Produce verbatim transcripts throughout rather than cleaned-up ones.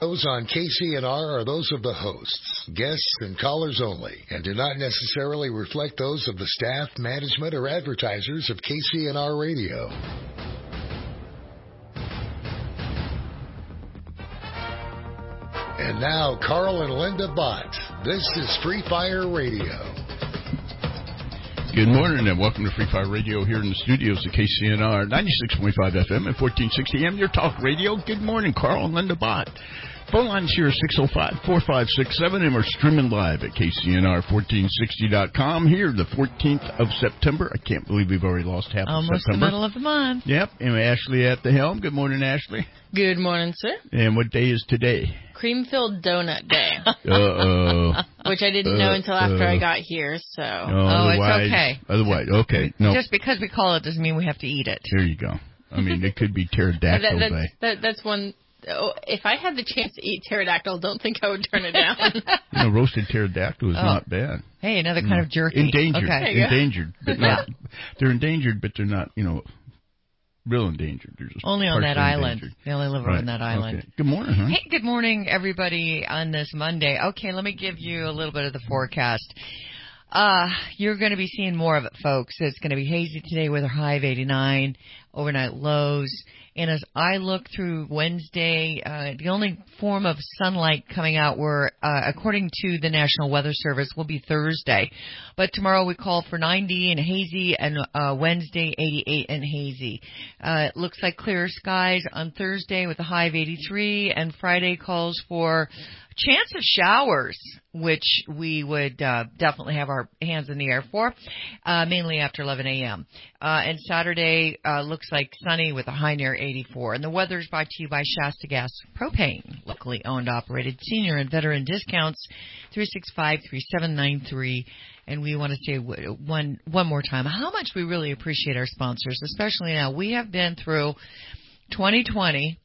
Those on K C N R are those of the hosts, guests, and callers only, and do not necessarily reflect those of the staff, management, or advertisers of K C N R Radio. And now, Carl and Linda Bott. This is Free Fire Radio. Good morning and welcome to Free Fire Radio here in the studios of K C N R ninety-six point five F M and fourteen sixty A M, your talk radio. Good morning, Carl and Linda Bott. Phone lines here are six oh five, four five six seven, and we're streaming live at K C N R fourteen sixty dot com here the fourteenth of September. I can't believe we've already lost half Almost of September. Almost the middle of the month. Yep, and Ashley at the helm. Good morning, Ashley. Good morning, sir. And what day is today? Cream-filled donut day. Uh-oh. Which I didn't uh, know until after uh, I got here, so. No, oh, it's okay. Otherwise, okay. No. Just because we call it doesn't mean we have to eat it. There you go. I mean, it could be pterodactyl that, that's, day. That, that's one. Oh, if I had the chance to eat pterodactyl, don't think I would turn it down. You know, roasted pterodactyl is oh. not bad. Hey, another kind no. of jerky. Endangered. Okay. Endangered. But not, they're endangered, but they're not, you know, real endangered. They're just only on that island. They only live right. on that island. Okay. Good morning, huh? Hey, good morning, everybody, on this Monday. Okay, let me give you a little bit of the forecast. Uh, you're going to be seeing more of it, folks. It's going to be hazy today with a high of eighty-nine, overnight lows. And as I look through Wednesday, uh, the only form of sunlight coming out were, uh, according to the National Weather Service, will be Thursday. But tomorrow we call for ninety and hazy, and uh, Wednesday eighty-eight and hazy. Uh, it looks like clear skies on Thursday with a high of eighty-three, and Friday calls for chance of showers, which we would uh, definitely have our hands in the air for, uh, mainly after eleven a.m. Uh, and Saturday uh, looks like sunny with a high near eighty-four. And the weather is brought to you by Shasta Gas Propane, locally owned, operated, senior and veteran discounts, three six five, three seven nine three. And we want to say one one more time how much we really appreciate our sponsors, especially now. We have been through twenty twenty.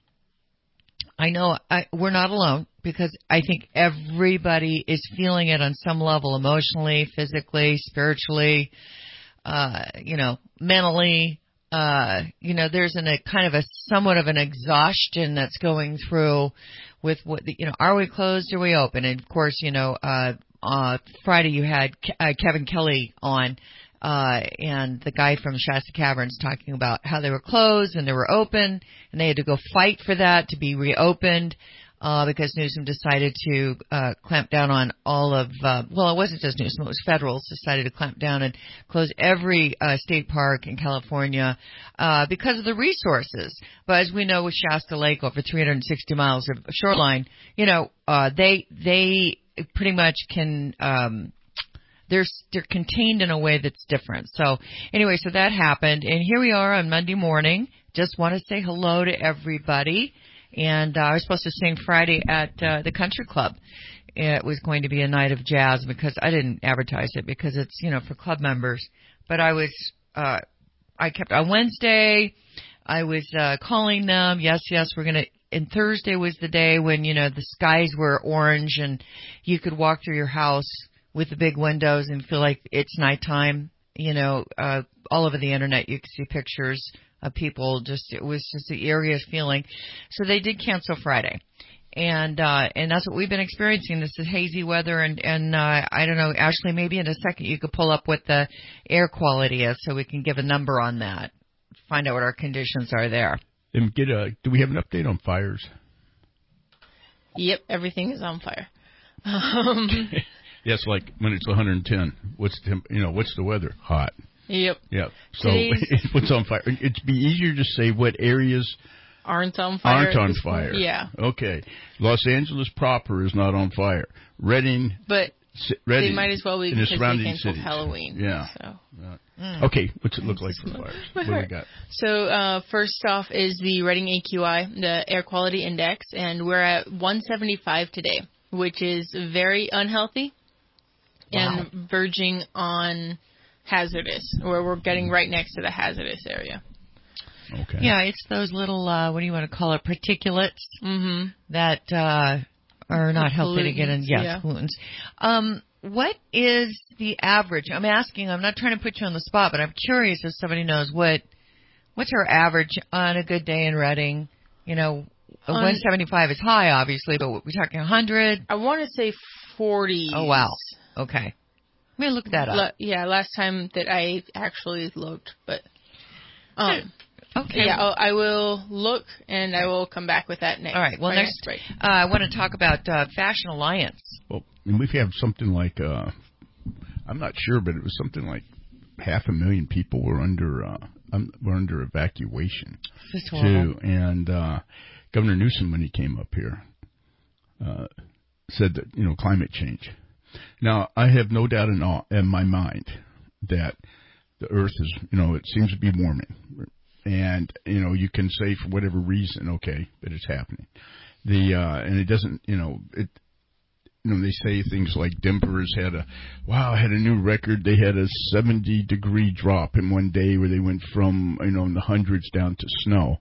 I know I, we're not alone, because I think everybody is feeling it on some level, emotionally, physically, spiritually, uh, you know, mentally. Uh, you know, there's an, a kind of a somewhat of an exhaustion that's going through with what, you know, are we closed, are we open? And of course, you know, uh, uh, Friday you had Ke- uh, Kevin Kelly on, uh, and the guy from Shasta Caverns talking about how they were closed and they were open, and they had to go fight for that to be reopened. Uh, because Newsom decided to uh, clamp down on all of, uh, well, it wasn't just Newsom, it was federals decided to clamp down and close every uh, state park in California uh, because of the resources. But as we know with Shasta Lake, over three hundred sixty miles of shoreline, you know, uh, they they pretty much can, um, they're, they're contained in a way that's different. So anyway, so that happened. And here we are on Monday morning. Just want to say hello to everybody. And uh, I was supposed to sing Friday at uh, the Country Club. It was going to be a night of jazz, because I didn't advertise it because it's, you know, for club members. But I was, uh, I kept on Wednesday. I was uh, calling them. Yes, yes, we're going to. And Thursday was the day when, you know, the skies were orange and you could walk through your house with the big windows and feel like it's nighttime. You know, uh, all over the internet you could see pictures of people. Just it was just the eeriest feeling. So they did cancel Friday, and uh, and that's what we've been experiencing. This is hazy weather, and and uh, I don't know, Ashley. Maybe in a second you could pull up what the air quality is, so we can give a number on that, find out what our conditions are there. And get a. Do we have an update on fires? Yep, everything is on fire. Um, yes, like when it's one hundred ten. What's the, you know what's the weather? Hot. Yep. Yep. So what's on fire? It'd be easier to say what areas aren't on fire. Aren't on fire. Yeah. Okay. Los Angeles proper is not on fire. Redding. But Redding, they might as well be, because they canceled cities. Halloween. Yeah. So. Mm. Okay. What's it look like for fires? What do we got? So uh, first off is the Redding A Q I, the air quality index, and we're at one seventy-five today, which is very unhealthy wow. and verging on hazardous, or we're getting right next to the hazardous area. Okay. Yeah, it's those little, uh, what do you want to call it, particulates mm-hmm. that uh, are not healthy to get in. Yes, yeah. pollutants. Um, what is the average? I'm asking, I'm not trying to put you on the spot, but I'm curious if somebody knows what what's our average on a good day in Redding. You know, On, one seventy-five is high, obviously, but we're talking one hundred. I want to say forty. Oh, wow. Okay. Let me look that up. La- yeah, last time that I actually looked, but um, okay. Yeah, I'll, I will look and I will come back with that next. All right. Well, next, next uh, I want to talk about uh, Fashion Alliance. Well, we have something like uh, I'm not sure, but it was something like half a million people were under uh, um, were under evacuation too, and uh, Governor Newsom, when he came up here, uh, said that, you know, climate change. Now, I have no doubt in, all, in my mind that the Earth is, you know, it seems to be warming. And, you know, you can say for whatever reason, okay, that it's happening. The uh, and it doesn't, you know, it. You know, they say things like Denver has had a, wow, had a new record. They had a seventy degree drop in one day where they went from, you know, in the hundreds down to snow.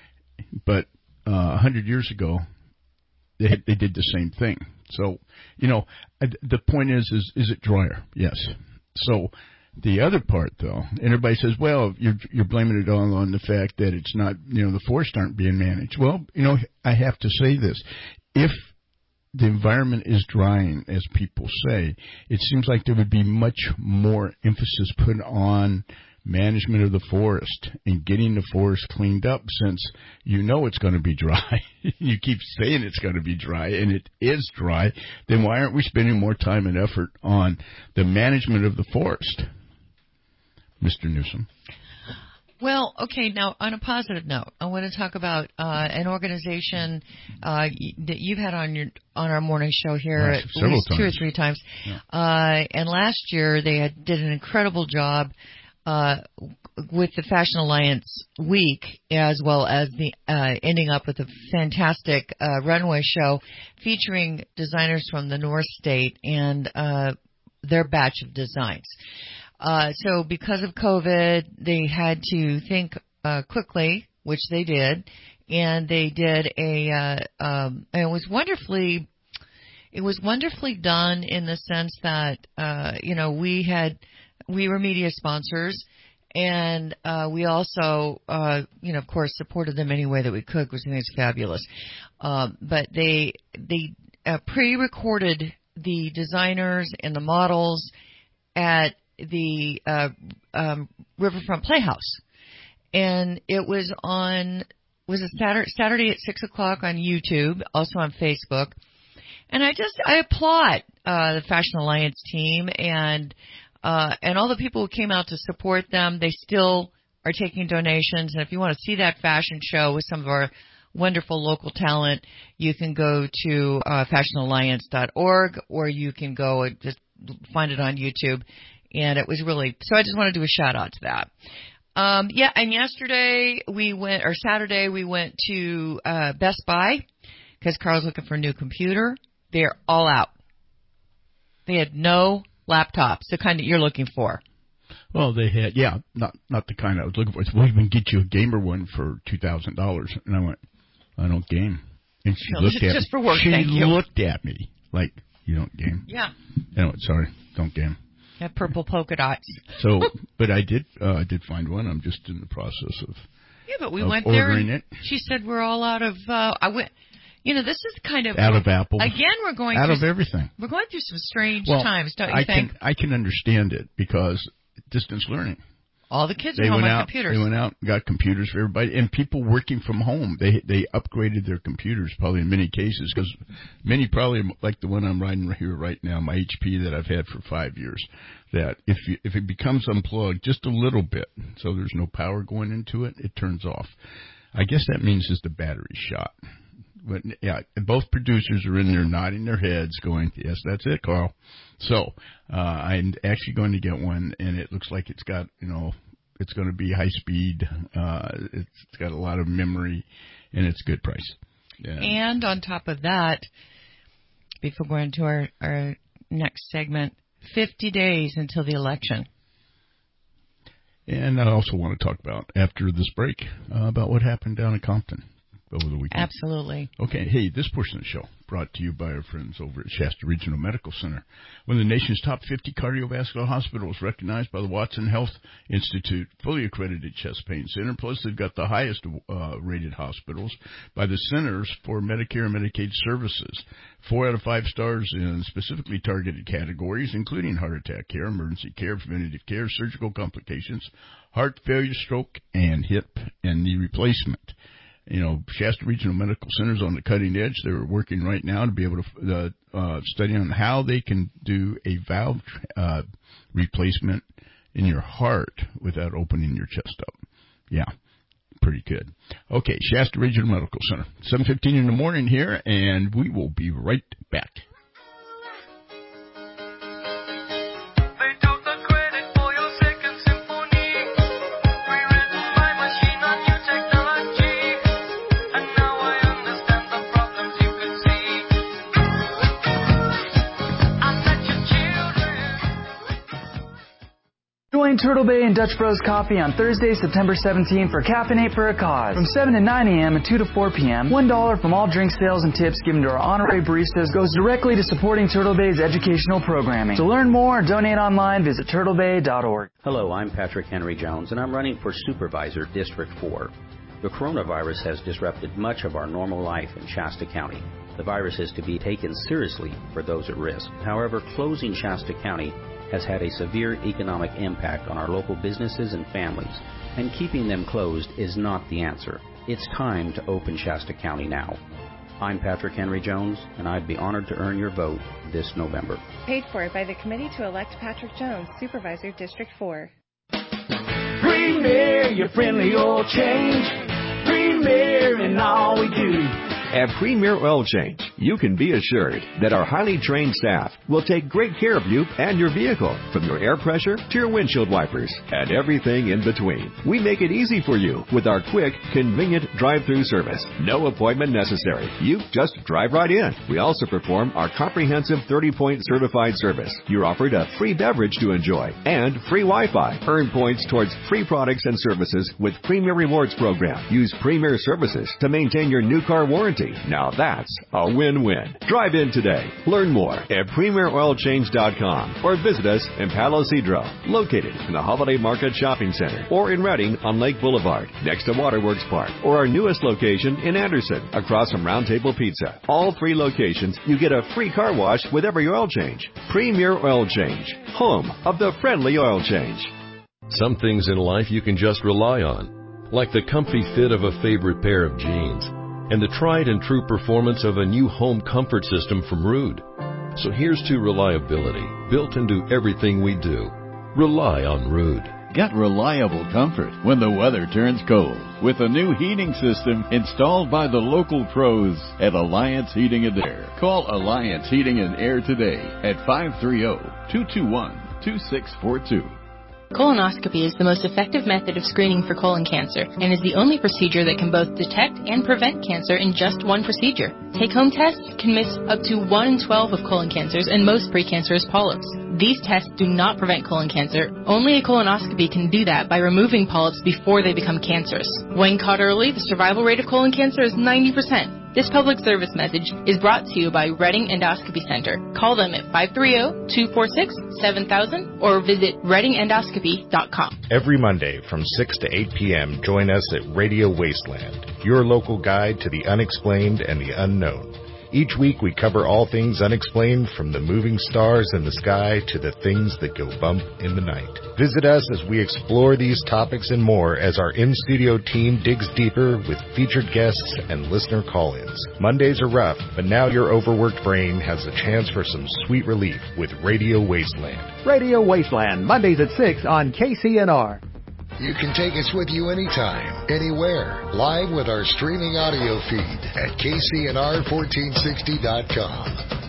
But uh, a hundred years ago, they had, they did the same thing. So, you know, the point is, is, is it drier? Yes. So the other part, though, and everybody says, well, you're, you're blaming it all on the fact that it's not, you know, the forests aren't being managed. Well, you know, I have to say this. If the environment is drying, as people say, it seems like there would be much more emphasis put on management of the forest and getting the forest cleaned up, since you know it's going to be dry. You keep saying it's going to be dry, and it is dry. Then why aren't we spending more time and effort on the management of the forest, Mister Newsom? Well, okay, now, on a positive note, I want to talk about uh, an organization uh, that you've had on your on our morning show here right, at least times. two or three times. Yeah. Uh, and last year, they had, did an incredible job uh, with the Fashion Alliance Week, as well as the uh, ending up with a fantastic uh, runway show featuring designers from the North State and uh, their batch of designs. Uh, so because of COVID, they had to think uh, quickly, which they did, and they did a. Uh, um, and it was wonderfully, it was wonderfully done in the sense that uh, you know we had we were media sponsors, and uh, we also uh, you know of course supported them any way that we could, because we think it's fabulous. Um, but they they uh, pre-recorded the designers and the models at the uh, um, Riverfront Playhouse, and it was on was a Saturday, Saturday at six o'clock on YouTube, also on Facebook. And I just I applaud uh, the Fashion Alliance team and uh, and all the people who came out to support them. They still are taking donations, and if you want to see that fashion show with some of our wonderful local talent, you can go to uh, fashion alliance dot org, or you can go and just find it on YouTube. And it was really, so I just want to do a shout out to that. Um, yeah, and yesterday we went, or Saturday we went to uh, Best Buy because Carl's looking for a new computer. They're all out. They had no laptops, the kind that you're looking for. Well, they had, yeah, not not the kind I was looking for. It's, we'll even get you a gamer one for two thousand dollars. And I went, I don't game. And she no, looked at just me. for work, she thank you. looked at me like, you don't game? Yeah. Anyway, sorry, don't game. Have purple polka dots. So, but I did, uh, I did find one. I'm just in the process of yeah, but we of went there. Ordering And it. She said we're all out of. Uh, I went. You know, this is kind of out of Apple. Again, we're going out through, of everything. We're going through some strange well, times, don't you I think? Can, I can understand it because distance learning. All the kids they are home went on out, computers. They went out and got computers for everybody, and people working from home. They they upgraded their computers probably in many cases, because many probably like the one I'm riding here right now, my H P that I've had for five years. That if you, if it becomes unplugged just a little bit, so there's no power going into it, it turns off. I guess that means is the battery shot. But yeah, both producers are in there nodding their heads, going, "Yes, that's it, Carl." So uh, I'm actually going to get one, and it looks like it's got, you know, it's going to be high speed. Uh, it's, it's got a lot of memory, and it's a good price. Yeah. And on top of that, before going to our, our next segment, fifty days until the election. And I also want to talk about, after this break, uh, about what happened down in Compton. over the weekend? Absolutely. Okay. Hey, this portion of the show brought to you by our friends over at Shasta Regional Medical Center. One of the nation's top fifty cardiovascular hospitals, recognized by the Watson Health Institute, fully accredited chest pain center. Plus, they've got the highest uh, rated hospitals by the Centers for Medicare and Medicaid Services. Four out of five stars in specifically targeted categories, including heart attack care, emergency care, preventative care, surgical complications, heart failure, stroke, and hip and knee replacement. You know, Shasta Regional Medical Center is on the cutting edge. They're working right now to be able to uh, uh, study on how they can do a valve uh, replacement in your heart without opening your chest up. Yeah, pretty good. Okay, Shasta Regional Medical Center, seven fifteen in the morning here, and we will be right back. Join Turtle Bay and Dutch Bros Coffee on Thursday, September seventeenth for Caffeinate for a Cause. From seven to nine a.m. and two to four p.m., one dollar from all drink sales and tips given to our honorary baristas goes directly to supporting Turtle Bay's educational programming. To learn more or donate online, visit turtle bay dot org. Hello, I'm Patrick Henry Jones, and I'm running for Supervisor District four. The coronavirus has disrupted much of our normal life in Shasta County. The virus is to be taken seriously for those at risk. However, closing Shasta County has had a severe economic impact on our local businesses and families, and keeping them closed is not the answer. It's time to open Shasta County now. I'm Patrick Henry Jones, and I'd be honored to earn your vote this November. Paid for by the Committee to Elect Patrick Jones, Supervisor, District four. Premier, your friendly oil change. Premier in all we do. At Premier Oil Change, you can be assured that our highly trained staff will take great care of you and your vehicle, from your air pressure to your windshield wipers and everything in between. We make it easy for you with our quick, convenient drive-through service. No appointment necessary. You just drive right in. We also perform our comprehensive thirty-point certified service. You're offered a free beverage to enjoy and free Wi-Fi. Earn points towards free products and services with Premier Rewards program. Use Premier services to maintain your new car warranty. Now that's a win-win. Drive in today. Learn more at premier oil change dot com or visit us in Palo Cedro, located in the Holiday Market Shopping Center, or in Redding on Lake Boulevard, next to Waterworks Park, or our newest location in Anderson, across from Round Table Pizza. All three locations, you get a free car wash with every oil change. Premier Oil Change, home of the friendly oil change. Some things in life you can just rely on, like the comfy fit of a favorite pair of jeans, and the tried and true performance of a new home comfort system from Ruud. So here's to reliability, built into everything we do. Rely on Ruud. Get reliable comfort when the weather turns cold with a new heating system installed by the local pros at Alliance Heating and Air. Call Alliance Heating and Air today at five three zero, two two one, two six four two. Colonoscopy is the most effective method of screening for colon cancer and is the only procedure that can both detect and prevent cancer in just one procedure. Take-home tests can miss up to one in twelve of colon cancers and most precancerous polyps. These tests do not prevent colon cancer. Only a colonoscopy can do that by removing polyps before they become cancerous. When caught early, the survival rate of colon cancer is ninety percent. This public service message is brought to you by Redding Endoscopy Center. Call them at five three zero, two four six, seven thousand or visit redding endoscopy dot com. Every Monday from six to eight p.m., join us at Radio Wasteland, your local guide to the unexplained and the unknown. Each week we cover all things unexplained, from the moving stars in the sky to the things that go bump in the night. Visit us as we explore these topics and more as our in-studio team digs deeper with featured guests and listener call-ins. Mondays are rough, but now your overworked brain has a chance for some sweet relief with Radio Wasteland. Radio Wasteland, Mondays at six on K C N R. You can take us with you anytime, anywhere, live with our streaming audio feed at K C N R fourteen sixty dot com.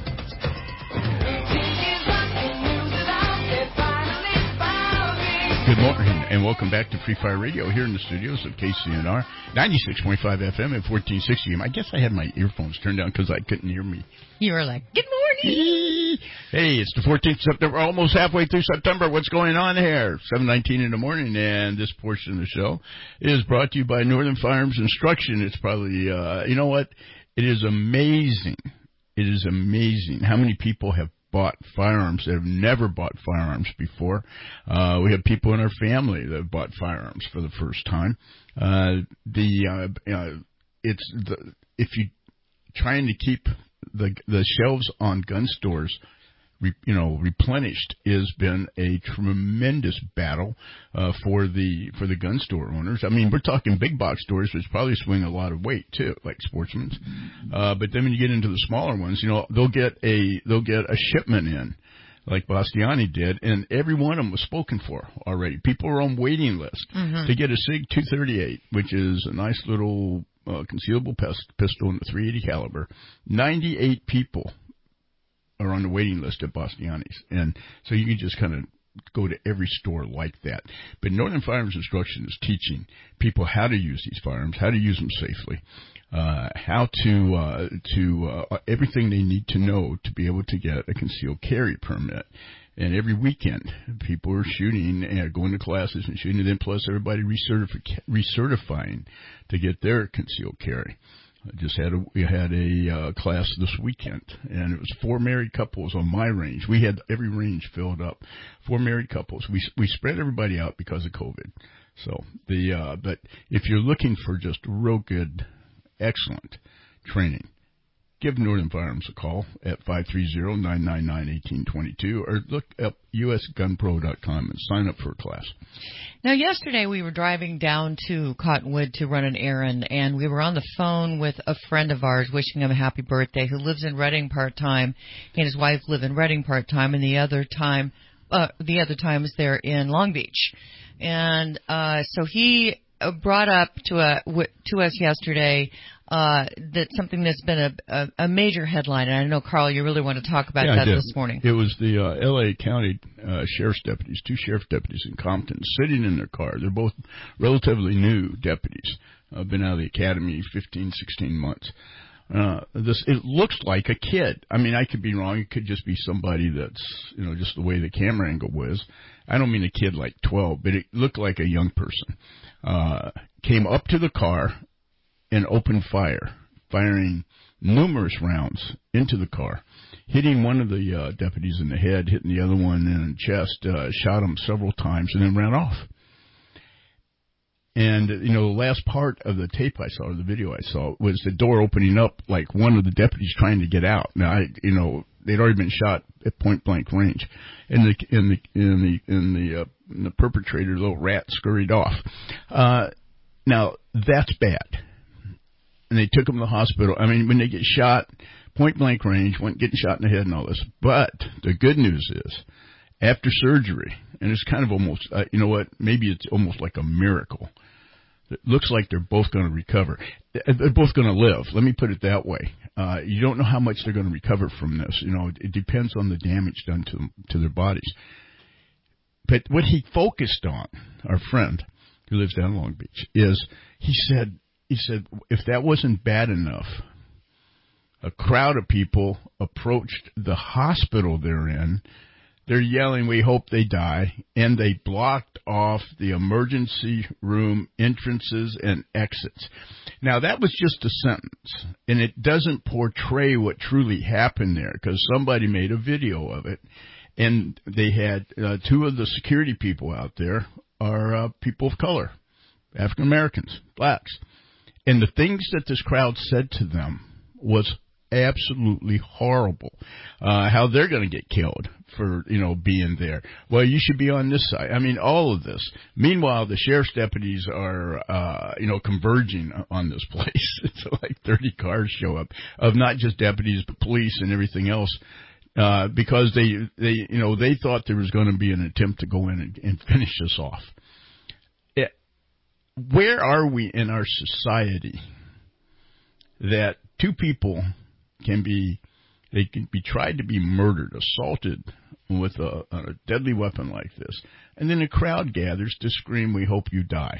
Good morning, and welcome back to Free Fire Radio here in the studios of K C N R, ninety-six point five F M at fourteen sixty. I guess I had my earphones turned down because I couldn't hear me. You were like, good morning. Hey, it's the fourteenth of September, almost halfway through September. What's going on here? seven nineteen in the morning, and this portion of the show is brought to you by Northern Firearms Instruction. It's probably, uh, you know what? It is amazing. It is amazing how many people have bought firearms that have never bought firearms before. Uh, we have people in our family that have bought firearms for the first time. Uh, the, uh, uh, it's the, if you trying to keep the, the shelves on gun stores Re, you know, replenished has been a tremendous battle uh, for the for the gun store owners. I mean, we're talking big box stores, which probably swing a lot of weight too, like Sportsman's. Uh, but then when you get into the smaller ones, you know, they'll get a they'll get a shipment in, like Bastiani did, and every one of them was spoken for already. People are on waiting list mm-hmm. to get a SIG two thirty-eight, which is a nice little uh, concealable pest, pistol in the three eighty caliber. ninety-eight people are on the waiting list at Bastiani's. And so you can just kind of go to every store like that. But Northern Firearms Instruction is teaching people how to use these firearms, how to use them safely, uh, how to, uh, to, uh, everything they need to know to be able to get a concealed carry permit. And every weekend, people are shooting and going to classes and shooting, and then plus everybody recertifi- recertifying to get their concealed carry. I just had a, we had a uh, class this weekend, and it was four married couples on my range. We had every range filled up. Four married couples. We we spread everybody out because of COVID. So the uh, but if you're looking for just real good, excellent training, give Northern Firearms a call at five three zero, nine nine nine, one eight two two or look up U S gun pro dot com and sign up for a class. Now, yesterday we were driving down to Cottonwood to run an errand, and we were on the phone with a friend of ours wishing him a happy birthday who lives in Reading part-time. He and his wife live in Reading part-time, and the other time, uh, the other times they're in Long Beach. And uh, so he brought up to, a, to us yesterday uh, that something that's been a, a, a major headline, and I know, Carl, you really want to talk about yeah, that this morning. It was the uh, L A County uh, Sheriff's deputies, two sheriff's deputies in Compton, sitting in their car. They're both relatively new deputies. Uh, been out of the academy fifteen, sixteen months. Uh, this, it looks like a kid. I mean, I could be wrong. It could just be somebody that's, you know, just the way the camera angle was. I don't mean a kid like twelve, but it looked like a young person. Uh, came up to the car and opened fire, firing numerous rounds into the car, hitting one of the uh, deputies in the head, hitting the other one in the chest, uh, shot him several times, and then ran off. And, you know, the last part of the tape I saw, or the video I saw, was the door opening up like one of the deputies trying to get out. Now, I, you know, they'd already been shot at point-blank range. And the, and the, and the, and the, uh, and the perpetrator, the little rat, scurried off. Uh, now, that's bad. And they took him to the hospital. I mean, when they get shot, point-blank range, went getting shot in the head and all this. But the good news is, after surgery, and it's kind of almost, uh, you know what, maybe it's almost like a miracle. It looks like they're both going to recover. They're both going to live. Let me put it that way. Uh, you don't know how much they're going to recover from this. You know, it, it depends on the damage done to them, to their bodies. But what he focused on, our friend who lives down Long Beach, is he said, he said, if that wasn't bad enough, a crowd of people approached the hospital they're in. They're yelling, "We hope they die," and they blocked off the emergency room entrances and exits. Now, that was just a sentence, and it doesn't portray what truly happened there, because somebody made a video of it, and they had uh, two of the security people out there are uh, people of color, African Americans, blacks. And the things that this crowd said to them was absolutely horrible. Uh, how they're going to get killed for, you know, being there. Well, you should be on this side. I mean, all of this. Meanwhile, the sheriff's deputies are, uh, you know, converging on this place. It's like thirty cars show up of not just deputies, but police and everything else. Uh, because they, they, you know, they thought there was going to be an attempt to go in and, and finish this off. It, where are we in our society that two people can be, they can be tried to be murdered, assaulted with a, a deadly weapon like this, and then a crowd gathers to scream, "We hope you die,"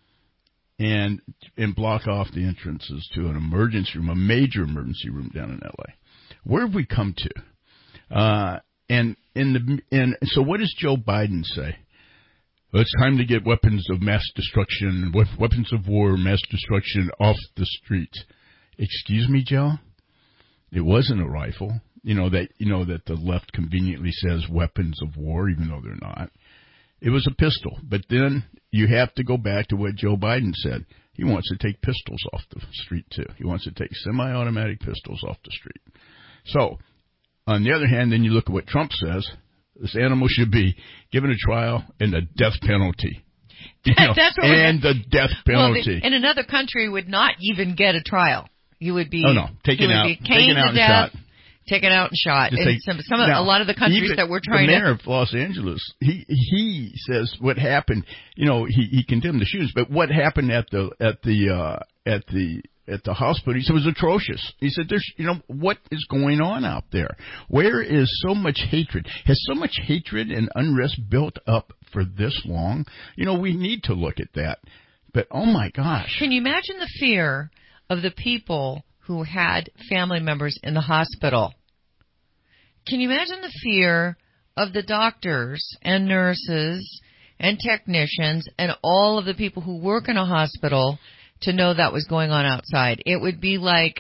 and and block off the entrances to an emergency room, a major emergency room down in L A? Where have we come to? Uh, and in the and so, what does Joe Biden say? Well, it's time to get weapons of mass destruction, weapons of war, mass destruction off the streets. Excuse me, Joe? It wasn't a rifle. You know that you know that the left conveniently says weapons of war, even though they're not. It was a pistol. But then you have to go back to what Joe Biden said. He wants to take pistols off the street, too. He wants to take semi-automatic pistols off the street. So, on the other hand, then you look at what Trump says. This animal should be given a trial and a death penalty. You know, That's what and the death penalty. Well, the, in another country would not even get a trial. You would be, oh, no. taken out, be taken out and death, shot. Taken out and shot. Just And say, some, some of, now, a lot of the countries that we're trying the mayor to... of Los Angeles, he he says what happened. You know, he, he condemned the shootings, but what happened at the at the uh, at the at the hospital? He said it was atrocious. He said, "There's, you know, what is going on out there? Where is so much hatred? Has so much hatred and unrest built up for this long? You know, we need to look at that. But oh my gosh, can you imagine the fear of the people who had family members in the hospital? Can you imagine the fear of the doctors and nurses and technicians and all of the people who work in a hospital to know that was going on outside? It would be like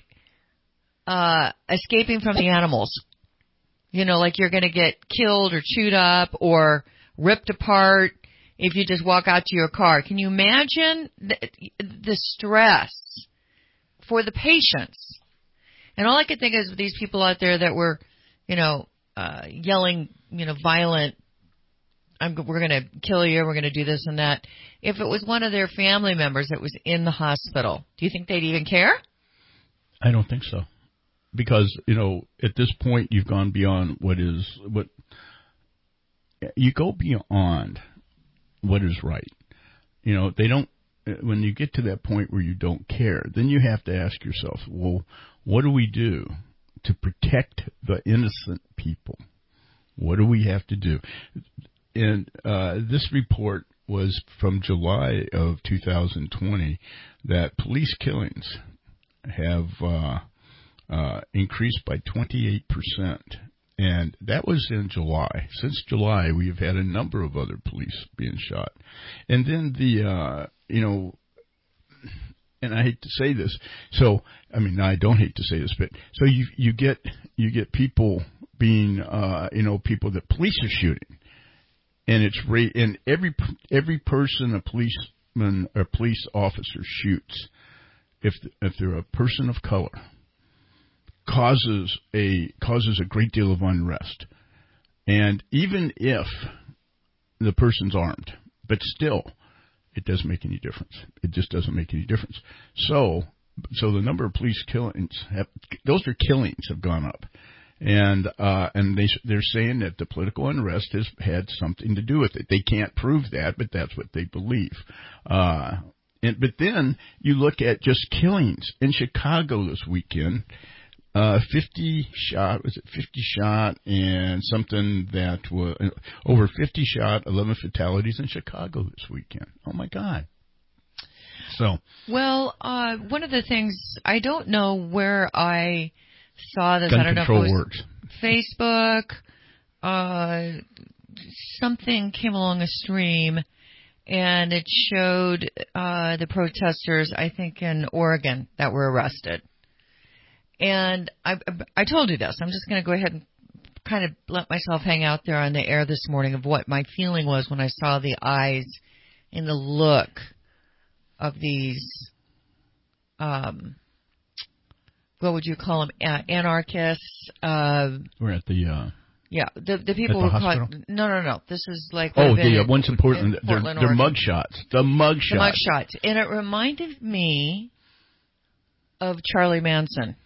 uh escaping from the animals. You know, like you're going to get killed or chewed up or ripped apart if you just walk out to your car. Can you imagine the, the stress for the patients? And all I could think is these people out there that were, you know, uh, yelling, you know, violent, I'm, we're going to kill you, we're going to do this and that. If it was one of their family members that was in the hospital, do you think they'd even care? I don't think so. Because, you know, at this point you've gone beyond what is, what, you go beyond what is right. You know, they don't, when you get to that point where you don't care, then you have to ask yourself, well, what do we do to protect the innocent people? What do we have to do? And uh, this report was from July of two thousand twenty that police killings have uh, uh, increased by twenty-eight percent. And that was in July. Since July, we have had a number of other police being shot. And then the, uh, you know, and I hate to say this, so, I mean, I don't hate to say this, but, so you, you get, you get people being, uh, you know, people that police are shooting. And it's, ra- and every, every person a policeman or police officer shoots, if, if they're a person of color, causes a causes a great deal of unrest. And even if the person's armed, but still, it doesn't make any difference. It just doesn't make any difference. So, so the number of police killings have, those are killings have gone up, and uh, and they they're saying that the political unrest has had something to do with it. They can't prove that, but that's what they believe. Uh, and but then you look at just killings in Chicago this weekend. Uh, fifty shot, was it fifty shot and something that was uh, over fifty shot, eleven fatalities in Chicago this weekend. Oh my God. So. Well, uh, one of the things, I don't know where I saw this. Gun I don't control know if it was works. Facebook, uh, something came along a stream and it showed, uh, the protesters, I think in Oregon, that were arrested. And I, I told you this. I'm just going to go ahead and kind of let myself hang out there on the air this morning of what my feeling was when I saw the eyes and the look of these, um, what would you call them, uh, anarchists? Uh, We're at the... Uh, yeah, the the people the who hospital? caught... No, no, no. This is like... Oh, yeah, one's in Portland. In Portland, they're, they're Oregon. mugshots. The mugshots. The mugshots. And it reminded me of Charlie Manson.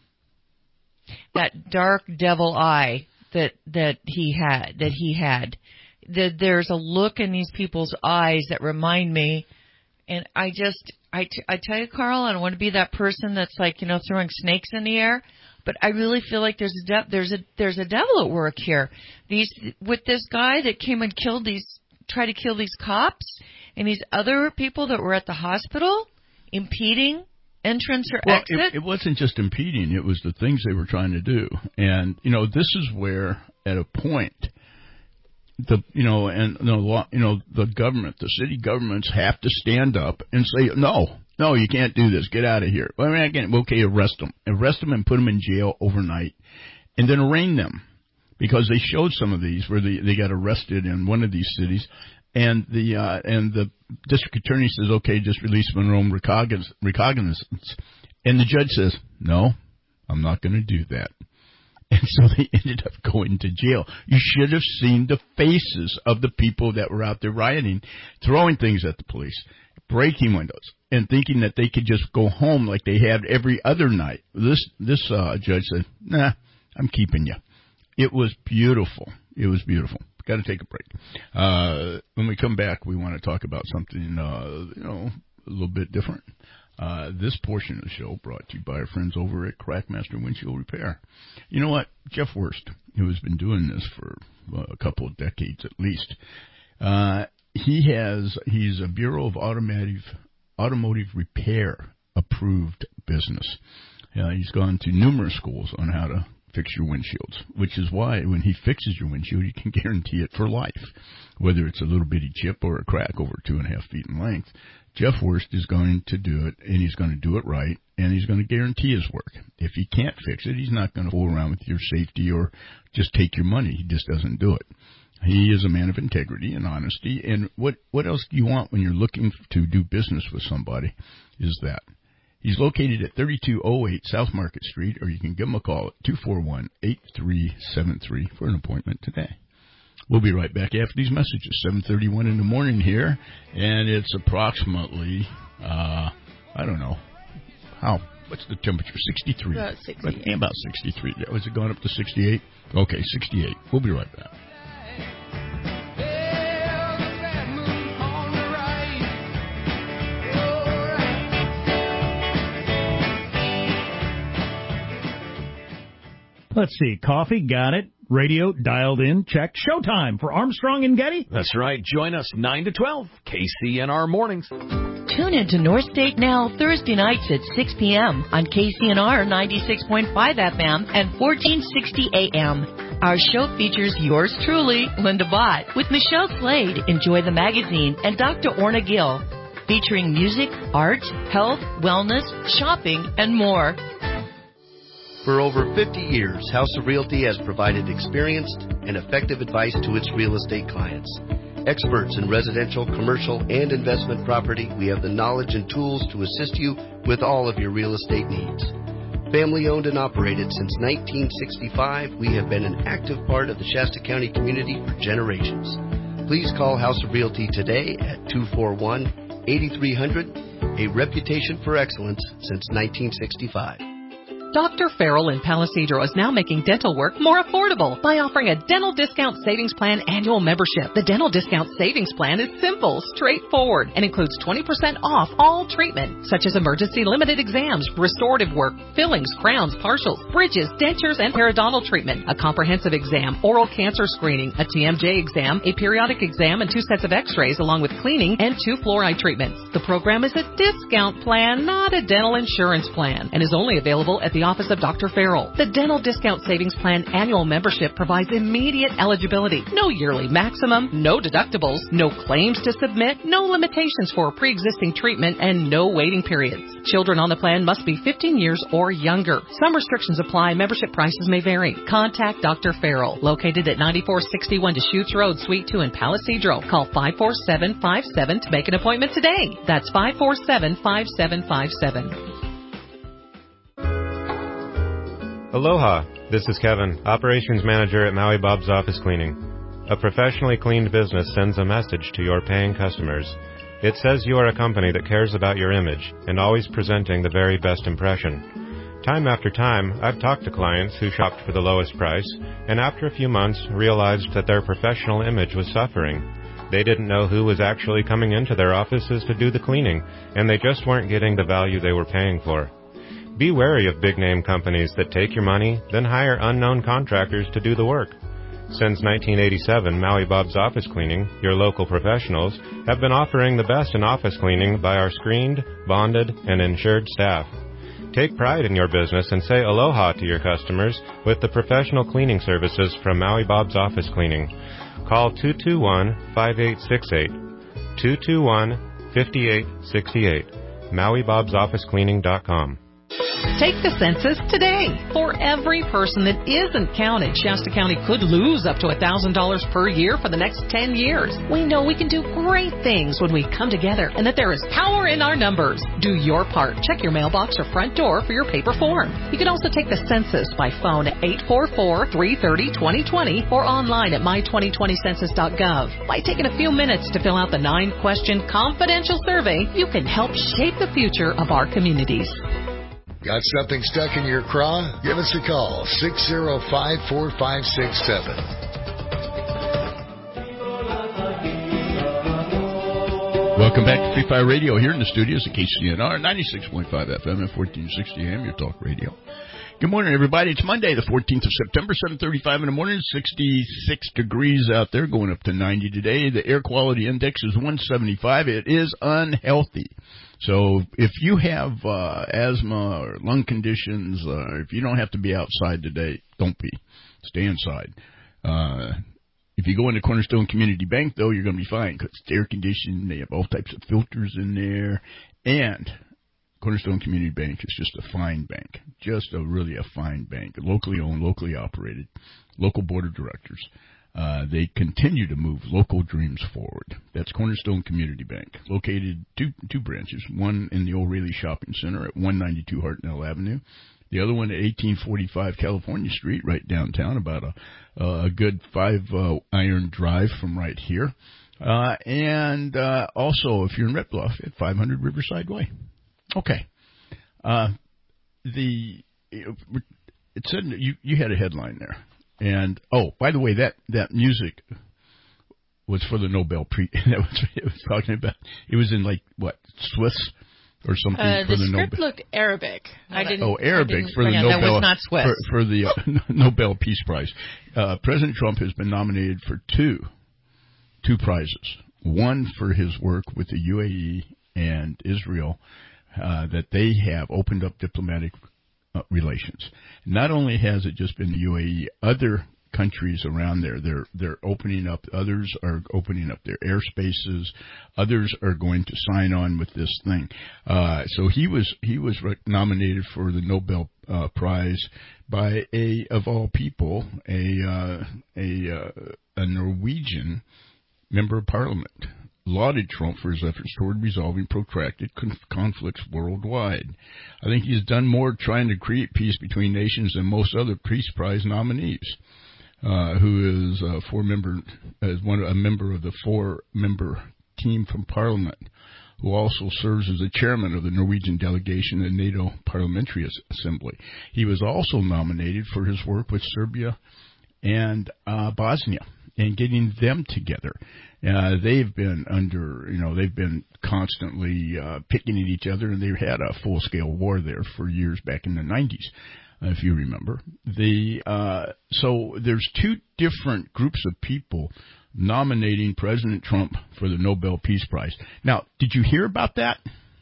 That dark devil eye that that he had, that he had. That there's a look in these people's eyes that remind me, and I just, I, t- I tell you, Carl, I don't want to be that person that's like, you know, throwing snakes in the air, but I really feel like there's a de- there's a there's a devil at work here. These with this guy that came and killed these, tried to kill these cops, and these other people that were at the hospital impeding entrance or well, exit? It, it wasn't just impeding. It was the things they were trying to do. And, you know, this is where, at a point, the, you know, and, you know, you know, the government, the city governments have to stand up and say, no, no, you can't do this. Get out of here. Well, I mean, again, okay, arrest them. Arrest them and put them in jail overnight and then arraign them. Because they showed some of these where they, they got arrested in one of these cities. And the uh, and the district attorney says, okay, just release Monroe recognizance. And the judge says, no, I'm not going to do that. And so they ended up going to jail. You should have seen the faces of the people that were out there rioting, throwing things at the police, breaking windows, and thinking that they could just go home like they had every other night. This this uh, judge said, nah, I'm keeping you. It was beautiful. It was beautiful. Got to take a break. Uh, when we come back, we want to talk about something, uh, you know, a little bit different. Uh, this portion of the show brought to you by our friends over at Crackmaster Windshield Repair. You know what? Jeff Wurst, who has been doing this for well, a couple of decades at least, uh, he has, he's a Bureau of Automotive, Automotive Repair approved business. Uh, he's gone to numerous schools on how to fix your windshields, which is why when he fixes your windshield, you can guarantee it for life. Whether it's a little bitty chip or a crack over two and a half feet in length, Jeff Wurst is going to do it, and he's going to do it right, and he's going to guarantee his work. If he can't fix it, he's not going to fool around with your safety or just take your money. He just doesn't do it. He is a man of integrity and honesty, and what, what else do you want when you're looking to do business with somebody is that. He's located at thirty-two oh eight South Market Street, or you can give him a call at two four one, eight three seven three for an appointment today. We'll be right back after these messages. seven thirty-one in the morning here, and it's approximately, uh, I don't know, how, what's the temperature? sixty-three. About sixty-eight. Yeah, about sixty-three. Was it going up to sixty-eight? Okay, sixty-eight. We'll be right back. Let's see. Coffee, got it. Radio, dialed in, check. Showtime for Armstrong and Getty. That's right. Join us nine to twelve, K C N R Mornings. Tune in to North State Now Thursday nights at six p.m. on K C N R ninety-six point five F M and fourteen sixty A M. Our show features yours truly, Linda Bott, with Michelle Slade, Enjoy the Magazine, and Doctor Orna Gill, featuring music, art, health, wellness, shopping, and more. For over fifty years, House of Realty has provided experienced and effective advice to its real estate clients. Experts in residential, commercial, and investment property, we have the knowledge and tools to assist you with all of your real estate needs. Family owned and operated since nineteen sixty-five, we have been an active part of the Shasta County community for generations. Please call House of Realty today at two four one, eight three hundred, a reputation for excellence since nineteen sixty-five. Doctor Farrell in Palisadro is now making dental work more affordable by offering a Dental Discount Savings Plan annual membership. The Dental Discount Savings Plan is simple, straightforward, and includes twenty percent off all treatment, such as emergency limited exams, restorative work, fillings, crowns, partials, bridges, dentures, and periodontal treatment, a comprehensive exam, oral cancer screening, a T M J exam, a periodic exam, and two sets of x-rays, along with cleaning and two fluoride treatments. The program is a discount plan, not a dental insurance plan, and is only available at the office of Doctor Farrell. The Dental Discount Savings Plan annual membership provides immediate eligibility, no yearly maximum, no deductibles, no claims to submit, no limitations for pre-existing treatment, and no waiting periods. Children on the plan must be fifteen years or younger. Some restrictions apply. Membership prices may vary. Contact Doctor Farrell, located at ninety-four sixty-one Deschutes Road, Suite two in Palisadro. Call five four seven five seven to make an appointment today. That's five four seven five seven five seven. Aloha, this is Kevin, Operations Manager at Maui Bob's Office Cleaning. A professionally cleaned business sends a message to your paying customers. It says you are a company that cares about your image and always presenting the very best impression. Time after time, I've talked to clients who shopped for the lowest price and after a few months realized that their professional image was suffering. They didn't know who was actually coming into their offices to do the cleaning, and they just weren't getting the value they were paying for. Be wary of big-name companies that take your money, then hire unknown contractors to do the work. Since nineteen eighty-seven, Maui Bob's Office Cleaning, your local professionals, have been offering the best in office cleaning by our screened, bonded, and insured staff. Take pride in your business and say aloha to your customers with the professional cleaning services from Maui Bob's Office Cleaning. Call two two one, five eight six eight, two two one, five eight six eight, Maui Bob's Office Cleaning dot com. Take the census today. For every person that isn't counted, Shasta County could lose up to one thousand dollars per year for the next ten years. We know we can do great things when we come together and that there is power in our numbers. Do your part. Check your mailbox or front door for your paper form. You can also take the census by phone at eight four four, three three zero, two zero two zero or online at my twenty twenty census dot gov. By taking a few minutes to fill out the nine-question confidential survey, you can help shape the future of our communities. Got something stuck in your craw? Give us a call, six zero five, four five six seven. Welcome back to Free Fire Radio here in the studios at K C N R, ninety-six point five F M and fourteen sixty A M, your talk radio. Good morning, everybody. It's Monday, the fourteenth of September, seven thirty-five in the morning, sixty-six degrees out there, going up to ninety today. The air quality index is one seventy-five. It is unhealthy. So if you have uh, asthma or lung conditions, uh, if you don't have to be outside today, don't be. Stay inside. Uh, if you go into Cornerstone Community Bank, though, you're going to be fine because it's air conditioned. They have all types of filters in there. And Cornerstone Community Bank is just a fine bank, just a really a fine bank, locally owned, locally operated, local board of directors. Uh, they continue to move local dreams forward. That's Cornerstone Community Bank, located two two branches, one in the O'Reilly Shopping Center at one ninety-two Hartnell Avenue, the other one at eighteen forty-five California Street, right downtown, about a, a good five uh, iron drive from right here. Uh, and uh, also, if you're in Red Bluff, at five hundred Riverside Way. Okay. Uh, the it said you you had a headline there. And, oh, by the way, that, that music was for the Nobel Prize. That was what it was talking about. It was in, like, what, Swiss or something uh, for the, the Nobel. script looked Arabic. I didn't. Oh, Arabic I didn't, for the yeah, Nobel. That was not Swiss. For, for the uh, Nobel Peace Prize. Uh, President Trump has been nominated for two, two prizes. One for his work with the U A E and Israel, uh, that they have opened up diplomatic Uh, relations. Not only has it just been the U A E, other countries around there, they're they're opening up. Others are opening up their airspaces. Others are going to sign on with this thing. Uh, so he was he was re- nominated for the Nobel uh, Prize by a of all people a uh, a uh, a Norwegian member of Parliament. Lauded Trump for his efforts toward resolving protracted con- conflicts worldwide. I think he's done more trying to create peace between nations than most other Peace Prize nominees, uh, who is a four-member, as one a member of the four-member team from Parliament, who also serves as the chairman of the Norwegian delegation in the NATO Parliamentary Assembly. He was also nominated for his work with Serbia and uh, Bosnia and getting them together. Uh, they've been under, you know, they've been constantly uh, picking at each other, and they've had a full-scale war there for years back in the nineties, uh, if you remember. The uh, so there's two different groups of people nominating President Trump for the Nobel Peace Prize. Now, did you hear about that?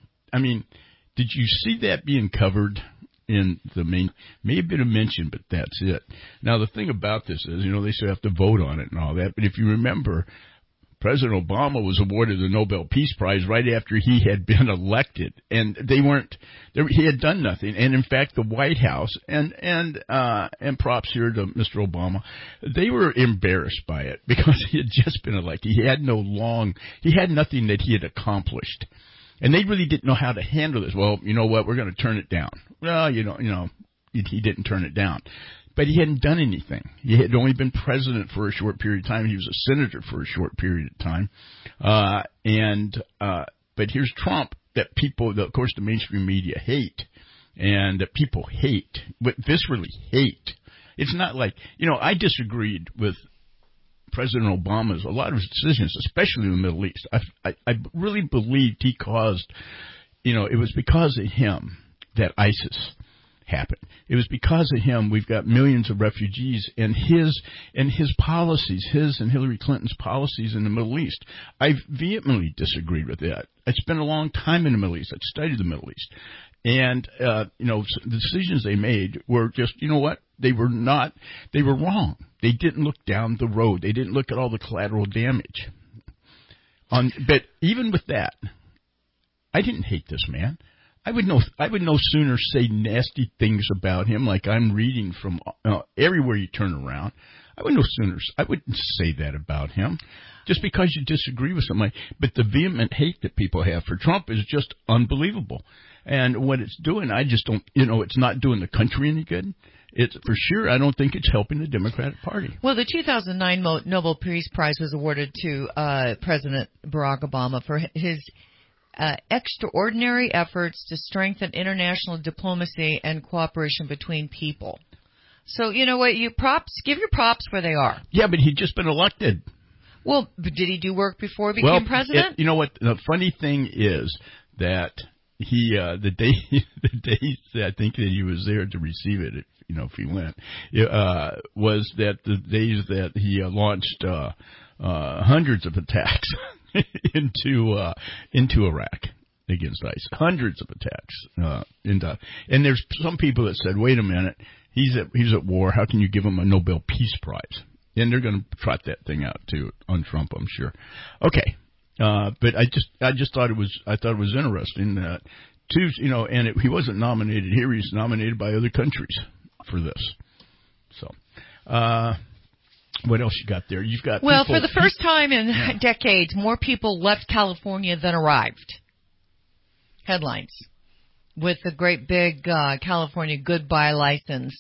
I mean, did you see that being covered in the main? May have been a mention, but that's it. Now, the thing about this is, you know, they still have to vote on it and all that, but if you remember, President Obama was awarded the Nobel Peace Prize right after he had been elected, and they weren't. They, he had done nothing, and in fact, the White House and and uh, and props here to Mister Obama, they were embarrassed by it because he had just been elected. He had no long. He had nothing that he had accomplished, and they really didn't know how to handle this. Well, you know what? We're going to turn it down. Well, you know, you know, he, he didn't turn it down. But he hadn't done anything. He had only been president for a short period of time. He was a senator for a short period of time. Uh, and, uh, but here's Trump that people, that of course the mainstream media hate, and that people hate, but viscerally hate. It's not like, you know, I disagreed with President Obama's, a lot of his decisions, especially in the Middle East. I, I, I really believed he caused, you know, it was because of him that ISIS happened. It was because of him we've got millions of refugees, and his and his policies, his and Hillary Clinton's policies in the Middle East. I vehemently disagreed with that. I spent a long time in the Middle East. I studied the Middle East. And, uh, you know, the decisions they made were just, you know what, they were not, they were wrong. They didn't look down the road. They didn't look at all the collateral damage. On, but even with that, I didn't hate this man. I would no, I would no sooner say nasty things about him, like I'm reading from uh, everywhere you turn around. I would no sooner, I wouldn't say that about him, just because you disagree with somebody. But the vehement hate that people have for Trump is just unbelievable. And what it's doing, I just don't, you know, it's not doing the country any good. It's for sure. I don't think it's helping the Democratic Party. Well, the two thousand nine Mo- Nobel Peace Prize was awarded to uh, President Barack Obama for his Uh, extraordinary efforts to strengthen international diplomacy and cooperation between people. So, you know what, you props, give your props where they are. Yeah, but he'd just been elected. Well, did he do work before he became well, president? It, you know what, the funny thing is that he, uh, the day, the days I think that he was there to receive it, if, you know, if he went, uh, was that the days that he uh, launched, uh, uh, hundreds of attacks into uh, into Iraq against ISIS, hundreds of attacks. Uh, into, and there's some people that said, "Wait a minute, he's at he's at war. How can you give him a Nobel Peace Prize?" And they're going to trot that thing out too on Trump, I'm sure. Okay, uh, but I just I just thought it was I thought it was interesting that two, you know, and it, he wasn't nominated here; he's nominated by other countries for this. So. Uh, What else you got there? You've got well, people, for the first time in yeah. decades, more people left California than arrived. Headlines with the great big uh, California goodbye license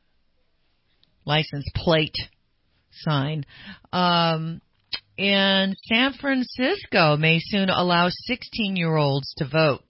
license plate sign. Um, and San Francisco may soon allow sixteen-year-olds to vote.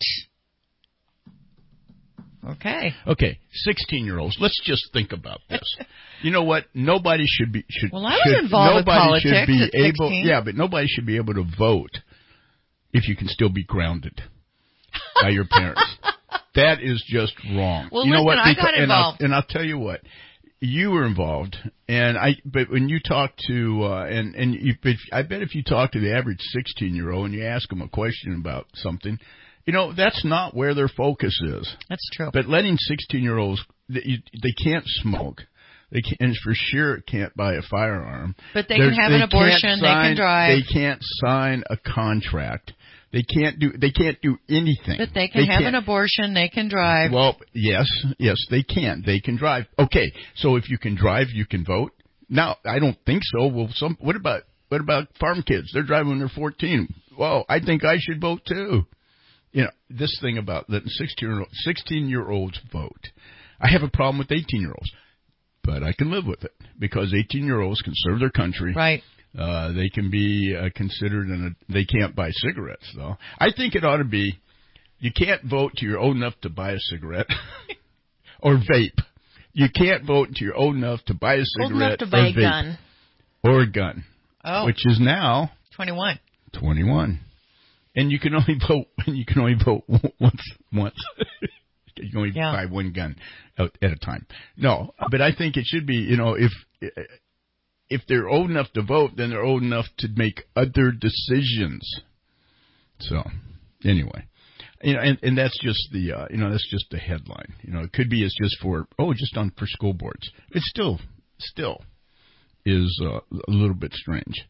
Okay. Okay, sixteen-year-olds. Let's just think about this. You know what? Nobody should be should. Well, I was should, involved nobody with politics should be at able. sixteen. Yeah, but nobody should be able to vote if you can still be grounded by your parents. That is just wrong. Well, you know listen, what? I got and involved. I'll, and I'll tell you what. You were involved, and I. But when you talk to, uh, and and you, if, I bet if you talk to the average sixteen-year-old and you ask them a question about something. You know, that's not where their focus is. That's true. But letting sixteen-year-olds, they, they can't smoke. They can't, and for sure can't buy a firearm. But they There's, can have they an abortion. sign, they can drive. They can't sign a contract. They can't do. They can't do anything. But they can they have can't. an abortion. They can drive. Well, yes, yes, they can. They can drive. Okay, so if you can drive, you can vote. Now, I don't think so. Well, some. What about what about farm kids? They're driving when they're fourteen. Well, I think I should vote too. You know, this thing about letting sixteen-year-olds vote. I have a problem with eighteen-year-olds, but I can live with it because eighteen-year-olds can serve their country. Right. Uh, they can be uh, considered, and they can't buy cigarettes, though. I think it ought to be, you can't vote till you're old enough to buy a cigarette or vape. You can't vote until you're old enough to buy a cigarette old enough to buy or a vape. gun. Or a gun. Oh. Which is now twenty-one. twenty-one. And you can only vote. You can only vote once. Once you can only yeah. buy one gun at a time. No, but I think it should be. You know, if if they're old enough to vote, then they're old enough to make other decisions. So, anyway, you know, and, and that's just the uh, you know that's just the headline. You know, it could be it's just for oh, just on for school boards. It still still is uh, a little bit strange.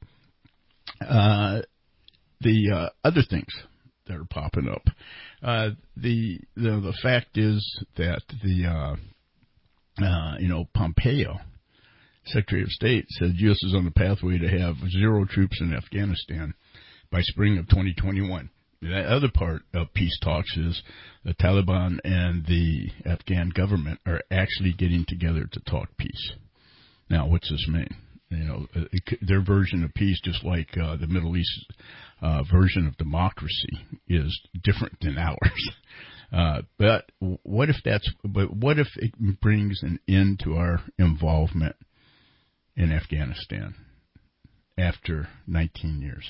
Uh. The uh, other things that are popping up, uh, the, the the fact is that the uh, uh, you know Pompeo, Secretary of State, said U S is on the pathway to have zero troops in Afghanistan by spring of twenty twenty-one. The other part of peace talks is the Taliban and the Afghan government are actually getting together to talk peace. Now, what's this mean? You know, their version of peace, just like uh, the Middle East uh, version of democracy, is different than ours. Uh, but what if that's? But what if it brings an end to our involvement in Afghanistan after nineteen years?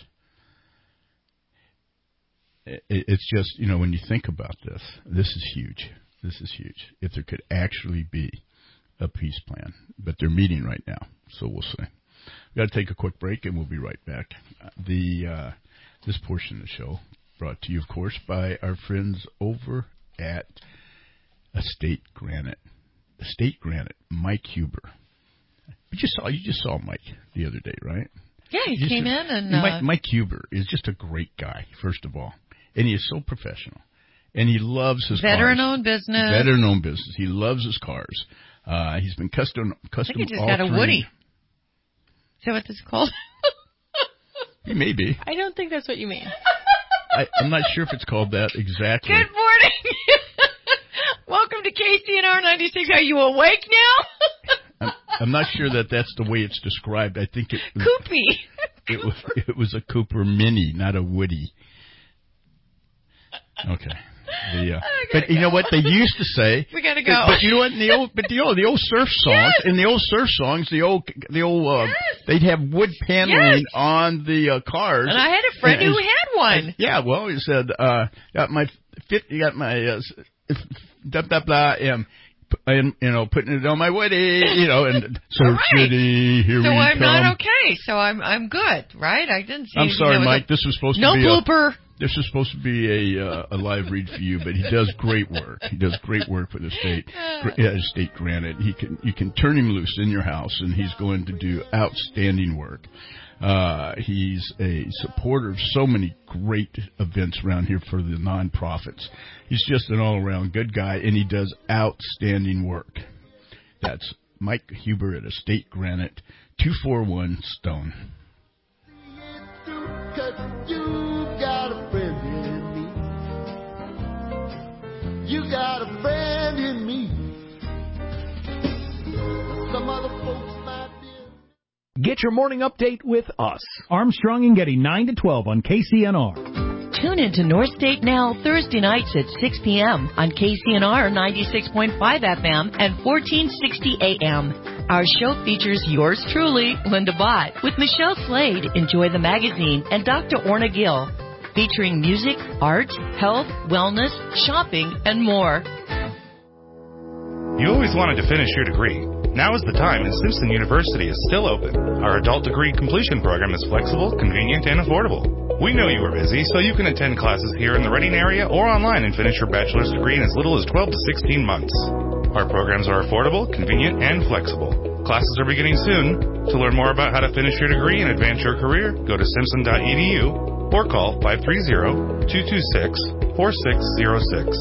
It, it's just, you know, when you think about this, this is huge. This is huge. If there could actually be a peace plan. But they're meeting right now, so we'll see. We've got to take a quick break, and we'll be right back. The uh, This portion of the show brought to you, of course, by our friends over at Estate Granite. Estate Granite, Mike Huber. You just saw, you just saw Mike the other day, right? Yeah, he Just came a, in and... Uh, Mike, Mike Huber is just a great guy, first of all. And he is so professional. And he loves his veteran-owned cars. business. Veteran-owned business. He loves his cars. Uh, he's been custom, custom. I think he just all got a three. Woody. Is that what this is called? He may be. I don't think that's what you mean. I, I'm not sure if it's called that exactly. Good morning. Welcome to K C N R ninety-six. Are you awake now? I'm, I'm not sure that that's the way it's described. I think it was, Coopy. It was, it was a Cooper Mini, not a Woody. Okay. The, uh, but you go. know what they used to say? We gotta go. But, but you know what? In the old, but the old, the old surf songs. Yes. In the old surf songs, the old, the old, uh, yes. they'd have wood paneling yes. on the uh, cars. And I had a friend and, who had one. And, yeah, well, he said, uh, got my fit, you got my, uh, blah blah blah, um, and you know, putting it on my Woody, you know, and Surf right. City, here so we I'm come. not okay. So I'm, I'm good, right? I didn't see. I'm sorry, Mike. A, this was supposed no to be blooper. A, This is supposed to be a uh, a live read for you, but he does great work. He does great work for the state, yeah, State Granite. He can you can turn him loose in your house, and he's going to do outstanding work. Uh, he's a supporter of so many great events around here for the nonprofits. He's just an all-around good guy, and he does outstanding work. That's Mike Huber at Estate Granite, two four one Stone. You got a friend in me. You got a friend in me. Some other folks might be. Get your morning update with us. Armstrong and Getty, nine to twelve on K C N R. Tune into North State Now Thursday nights at six p.m. on K C N R ninety-six point five F M and fourteen sixty A M. Our show features yours truly, Linda Bott, with Michelle Slade, Enjoy the Magazine, and Doctor Orna Gill, featuring music, art, health, wellness, shopping, and more. You always wanted to finish your degree. Now is the time, and Simpson University is still open. Our adult degree completion program is flexible, convenient, and affordable. We know you are busy, so you can attend classes here in the Reading area or online and finish your bachelor's degree in as little as twelve to sixteen months. Our programs are affordable, convenient, and flexible. Classes are beginning soon. To learn more about how to finish your degree and advance your career, go to simpson dot e d u or call five three zero, two two six, four six zero six.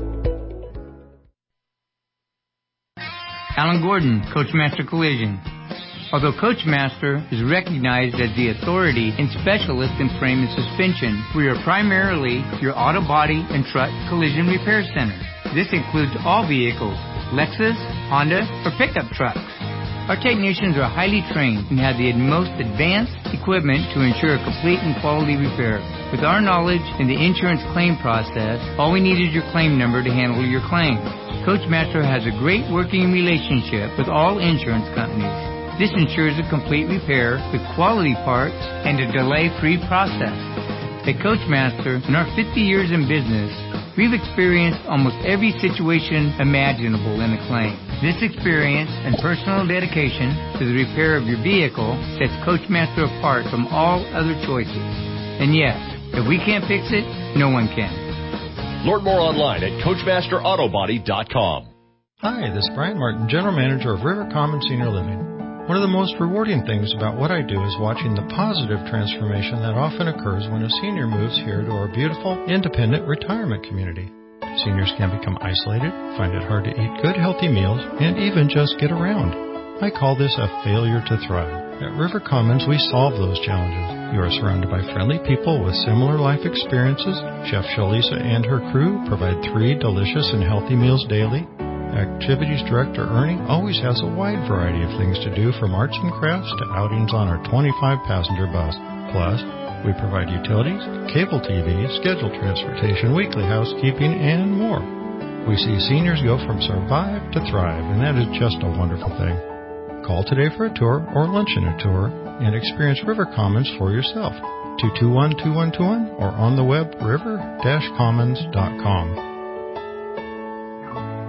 Alan Gordon, Coachmaster Collision. Although Coachmaster is recognized as the authority and specialist in frame and suspension, we are primarily your auto body and truck collision repair center. This includes all vehicles, Lexus, Honda, or pickup trucks. Our technicians are highly trained and have the most advanced equipment to ensure a complete and quality repair. With our knowledge in the insurance claim process, all we need is your claim number to handle your claim. Coachmaster has a great working relationship with all insurance companies. This ensures a complete repair with quality parts and a delay-free process. At Coachmaster, in our fifty years in business, we've experienced almost every situation imaginable in a claim. This experience and personal dedication to the repair of your vehicle sets Coachmaster apart from all other choices. And yes, if we can't fix it, no one can. Learn more online at coachmaster auto body dot com. Hi, this is Brian Martin, General Manager of River Common Senior Living. One of the most rewarding things about what I do is watching the positive transformation that often occurs when a senior moves here to our beautiful, independent retirement community. Seniors can become isolated, find it hard to eat good, healthy meals, and even just get around. I call this a failure to thrive. At River Commons, we solve those challenges. You are surrounded by friendly people with similar life experiences. Chef Shalisa and her crew provide three delicious and healthy meals daily. Activities Director Ernie always has a wide variety of things to do, from arts and crafts to outings on our twenty-five passenger bus. Plus, we provide utilities, cable T V, scheduled transportation, weekly housekeeping, and more. We see seniors go from survive to thrive, and that is just a wonderful thing. Call today for a tour or lunch and a tour and experience River Commons for yourself. two two one, two one two one or on the web river dash commons dot com.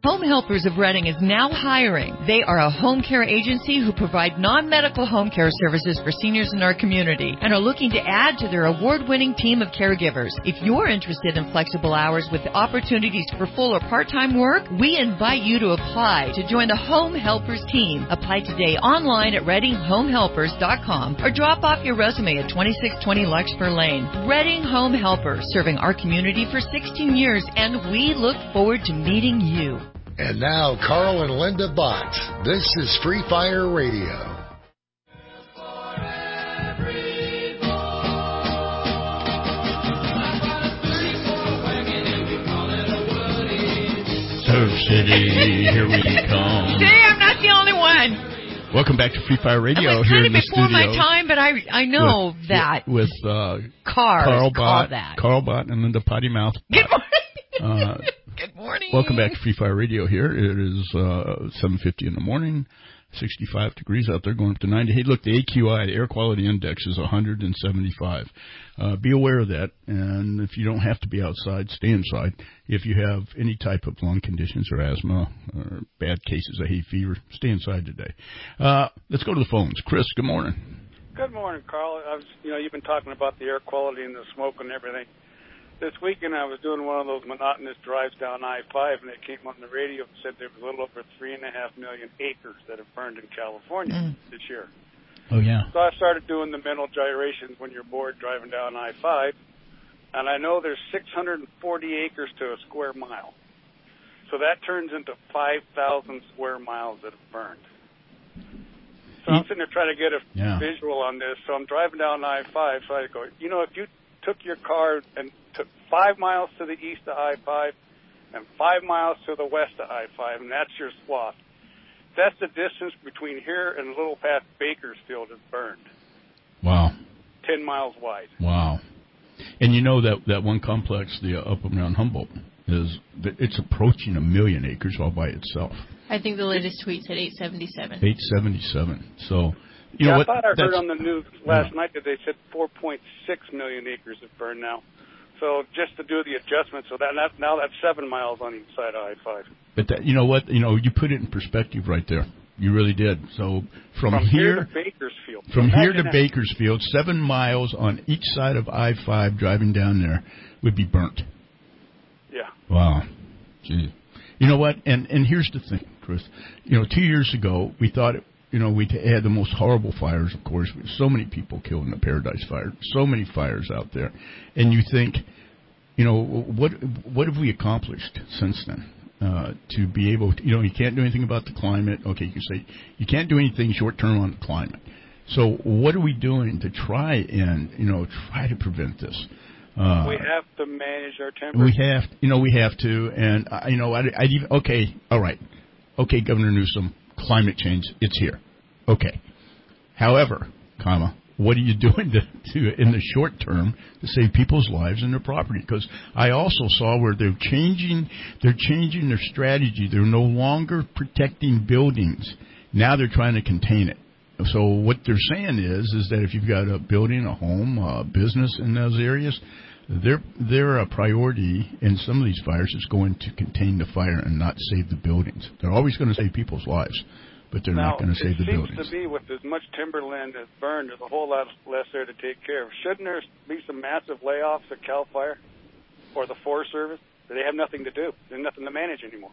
Home Helpers of Reading is now hiring. They are a home care agency who provide non-medical home care services for seniors in our community and are looking to add to their award-winning team of caregivers. If you're interested in flexible hours with opportunities for full or part-time work, we invite you to apply to join the Home Helpers team. Apply today online at reading home helpers dot com or drop off your resume at twenty-six twenty Luxford Lane. Reading Home Helpers, serving our community for sixteen years, and we look forward to meeting you. And now, Carl and Linda Bott. This is Free Fire Radio. Surf City, here we come. See, I'm not the only one. Welcome back to Free Fire Radio. It was here kind in of the before studio my time, but I I know with, that with uh, cars Carl call Bott, that. Carl Bott, and Linda Potty Mouth. Good morning. Uh, Good morning. Welcome back to Free Fire Radio. Here it is uh, seven fifty in the morning. sixty-five degrees out there, going up to ninety. Hey, look, the A Q I, the Air Quality Index, is one hundred seventy-five. Uh, be aware of that, and if you don't have to be outside, stay inside. If you have any type of lung conditions or asthma or bad cases of hay fever, stay inside today. Uh, let's go to the phones. Chris, good morning. Good morning, Carl. I was, you know, you've been talking about the air quality and the smoke and everything. This weekend I was doing one of those monotonous drives down I five, and it came on the radio and said there was a little over three and a half million acres that have burned in California mm. this year. Oh, yeah. So I started doing the mental gyrations when you're bored driving down I five, and I know there's six hundred forty acres to a square mile. So that turns into five thousand square miles that have burned. So I'm sitting there trying to get a yeah. visual on this. So I'm driving down I five, so I go, you know, if you took your car and took five miles to the east of I five and five miles to the west of I five, and that's your swath. That's the distance between here and a little past Bakersfield is burned. Wow. Ten miles wide. Wow. And you know that, that one complex, the uh, up around Humboldt, is it's approaching a million acres all by itself. I think the latest tweet said eight seventy-seven. eight seventy-seven. So, you yeah, know I what? thought I heard that's, on the news last yeah. night that they said four point six million acres have burned now. So just to do the adjustment, so that, that now that's seven miles on each side of I five. But that, you know what? You know, you put it in perspective right there. You really did. So from, from here, here to Bakersfield, from Imagine here to that. Bakersfield, seven miles on each side of I five, driving down there would be burnt. Yeah. Wow. Gee. You know what? And and here's the thing, Chris. You know, two years ago we thought it. You know, we had the most horrible fires, of course. So many people killed in the Paradise Fire. So many fires out there. And you think, you know, what what have we accomplished since then? Uh, to be able to, you know, you can't do anything about the climate. Okay, you can say you can't do anything short-term on the climate. So what are we doing to try and, you know, try to prevent this? Uh, we have to manage our temperature. We have, you know, we have to. And, uh, you know, I, I even, okay, all right. Okay, Governor Newsom. Climate change, it's here. Okay. However, comma, what are you doing to, to in the short term to save people's lives and their property? Because I also saw where they're changing, they're changing their strategy. They're no longer protecting buildings. Now they're trying to contain it. So what they're saying is, is that if you've got a building, a home, a business in those areas, their their uh, priority in some of these fires is going to contain the fire and not save the buildings. They're always going to save people's lives, but they're now, not going to save the buildings. It seems to me with as much timberland that's burned, there's a whole lot less there to take care of. Shouldn't there be some massive layoffs at CAL FIRE or the Forest Service? They have nothing to do. There's nothing to manage anymore.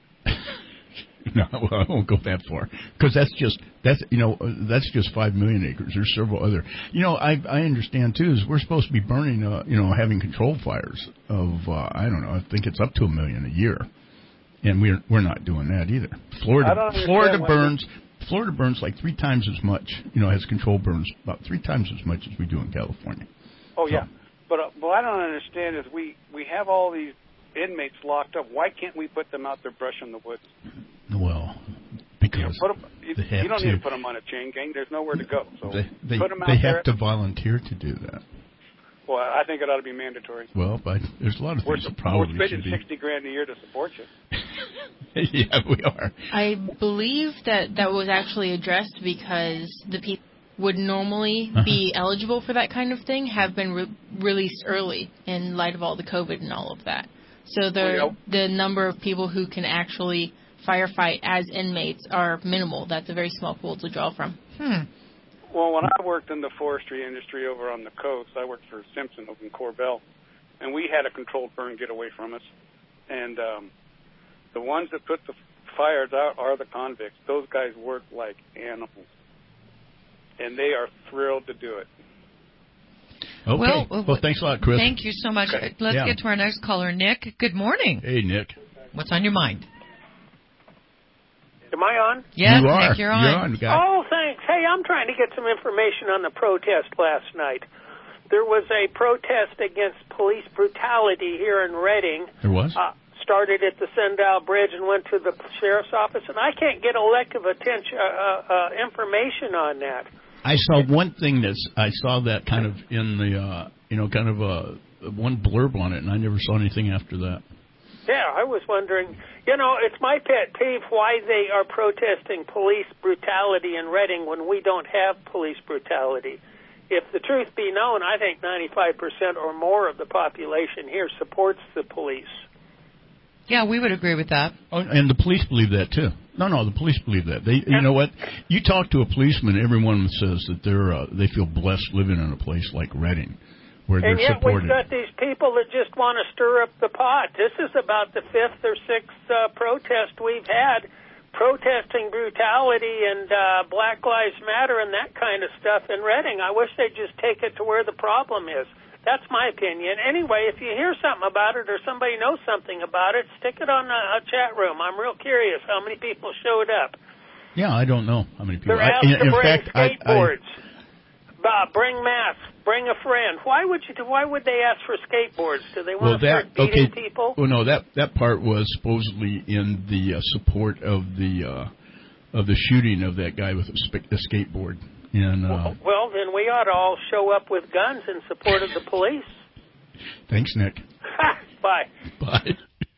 No, well, I won't go that far because that's just that's you know that's just five million acres. There's several other. You know, I I understand too is we're supposed to be burning, uh, you know, having controlled fires of uh, I don't know. I think it's up to a million a year, and we're we're not doing that either. Florida Florida burns Florida burns like three times as much. You know, has controlled burns about three times as much as we do in California. Oh so. yeah, but uh, what I don't understand is we we have all these inmates locked up. Why can't we put them out there brushing the woods? Well, because you, know, put them, you, they have you don't to, need to put them on a chain gang. There's nowhere to go. So they they, put them out they there. have to volunteer to do that. Well, I think it ought to be mandatory. Well, but there's a lot of we're, things that probably we're should spending be. sixty grand a year to support you. Yeah, we are. I believe that that was actually addressed because the people would normally uh-huh. be eligible for that kind of thing have been re- released early in light of all the COVID and all of that. So the the number of people who can actually firefight as inmates are minimal. That's a very small pool to draw from. Hmm. Well, when I worked in the forestry industry over on the coast, I worked for Simpson over in Corbell, and we had a controlled burn get away from us. And um, the ones that put the fires out are the convicts. Those guys work like animals, and they are thrilled to do it. Okay. Well, well, thanks a lot, Chris. Thank you so much. Let's yeah. get to our next caller, Nick. Good morning. Hey, Nick. What's on your mind? Am I on? Yes, you are. Nick, you're on. You're on, guy. Oh, thanks. Hey, I'm trying to get some information on the protest last night. There was a protest against police brutality here in Reading. There was? Uh, started at the Sendal Bridge and went to the sheriff's office, and I can't get a lick of attention, uh, uh, information on that. I saw one thing that's, I saw that kind of in the, uh, you know, kind of a, one blurb on it, and I never saw anything after that. Yeah, I was wondering, you know, it's my pet peeve why they are protesting police brutality in Reading when we don't have police brutality. If the truth be known, I think ninety-five percent or more of the population here supports the police. Yeah, we would agree with that. Oh, and the police believe that, too. No, no, the police believe that. They, you know what? You talk to a policeman, everyone says that they're uh, they feel blessed living in a place like Reading, where And they're yet supported. we've got these people that just want to stir up the pot. This is about the fifth or sixth uh, protest we've had, protesting brutality and uh, Black Lives Matter and that kind of stuff in Reading. I wish they'd just take it to where the problem is. That's my opinion. Anyway, if you hear something about it or somebody knows something about it, stick it on a, a chat room. I'm real curious how many people showed up. Yeah, I don't know how many people. They're asked I, in, to in bring fact, skateboards. I, I, Uh, bring masks. Bring a friend. Why would you? Why would they ask for skateboards? Do they want well, to that, start beating okay, people? Well, no, that that part was supposedly in the uh, support of the uh, of the shooting of that guy with a, sp- a skateboard. And uh, well, well, then we ought to all show up with guns in support of the police. Thanks, Nick. Bye. Bye.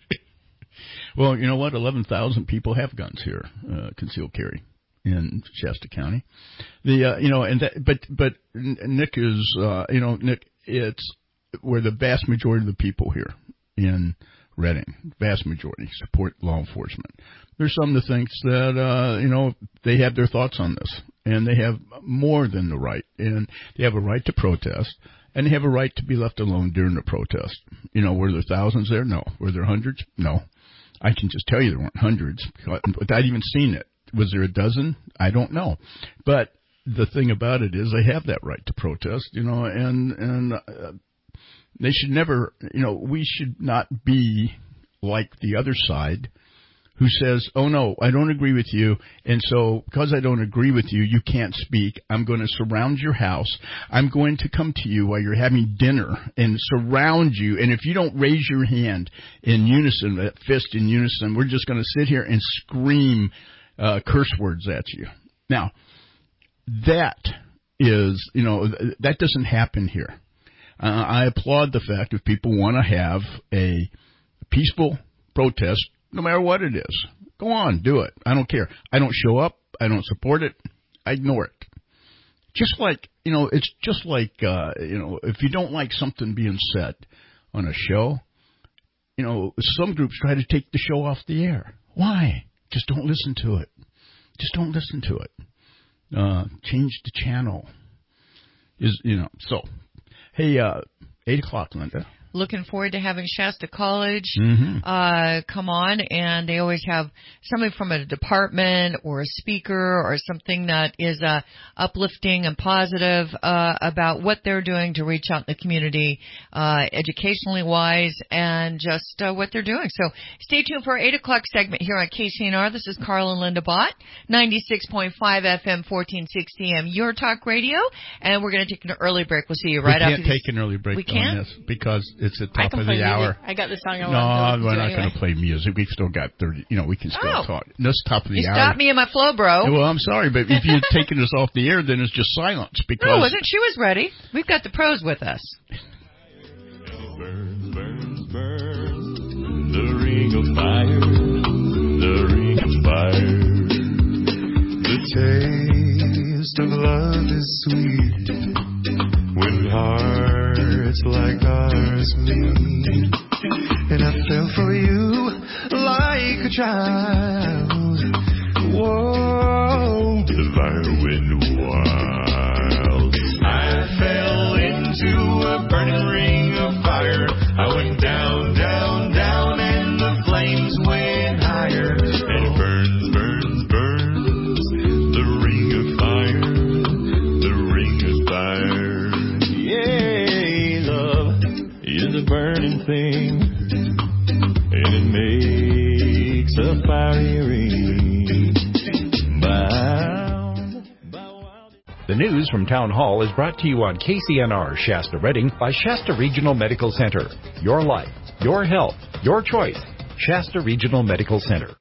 Well, you know what? eleven thousand people have guns here, uh, concealed carry in Shasta County. The uh, you know, and that, but but Nick is uh, you know Nick, it's where the vast majority of the people here in Reading, vast majority support law enforcement. There's some that thinks that uh, you know they have their thoughts on this, and they have more than the right, and they have a right to protest, and they have a right to be left alone during the protest. You know, were there thousands there? No. Were there hundreds? No. I can just tell you there weren't hundreds without even seeing it. Was there a dozen? I don't know. But the thing about it is they have that right to protest, you know, and, and uh, they should never, you know, we should not be like the other side who says, oh, no, I don't agree with you, and so because I don't agree with you, you can't speak. I'm going to surround your house. I'm going to come to you while you're having dinner and surround you, and if you don't raise your hand in unison, that fist in unison, we're just going to sit here and scream uh, curse words at you. Now, that is, you know, that doesn't happen here. Uh, I applaud the fact if people want to have a peaceful protest, no matter what it is. Go on, do it. I don't care. I don't show up. I don't support it. I ignore it. Just like, you know, it's just like, uh, you know, if you don't like something being said on a show, you know, some groups try to take the show off the air. Why? Just don't listen to it. Just don't listen to it. Uh, change the channel. Is, you know, so, hey, uh, eight o'clock, Linda. Looking forward to having Shasta College mm-hmm. uh, come on, and they always have somebody from a department or a speaker or something that is uh, uplifting and positive uh, about what they're doing to reach out in the community, uh, educationally wise, and just uh, what they're doing. So stay tuned for our eight o'clock segment here on K C N R. This is Carl and Linda Bott, ninety-six point five F M, fourteen sixty A M, Your Talk Radio, and we're going to take an early break. We'll see you right we after. We can't take an early break we on can't? this because it's at I top can of play the music. hour. I got the song I no, want to we're do not anyway. going to play music. We've still got thirty. You know, we can still oh. talk. This is top of the you hour. You stopped me in my flow, bro. Well, I'm sorry, but if you'd taken us off the air, then it's just silence. Because no, it wasn't. She was ready. We've got the pros with us. Burns, burns, burns. The ring of fire. The ring of fire. The taste of love is sweet when hearts like ours meet. And I fell for you like a child. fire went wild. I fell into a burning ring of fire. I went down, down, down, and the flames went higher. And it burns, burns, burns, the ring of fire, the ring of fire. Yeah, love is a burning thing, and it makes a fiery ring. Bound. The news from Town Hall is brought to you on K C N R Shasta Redding by Shasta Regional Medical Center. Your life, your health, your choice. Shasta Regional Medical Center.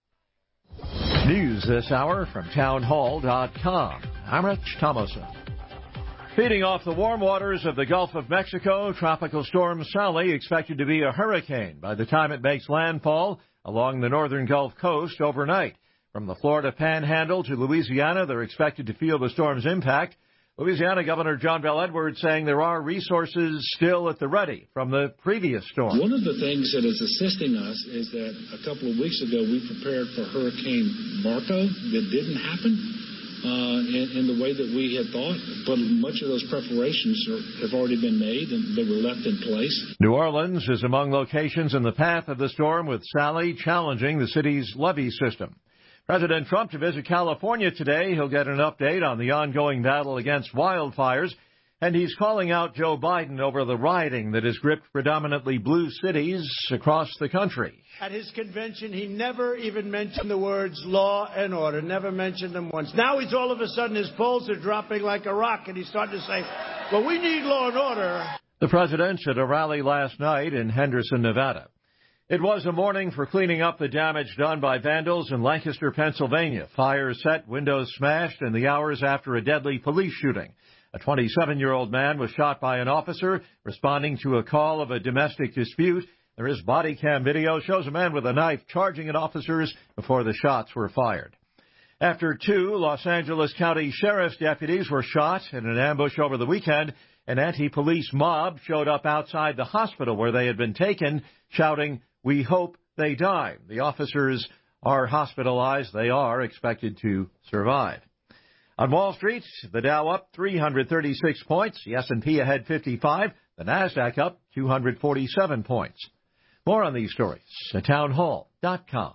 News this hour from town hall dot com. I'm Rich Thomason. Feeding off the warm waters of the Gulf of Mexico, Tropical Storm Sally expected to be a hurricane by the time it makes landfall along the northern Gulf Coast overnight. From the Florida Panhandle to Louisiana, they're expected to feel the storm's impact. Louisiana Governor John Bel Edwards saying there are resources still at the ready from the previous storm. One of the things that is assisting us is that a couple of weeks ago we prepared for Hurricane Marco. That didn't happen uh, in, in the way that we had thought, but much of those preparations are, have already been made and they were left in place. New Orleans is among locations in the path of the storm, with Sally challenging the city's levee system. President Trump to visit California today. He'll get an update on the ongoing battle against wildfires, and he's calling out Joe Biden over the rioting that has gripped predominantly blue cities across the country. At his convention, he never even mentioned the words law and order, never mentioned them once. Now he's all of a sudden, his polls are dropping like a rock, and he's starting to say, well, we need law and order. The president at a rally last night in Henderson, Nevada. It was a morning for cleaning up the damage done by vandals in Lancaster, Pennsylvania. Fires set, windows smashed in the hours after a deadly police shooting. A twenty-seven-year-old man was shot by an officer responding to a call of a domestic dispute. There is body cam video shows a man with a knife charging at officers before the shots were fired. After two Los Angeles County Sheriff's deputies were shot in an ambush over the weekend, an anti-police mob showed up outside the hospital where they had been taken, shouting, "We hope they die." The officers are hospitalized. They are expected to survive. On Wall Street, the Dow up three hundred thirty-six points, the S and P ahead fifty-five, the NASDAQ up two hundred forty-seven points. More on these stories at town hall dot com.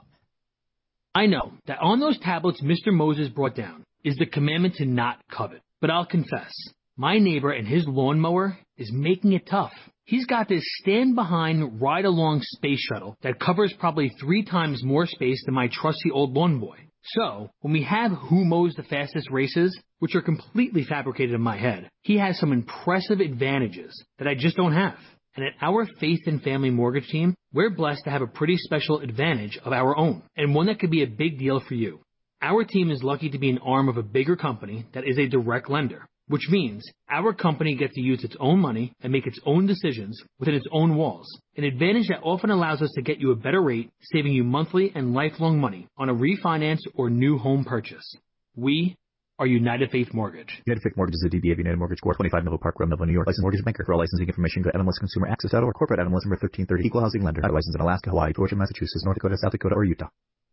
I know that on those tablets Mister Moses brought down is the commandment to not covet. But I'll confess, my neighbor and his lawnmower is making it tough. He's got this stand-behind, ride-along space shuttle that covers probably three times more space than my trusty old lawn boy. So, when we have Who Mows the Fastest races, which are completely fabricated in my head, he has some impressive advantages that I just don't have. And at our Faith and Family Mortgage team, we're blessed to have a pretty special advantage of our own, and one that could be a big deal for you. Our team is lucky to be an arm of a bigger company that is a direct lender, which means our company gets to use its own money and make its own decisions within its own walls, an advantage that often allows us to get you a better rate, saving you monthly and lifelong money on a refinance or new home purchase. We are United Faith Mortgage. United Faith Mortgage is a D B A of United Mortgage Corp, twenty-five Melville Park Road, Melville, New York. Licensed mortgage banker. For all licensing information, go to N M L S Consumer Access dot org. Corporate N M L S number thirteen thirty. Equal housing lender. Not licensed in Alaska, Hawaii, Georgia, Massachusetts, North Dakota, South Dakota, or Utah.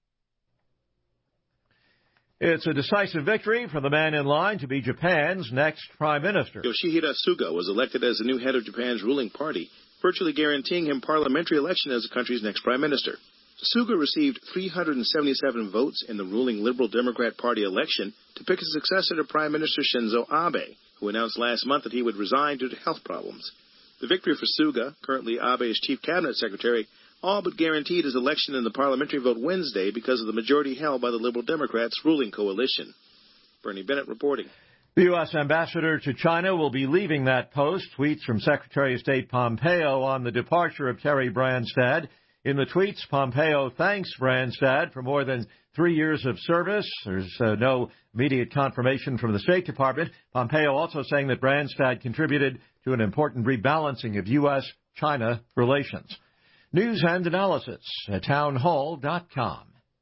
It's a decisive victory for the man in line to be Japan's next prime minister. Yoshihide Suga was elected as the new head of Japan's ruling party, virtually guaranteeing him parliamentary election as the country's next prime minister. Suga received three hundred seventy-seven votes in the ruling Liberal Democrat Party election to pick a successor to Prime Minister Shinzo Abe, who announced last month that he would resign due to health problems. The victory for Suga, currently Abe's chief cabinet secretary, all but guaranteed his election in the parliamentary vote Wednesday because of the majority held by the Liberal Democrats' ruling coalition. Bernie Bennett reporting. The U S ambassador to China will be leaving that post. Tweets from Secretary of State Pompeo on the departure of Terry Branstad. In the tweets, Pompeo thanks Branstad for more than three years of service. There's uh, no immediate confirmation from the State Department. Pompeo also saying that Branstad contributed to an important rebalancing of U S China relations. News and analysis at town hall dot com.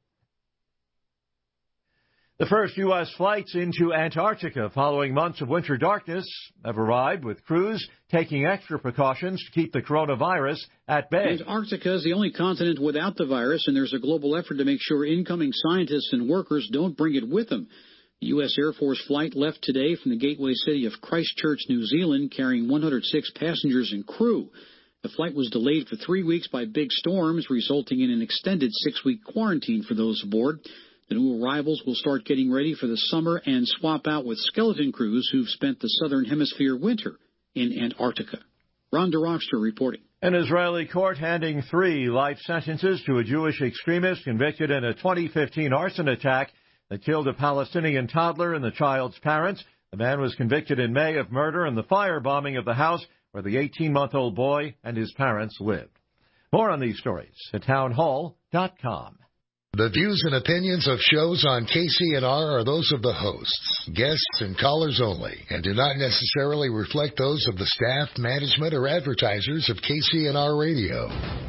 The first U S flights into Antarctica following months of winter darkness have arrived, with crews taking extra precautions to keep the coronavirus at bay. Antarctica is the only continent without the virus, and there's a global effort to make sure incoming scientists and workers don't bring it with them. The U S Air Force flight left today from the gateway city of Christchurch, New Zealand, carrying one hundred six passengers and crew. The flight was delayed for three weeks by big storms, resulting in an extended six-week quarantine for those aboard. The new arrivals will start getting ready for the summer and swap out with skeleton crews who've spent the southern hemisphere winter in Antarctica. Ron DeRochster reporting. An Israeli court handing three life sentences to a Jewish extremist convicted in a twenty fifteen arson attack that killed a Palestinian toddler and the child's parents. The man was convicted in May of murder and the firebombing of the house where the eighteen-month-old boy and his parents lived. More on these stories at town hall dot com. The views and opinions of shows on K C N R are those of the hosts, guests, and callers only, and do not necessarily reflect those of the staff, management, or advertisers of K C N R Radio.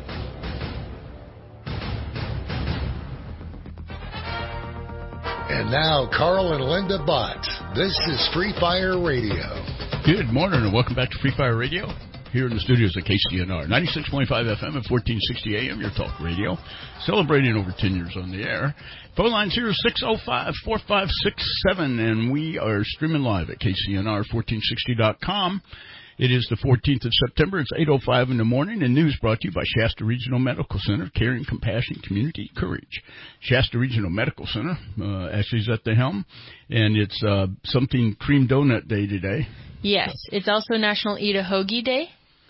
And now, Carl and Linda Bott. This is Free Fire Radio. Good morning and welcome back to Free Fire Radio. Here in the studios at K C N R, ninety-six point five F M and fourteen sixty A M, your talk radio. Celebrating over ten years on the air. Phone lines here six oh five, four five six seven, and we are streaming live at K C N R fourteen sixty dot com. It is the fourteenth of September. It's eight oh five in the morning, and news brought to you by Shasta Regional Medical Center, Caring, Compassion, Community, Courage. Shasta Regional Medical Center, uh, Ashley's at the helm, and it's uh, something cream donut day today. Yes, it's also National Eat a Hoagie Day,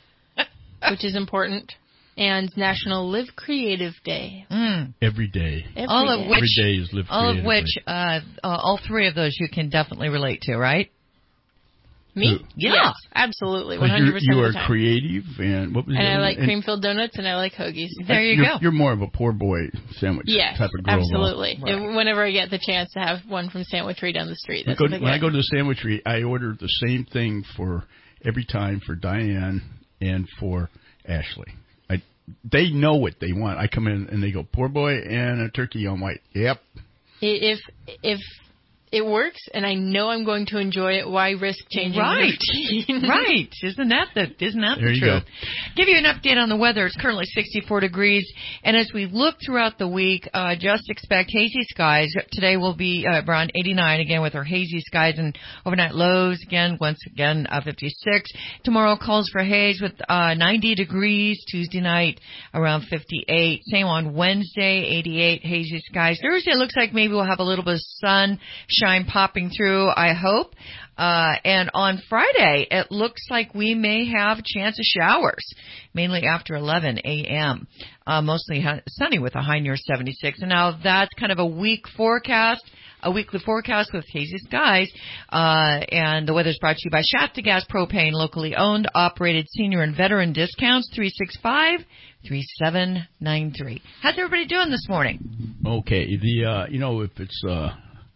which is important, and National Live Creative Day. Mm. Every day. Every all day. of which, Every day is Live all of Creative which, Day. uh, uh, all three of those you can definitely relate to, right? Me? Who? Yeah. Yes, absolutely, one But hundred you're, percent you of are the time. creative, and what was And the I other like one? cream-filled donuts, and I like hoagies. There you you're, go. You're more of a poor boy sandwich Yes, type of girl. absolutely. Right. And whenever I get the chance to have one from Sandwichery down the street, that's When, what I go, when I get. go to the sandwichery, I order the same thing for every time for Diane and for Ashley. I, they know what they want. I come in and they go, poor boy and a turkey on white. Yep. If if it works and I know I'm going to enjoy it, why risk changing Right. the routine? Right. Isn't that the isn't that There the you truth? go. Give you an update on the weather. It's currently sixty-four degrees, and as we look throughout the week, uh, just expect hazy skies. Today will be uh, around eighty-nine again with our hazy skies and overnight lows again. Once again, uh, fifty-six. Tomorrow calls for haze with uh, ninety degrees. Tuesday night around fifty-eight. Same on Wednesday, eighty-eight. Hazy skies. Thursday it looks like maybe we'll have a little bit of sun. Shine popping through, I hope. Uh, and on Friday, it looks like we may have a chance of showers, mainly after eleven a.m. Uh, mostly ha- sunny with a high near seventy-six. And now that's kind of a week forecast, a weekly forecast with hazy skies. Uh, and the weather's brought to you by Shasta Gas Propane, locally owned, operated senior and veteran discounts, three six five, three seven nine three. How's everybody doing this morning? Okay. The uh, you know, if it's uh,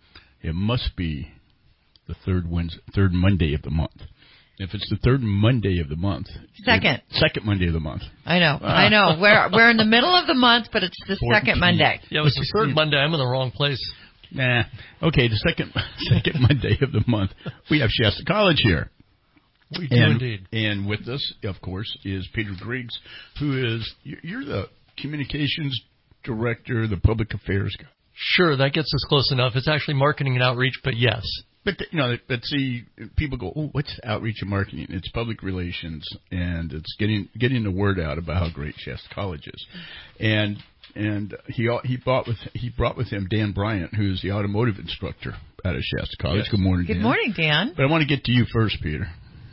it must be the third Wednesday, third Monday of the month. If it's the third Monday of the month, Second. second Monday of the month. I know, Ah. I know. We're we're in the middle of the month, but it's the fourteen. second Monday. Yeah, it was the third Monday. I'm in the wrong place. Nah. Okay, the second second Monday of the month, we have Shasta College here. We do and, indeed. And with us, of course, is Peter Griggs, who is, you're the communications director, the public affairs guy. Sure, that gets us close enough. It's actually marketing and outreach, but yes. But, you know, but see, people go, oh, what's outreach and marketing? It's public relations, and it's getting getting the word out about how great Shasta College is. And and he he brought with he brought with him Dan Bryant, who's the automotive instructor out of Shasta College. Yes. Good morning, Good Dan. morning, Dan. But I want to get to you first, Peter.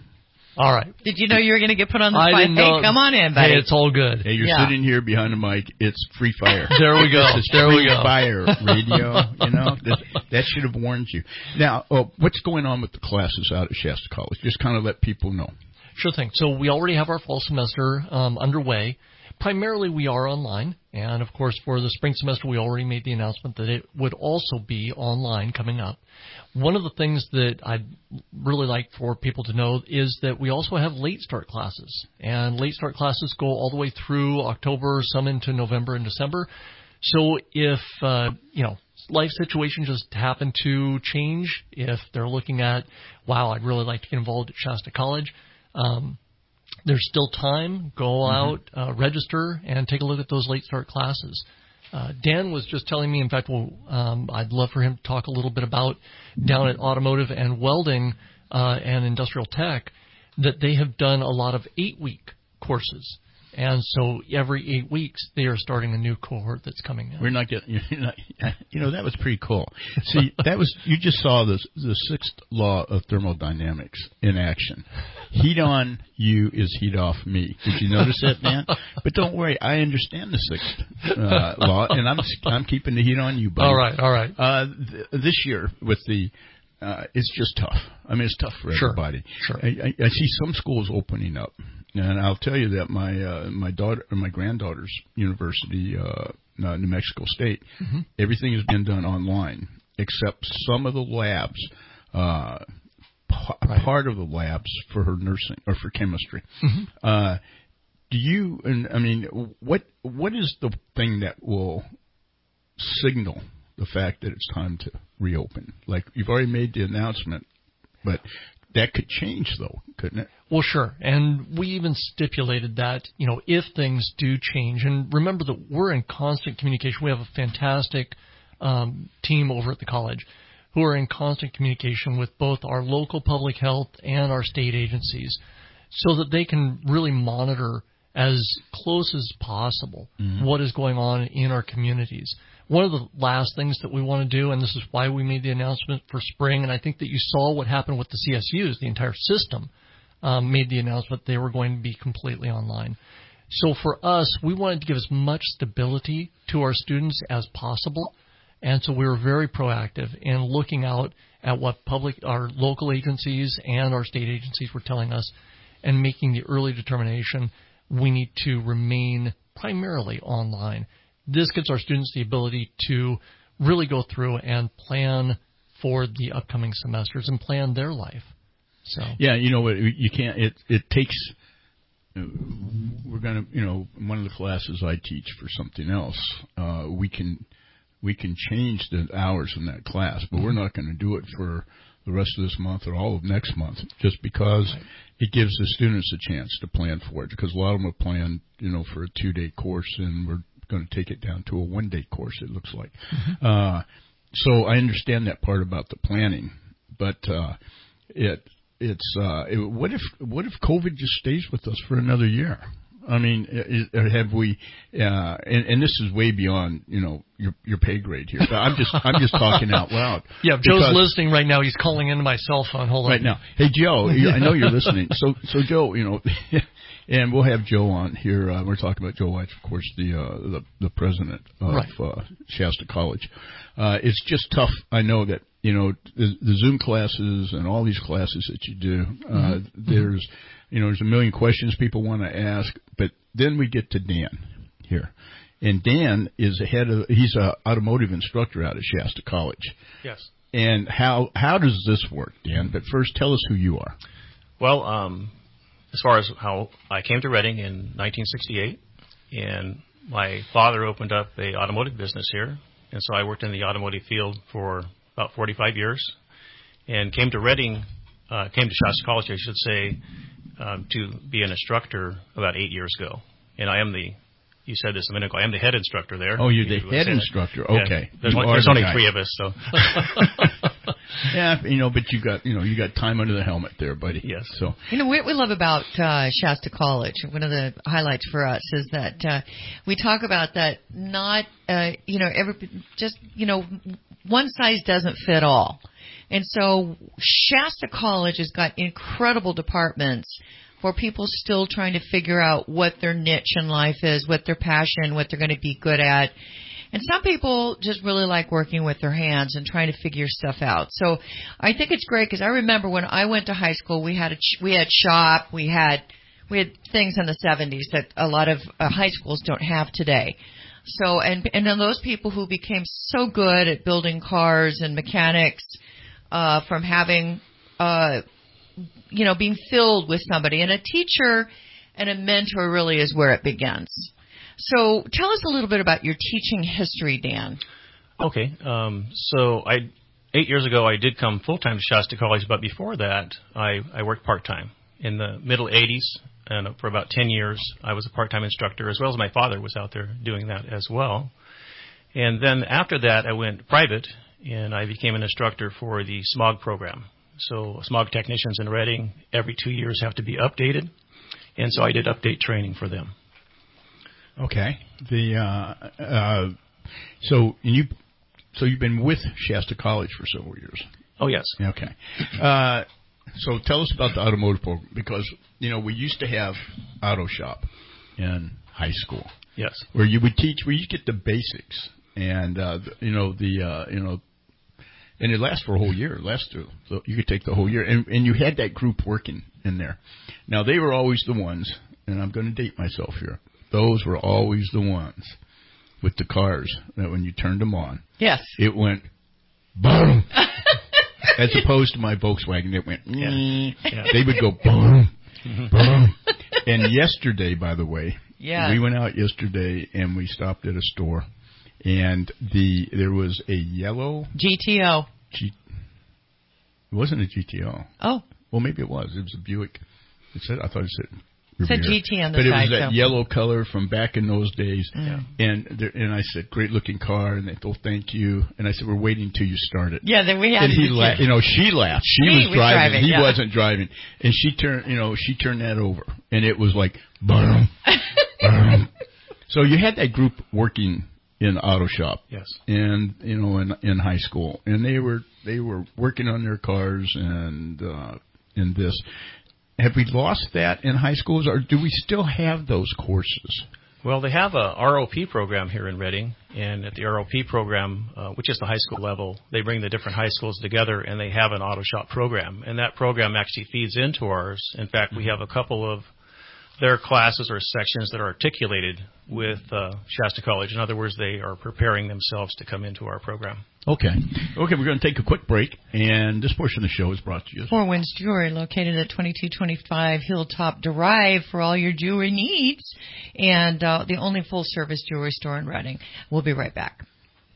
All right. Did you know you were going to get put on the I spot? didn't Hey, know. come on in, buddy. Hey, it's all good. Hey, you're Yeah. sitting here behind the mic. It's free fire. There we go. This is There free we go. fire radio. You know, that, that should have warned you. Now, oh, what's going on with the classes out at Shasta College? Just kind of let people know. Sure thing. So we already have our fall semester um, underway. Primarily, we are online. And, of course, for the spring semester, we already made the announcement that it would also be online coming up. One of the things that I'd really like for people to know is that we also have late start classes. And late start classes go all the way through October, some into November and December. So if, uh, you know, life situations just happen to change, if they're looking at, wow, I'd really like to get involved at Shasta College, um, there's still time. Go out, uh, register, and take a look at those late start classes. Uh, Dan was just telling me, in fact, well, um, I'd love for him to talk a little bit about down at Automotive and Welding uh, and Industrial Tech, that they have done a lot of eight-week courses. And so every eight weeks, they are starting a new cohort that's coming in. We're not getting, you know, you know, that was pretty cool. See, that was, you just saw the, the sixth law of thermodynamics in action. Heat on you is heat off me. Did you notice that, man? But don't worry, I understand the sixth uh, law, and I'm I'm keeping the heat on you, buddy. All right, all right. Uh, th- this year with the, uh, it's just tough. I mean, it's tough for Sure, everybody. sure. I, I, I see some schools opening up. And I'll tell you that my uh, my daughter, or my granddaughter's university, uh, uh, New Mexico State, mm-hmm. everything has been done online except some of the labs, uh, p- right. part of the labs for her nursing or for chemistry. Mm-hmm. Uh, do you? And I mean, what what is the thing that will signal the fact that it's time to reopen? Like, you've already made the announcement, but that could change, though, couldn't it? Well, sure. And we even stipulated that, you know, if things do change, and remember that we're in constant communication. We have a fantastic um, team over at the college who are in constant communication with both our local public health and our state agencies so that they can really monitor as close as possible Mm-hmm. what is going on in our communities. One of the last things that we want to do, and this is why we made the announcement for spring, and I think that you saw what happened with the C S Us, the entire system um, made the announcement they were going to be completely online. So for us, we wanted to give as much stability to our students as possible, and so we were very proactive in looking out at what public, our local agencies and our state agencies were telling us and making the early determination we need to remain primarily online. This gives our students the ability to really go through and plan for the upcoming semesters and plan their life. So yeah, you know what, you can't. It it takes. We're gonna, you know, one of the classes I teach for something else. Uh, we can we can change the hours in that class, but we're not going to do it for the rest of this month or all of next month, just because right. it gives the students a chance to plan for it. Because a lot of them have planned, you know, for a two-day course, and we're going to take it down to a one-day course, it looks like. Mm-hmm. Uh, so I understand that part about the planning, but uh, it it's uh, it, what if what if COVID just stays with us for another year? I mean, is, have we? Uh, and, and this is way beyond, you know, your your pay grade here. But I'm just I'm just talking out loud. Yeah, Joe's listening right now. He's calling into my cell phone. Hold on. Right now, hey Joe, I know you're listening. So so Joe, you know, and we'll have Joe on here. Uh, we're talking about Joe White, of course, the uh, the, the president of right. uh, Shasta College. Uh, it's just tough. I know that, you know, the, the Zoom classes and all these classes that you do. Uh, mm-hmm. There's You know, there's a million questions people want to ask, but then we get to Dan here. And Dan is a head of, he's an automotive instructor out at Shasta College. Yes. And how how does this work, Dan? But first, tell us who you are. Well, um, as far as how I came to Reading in nineteen sixty-eight, and my father opened up a automotive business here, and so I worked in the automotive field for about forty-five years, and came to Reading, uh, came to Shasta College, I should say, Um, to be an instructor about eight years ago. And I am the, you said this a minute ago, I am the head instructor there. Oh, you're the you head instructor. That. Okay. Yeah, there's, you only, there's only guy. three of us, so. Yeah, you know, but you got, you know, you got time under the helmet there, buddy. Yes. So. You know, what we love about uh, Shasta College, one of the highlights for us is that uh, we talk about that not, uh, you know, every, just, you know, one size doesn't fit all. And so Shasta College has got incredible departments for people still trying to figure out what their niche in life is, what their passion, what they're going to be good at. And some people just really like working with their hands and trying to figure stuff out. So I think it's great because I remember when I went to high school, we had a we had shop, we had we had things in the seventies that a lot of uh, high schools don't have today. So and and then those people who became so good at building cars and mechanics uh, from having uh, you know being filled with somebody, and a teacher and a mentor really is where it begins. So tell us a little bit about your teaching history, Dan. Okay. Um, so I eight years ago, I did come full-time to Shasta College, but before that, I, I worked part-time. In the middle eighties, and for about ten years, I was a part-time instructor, as well as my father was out there doing that as well. And then after that, I went private, and I became an instructor for the SMOG program. So SMOG technicians in Reading every two years have to be updated, and so I did update training for them. Okay. The uh, uh, so and you so you've been with Shasta College for several years. Oh yes. Okay. Uh, so tell us about the automotive program, because you know we used to have auto shop in high school. Yes. Where you would teach, where you get the basics, and uh, you know the uh, you know. And it lasts for a whole year. It lasts through, so you could take the whole year. And, and you had that group working in there. Now, they were always the ones, and I'm going to date myself here, those were always the ones with the cars that when you turned them on, yes, it went boom. As opposed to my Volkswagen, it went, yeah. Yeah. They would go boom, boom. And yesterday, by the way, yeah. we went out yesterday and we stopped at a store. And the there was a yellow G T O. G, it wasn't a G T O. Oh, well, maybe it was. It was a Buick. It said I thought it said. It said G T on the but side. But it was that so. yellow color from back in those days. Mm. And there, and I said, great looking car. And they told, thank you. And I said, we're waiting till you start it. Yeah, then we had. And he laughed. You know, she laughed. She he was, was driving. driving. He yeah. wasn't driving. And she turned. You know, she turned that over, and it was like boom, boom. So you had that group working in auto shop, yes, and you know, in in high school, and they were they were working on their cars and uh, in this. Have we lost that in high schools, or do we still have those courses? Well, they have a R O P program here in Reading, and at the R O P program, uh, which is the high school level, they bring the different high schools together, and they have an auto shop program, and that program actually feeds into ours. In fact, we have a couple of their classes or sections that are articulated with uh, Shasta College. In other words, they are preparing themselves to come into our program. Okay. Okay, we're going to take a quick break, and this portion of the show is brought to you. Four Winds Jewelry, located at twenty-two twenty-five Hilltop Drive for all your jewelry needs, and uh, the only full-service jewelry store in Reading. We'll be right back.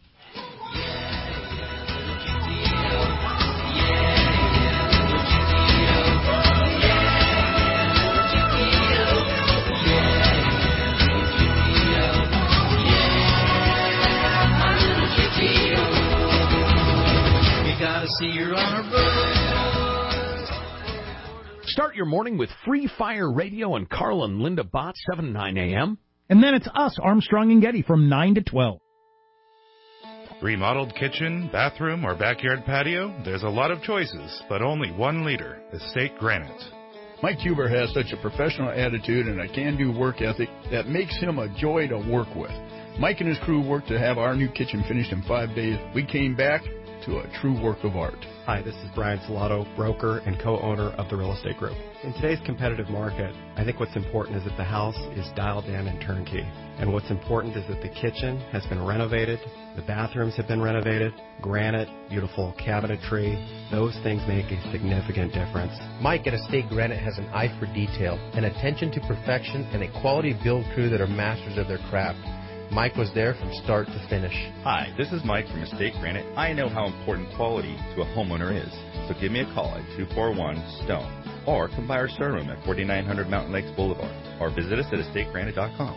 Start your morning with Free Fire Radio and Carl and Linda Bott, seven to nine a.m. And then it's us, Armstrong and Getty, from nine to twelve. Remodeled kitchen, bathroom, or backyard patio? There's a lot of choices, but only one leader, Estate Granite. Mike Huber has such a professional attitude and a can-do work ethic that makes him a joy to work with. Mike and his crew worked to have our new kitchen finished in five days. We came back to a true work of art. Hi, this is Brian Salato, broker and co-owner of the Real Estate Group. In today's competitive market, I think what's important is that the house is dialed in and turnkey. And what's important is that the kitchen has been renovated, the bathrooms have been renovated, granite, beautiful cabinetry. Those things make a significant difference. Mike at Estate Granite has an eye for detail, an attention to perfection, and a quality build crew that are masters of their craft. Mike was there from start to finish. Hi, this is Mike from Estate Granite. I know how important quality to a homeowner is. So give me a call at two four one STONE or come by our showroom at forty-nine hundred Mountain Lakes Boulevard or visit us at estate granite dot com.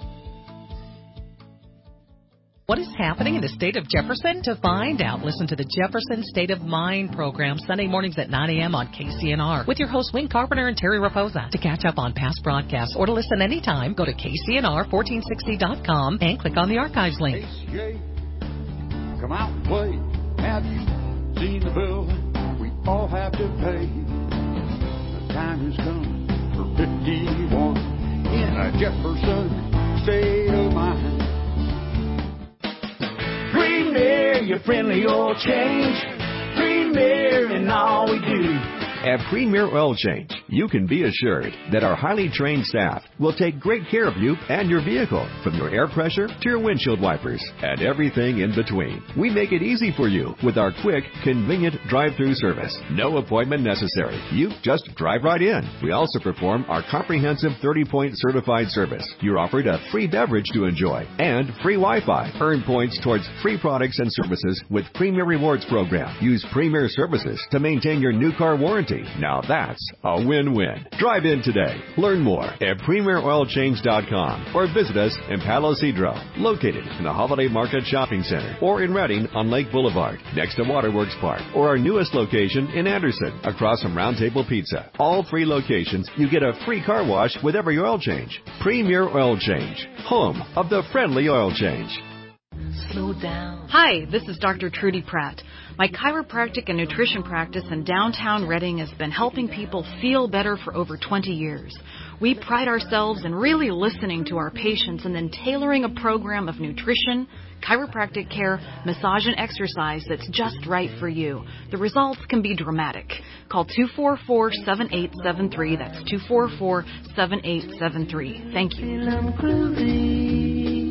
What is happening in the state of Jefferson? To find out, listen to the Jefferson State of Mind program Sunday mornings at nine a.m. on K C N R with your hosts Wayne Carpenter and Terry Raposa. To catch up on past broadcasts or to listen anytime, go to K C N R fourteen sixty dot com and click on the archives link. A C A, come out and play. Have you seen the bill we all have to pay? The time has come for fifty-one in a Jefferson State of Mind. Premier, your friendly oil change. Premier in all we do. At Premier Oil Change, you can be assured that our highly trained staff will take great care of you and your vehicle, from your air pressure to your windshield wipers and everything in between. We make it easy for you with our quick, convenient drive-through service. No appointment necessary. You just drive right in. We also perform our comprehensive thirty-point certified service. You're offered a free beverage to enjoy and free Wi-Fi. Earn points towards free products and services with Premier Rewards program. Use Premier services to maintain your new car warranty. warranty. Now that's a win-win. Drive in today. Learn more at premier oil change dot com or visit us in Palo Cedro, located in the Holiday Market Shopping Center, or in Redding on Lake Boulevard, next to Waterworks Park, or our newest location in Anderson, across from Round Table Pizza. All three locations, you get a free car wash with every oil change. Premier Oil Change, home of the friendly oil change. Slow down. Hi, this is Doctor Trudy Pratt. My chiropractic and nutrition practice in downtown Redding has been helping people feel better for over twenty years. We pride ourselves in really listening to our patients and then tailoring a program of nutrition, chiropractic care, massage, and exercise that's just right for you. The results can be dramatic. Call two four four, seven eight seven three. That's two four four, seven eight seven three. Thank you.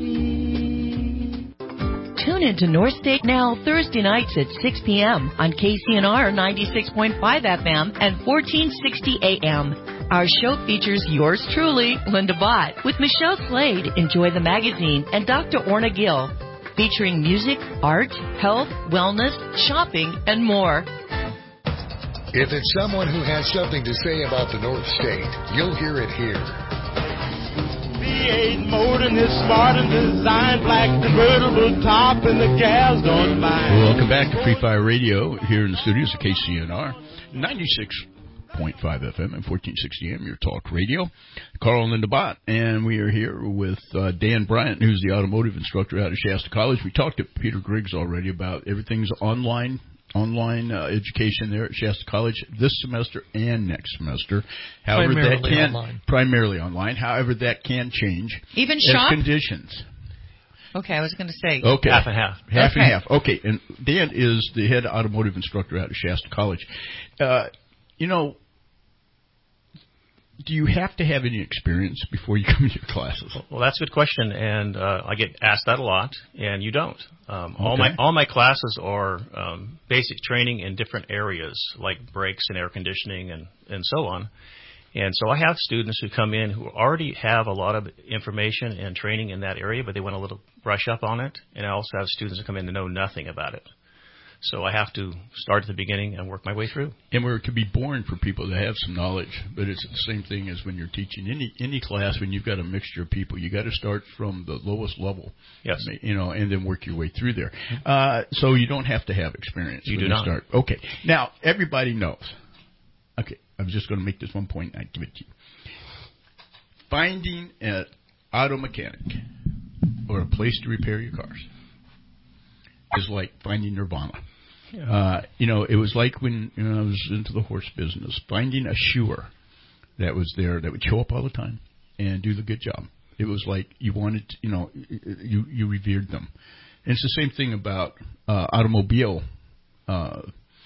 Tune into North State Now Thursday nights at six p.m. on K C N R ninety-six point five F M and fourteen sixty A M. Our show features yours truly, Linda Bott, with Michelle Slade, Enjoy the Magazine, and Doctor Orna Gill, featuring music, art, health, wellness, shopping, and more. If it's someone who has something to say about the North State, you'll hear it here. V eight motor is smart and designed, black convertible top, and the gals don't mind. Welcome back to Free Fire Radio here in the studios of K C N R ninety-six point five F M and fourteen sixty A M, your talk radio. Carl and Linda Bott, and we are here with uh, Dan Bryant, who's the automotive instructor out of Shasta College. We talked to Peter Griggs already about everything's online. Online uh, education there at Shasta College this semester and next semester. However, primarily that can online. primarily online. However, that can change Even as shop conditions. Okay, I was going to say okay. half and half. Half okay. and half. Okay, and Dan is the head automotive instructor out of Shasta College. Uh, you know, do you have to have any experience before you come to your classes? Well, that's a good question, and uh, I get asked that a lot, and you don't. Um, all Okay. my all my classes are um, basic training in different areas, like brakes and air conditioning and, and so on. And so I have students who come in who already have a lot of information and training in that area, but they want a little brush up on it. And I also have students who come in to know nothing about it. So I have to start at the beginning and work my way through. And we're to be born for people that have some knowledge, but it's the same thing as when you're teaching any any class. When you've got a mixture of people, you got to start from the lowest level, yes, you know, and then work your way through there. Uh, so you don't have to have experience. You when do you not. Start. Okay. Now everybody knows. Okay, I was just going to make this one point, and I give it to you. Finding an auto mechanic or a place to repair your cars is like finding nirvana. Yeah. Uh, you know, it was like when you know, I was into the horse business, finding a shoer that was there that would show up all the time and do the good job. It was like you wanted, to, you know, you you revered them. And it's the same thing about uh, automobile uh,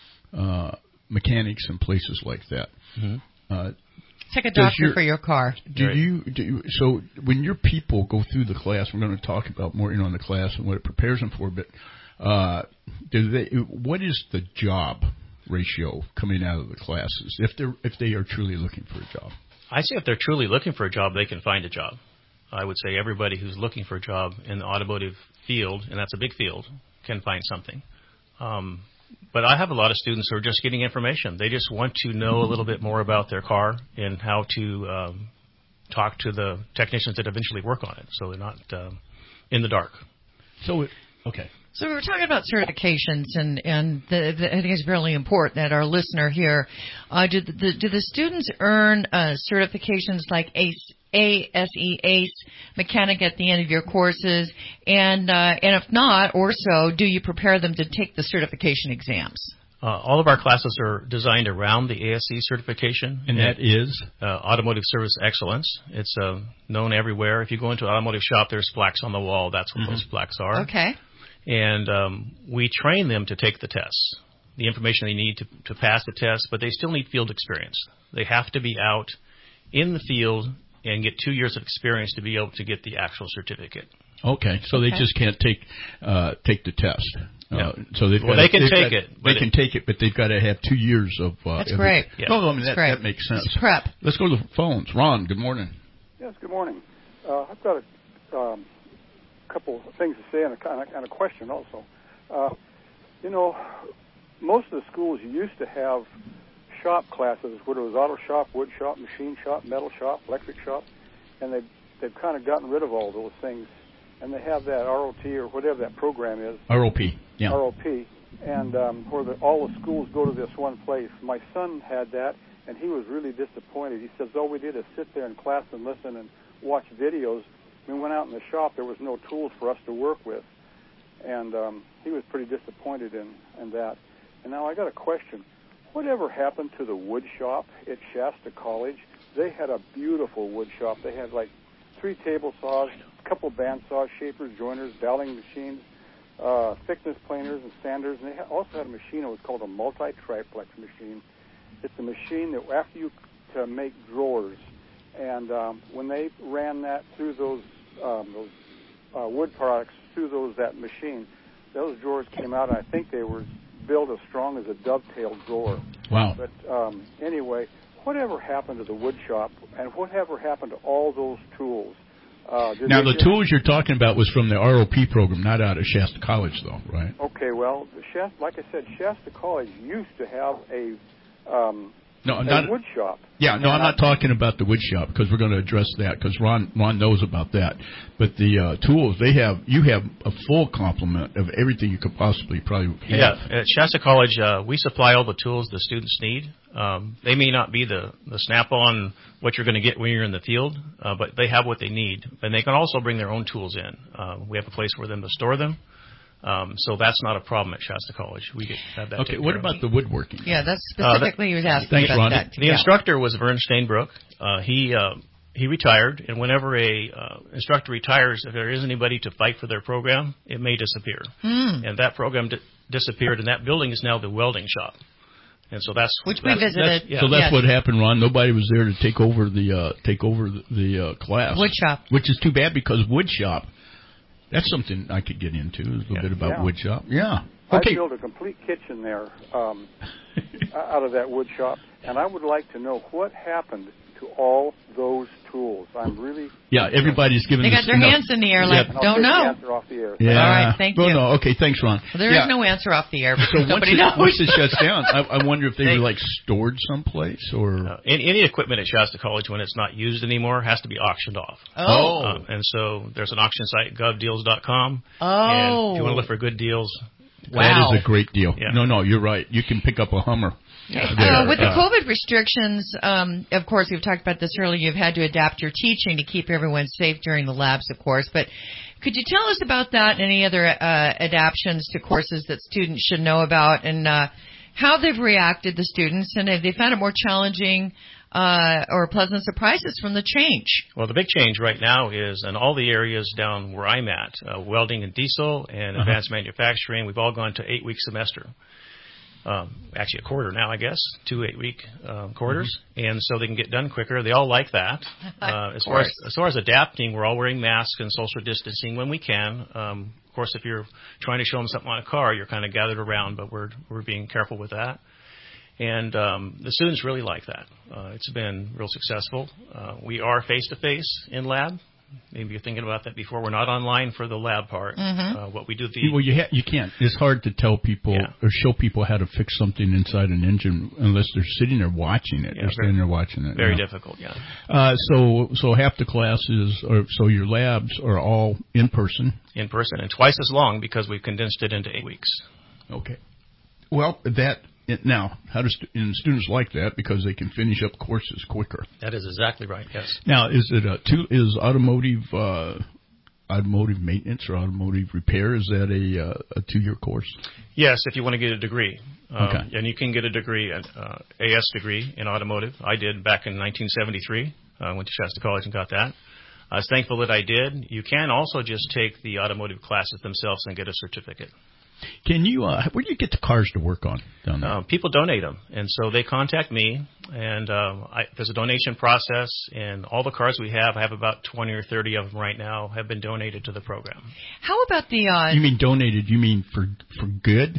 uh, mechanics and places like that. Mm-hmm. Uh, It's like a doctor your, for your car. Do right. you, do you? So when your people go through the class, we're going to talk about more, you know, in the class and what it prepares them for. But uh, do they? What is the job ratio coming out of the classes if they're if they are truly looking for a job? I say if they're truly looking for a job, they can find a job. I would say everybody who's looking for a job in the automotive field, and that's a big field, can find something. Um, But I have a lot of students who are just getting information. They just want to know a little bit more about their car and how to um, talk to the technicians that eventually work on it, so they're not um, in the dark. So, it, okay. So we were talking about certifications, and and the, the, I think it's really important that our listener here, uh, do the do the students earn uh, certifications like ACE? A S E ACE mechanic at the end of your courses, and uh, and if not, or so, do you prepare them to take the certification exams? Uh, all of our classes are designed around the A S E certification, and that is uh, Automotive Service Excellence. It's uh, known everywhere. If you go into an automotive shop, there's plaques on the wall. That's what mm-hmm. those plaques are. Okay. And um, we train them to take the tests, the information they need to, to pass the test, but they still need field experience. They have to be out in the field and get two years of experience to be able to get the actual certificate. Okay, so okay. they just can't take uh, take the test. Yeah. Uh, so they've well, got they can to, take got, it. They it, can take it, but they've got to have two years of. Uh, That's of great. Yeah. No, no, I mean that, that makes sense. It's prep. Let's go to the phones. Ron, good morning. Yes, good morning. Uh, I've got a um, couple of things to say and a, kind of, and a question also. Uh, you know, most of the schools you used to have shop classes, whether it was auto shop, wood shop, machine shop, metal shop, electric shop, and they've, they've kind of gotten rid of all those things. And they have that R O T or whatever that program is. R O P, yeah. R O P, and um, where the, all the schools go to this one place. My son had that, and he was really disappointed. He says, all we did is sit there in class and listen and watch videos. We went out in the shop. There was no tools for us to work with. And um, he was pretty disappointed in, in that. And now I got a question. Whatever happened to the wood shop at Shasta College? They had a beautiful wood shop. They had like three table saws, a couple band saws, shapers, joiners, doweling machines, uh, thickness planers and sanders. And they ha- also had a machine that was called a multi-triplex machine. It's a machine that after you to make drawers. And um, when they ran that through those um, those uh, wood products through those that machine, those drawers came out, and I think they were built as strong as a dovetail drawer. Wow. But um, anyway, whatever happened to the wood shop, and whatever happened to all those tools? Uh, now, the tools you're talking about was from the R O P program, not out of Shasta College, though, right? Okay, well, the Shasta, like I said, Shasta College used to have a, um, no, a not, wood shop. Yeah, no, I'm not talking about the wood shop because we're going to address that because Ron Ron knows about that. But the uh, tools, they have, you have a full complement of everything you could possibly probably have. Yeah, at Shasta College, uh, we supply all the tools the students need. Um, they may not be the, the snap-on what you're going to get when you're in the field, uh, but they have what they need. And they can also bring their own tools in. Uh, we have a place for them to store them. Um, so that's not a problem at Shasta College. We get have that. Okay, what about the woodworking? Yeah, that's specifically uh, that, he was asking thanks, about Ron. that. The yeah. instructor was Vern Stainbrook. Uh, he uh, he retired, and whenever a uh, instructor retires, if there is anybody to fight for their program, it may disappear. Mm. And that program di- disappeared, and that building is now the welding shop. And so that's which that's, we visited. That's, yeah. So that's yes. what happened, Ron. Nobody was there to take over the uh, take over the, the uh, class. Wood shop, which is too bad because wood shop. That's something I could get into, a little yeah. bit about yeah. wood shop. Yeah. Okay. I built a complete kitchen there um, out of that wood shop, and I would like to know what happened to all those tools. I'm really... Yeah, everybody's giving They got their enough. hands in the air like, yeah. don't know. The answer off the air. Yeah. All right, thank well, you. No, okay, thanks, Ron. Well, there yeah. is no answer off the air because so nobody once it, knows. Once it shuts down, I, I wonder if they, they were, like, stored someplace or... Uh, any, any equipment at Shasta College, when it's not used anymore, has to be auctioned off. Oh. Um, and so there's an auction site, gov deals dot com. Oh. And if you want to look for good deals... Wow. That is a great deal. Yeah. No, no, you're right. You can pick up a Hummer. Uh, with the COVID restrictions, um, of course, we've talked about this earlier, you've had to adapt your teaching to keep everyone safe during the labs, of course. But could you tell us about that and any other uh, adaptions to courses that students should know about and uh, how they've reacted, the students, and if they found it more challenging uh, or pleasant surprises from the change? Well, the big change right now is in all the areas down where I'm at, uh, welding and diesel and uh-huh. advanced manufacturing, we've all gone to eight-week semester. Um, actually a quarter now, I guess, two eight-week um, quarters, mm-hmm. and so they can get done quicker. They all like that. Uh, as far as as far as adapting, we're all wearing masks and social distancing when we can. Um, of course, if you're trying to show them something on a car, you're kind of gathered around, but we're we're being careful with that. And um, the students really like that. Uh, it's been real successful. Uh, we are face-to-face in lab. Maybe you're thinking about that before. We're not online for the lab part. Mm-hmm. Uh, what we do the well, you ha- you can't. It's hard to tell people yeah. or show people how to fix something inside an engine unless they're sitting there watching it. Yeah, they're very, sitting there watching it. Very yeah. difficult. Yeah. Uh, so so half the classes, or so your labs are all in person. In person, and twice as long because we've condensed it into eight weeks. Okay. Well, that. It, now, how do stu- and students like that because they can finish up courses quicker? That is exactly right. Yes. Now, is it a two? Is automotive uh, automotive maintenance or automotive repair? Is that a uh, a two year course? Yes, if you want to get a degree. Um, okay. And you can get a degree, an uh, A S degree in automotive. I did back in nineteen seventy-three. I uh, went to Shasta College and got that. I was thankful that I did. You can also just take the automotive classes themselves and get a certificate. Can you, uh, where do you get the cars to work on down there? Uh, people donate them, and so they contact me, and uh, I, there's a donation process, and all the cars we have, I have about twenty or thirty of them right now, have been donated to the program. How about the... Uh, you mean donated, you mean for for good?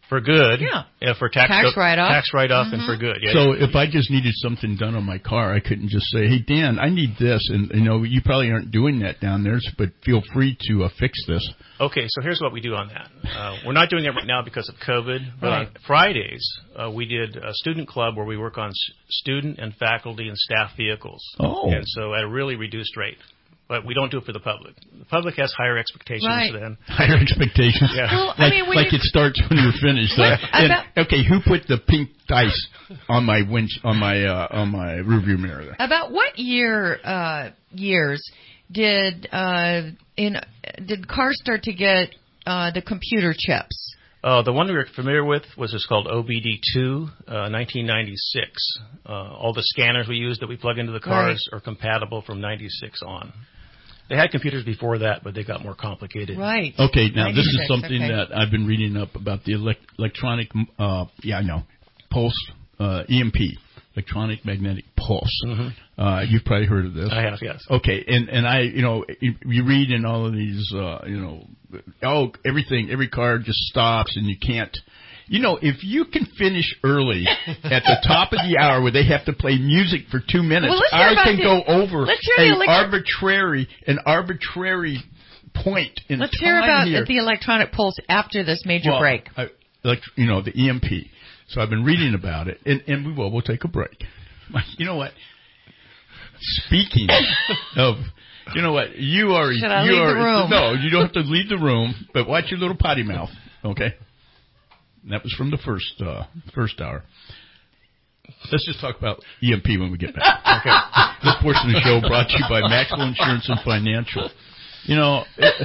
For good. Yeah. yeah for tax, tax write-off. Tax write-off mm-hmm. and for good. Yeah. So if I just needed something done on my car, I couldn't just say, hey, Dan, I need this. And, you know, you probably aren't doing that down there, but feel free to uh, fix this. Okay, so here's what we do on that. Uh, we're not doing it right now because of COVID, but right. on Fridays, uh, we did a student club where we work on s- student and faculty and staff vehicles. Oh. And so at a really reduced rate. But we don't do it for the public. The public has higher expectations right. than... Higher expectations. Yeah. Well, like I mean, like you... it starts when you're finished. Uh, and, okay, who put the pink dice on my winch, on my uh, on my rearview mirror there? About what year uh, years did uh, in did cars start to get uh, the computer chips? Uh, the one we were familiar with was just called O B D two, uh, nineteen ninety-six. Uh, all the scanners we use that we plug into the cars right. are compatible from ninety-six on. They had computers before that, but they got more complicated. Right. Okay, now this is something okay. that I've been reading up about the elect- electronic, uh, yeah, I know, pulse, uh, E M P, electronic magnetic pulse. Mm-hmm. Uh, you've probably heard of this. I have, yes. Okay, and, and I, you know, you read in all of these, uh, you know, oh, everything, every car just stops and you can't. You know, if you can finish early at the top of the hour where they have to play music for two minutes, well, I can the, go over an elect- arbitrary, an arbitrary point in let's time hear about here. the electronic pulse after this major well, break. I, like, you know, the E M P. So I've been reading about it, and, and we will. We'll take a break. You know what? Speaking of, you know what? You are. Should I you leave are, the room? No, you don't have to leave the room, but watch your little potty mouth, okay? And that was from the first uh, first hour. Let's just talk about E M P when we get back. Okay. This portion of the show brought to you by Maxwell Insurance and Financial. You know. It,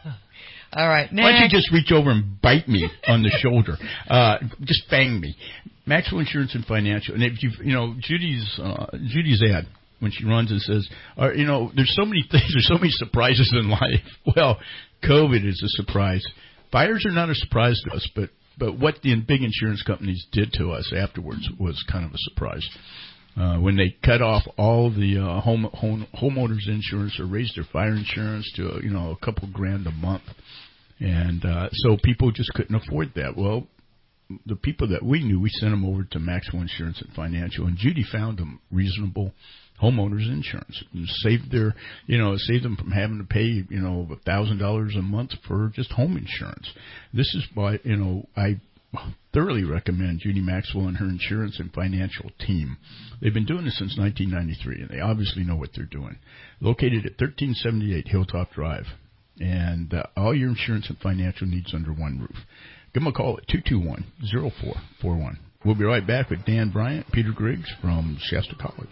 All right. Next. Why don't you just reach over and bite me on the shoulder? Uh, just fang me. Maxwell Insurance and Financial. And if you, you know, Judy's uh, Judy's ad when she runs and says, uh, you know, there's so many things, there's so many surprises in life. Well, COVID is a surprise. Fires are not a surprise to us, but but what the big insurance companies did to us afterwards was kind of a surprise. Uh, when they cut off all the uh, home, home homeowners insurance or raised their fire insurance to you know a couple grand a month, and uh, so people just couldn't afford that. Well, the people that we knew, we sent them over to Maxwell Insurance and Financial, and Judy found them reasonable homeowners insurance and saved their, you know, saved them from having to pay, you know, a thousand dollars a month for just home insurance. This is why, you know, I thoroughly recommend Judy Maxwell and her insurance and financial team. They've been doing this since nineteen ninety-three, and they obviously know what they're doing. Located at thirteen seventy-eight Hilltop Drive, and uh, all your insurance and financial needs under one roof. Give them a call at two two one, zero four four one. We'll be right back with Dan Bryant, Peter Griggs from Shasta College.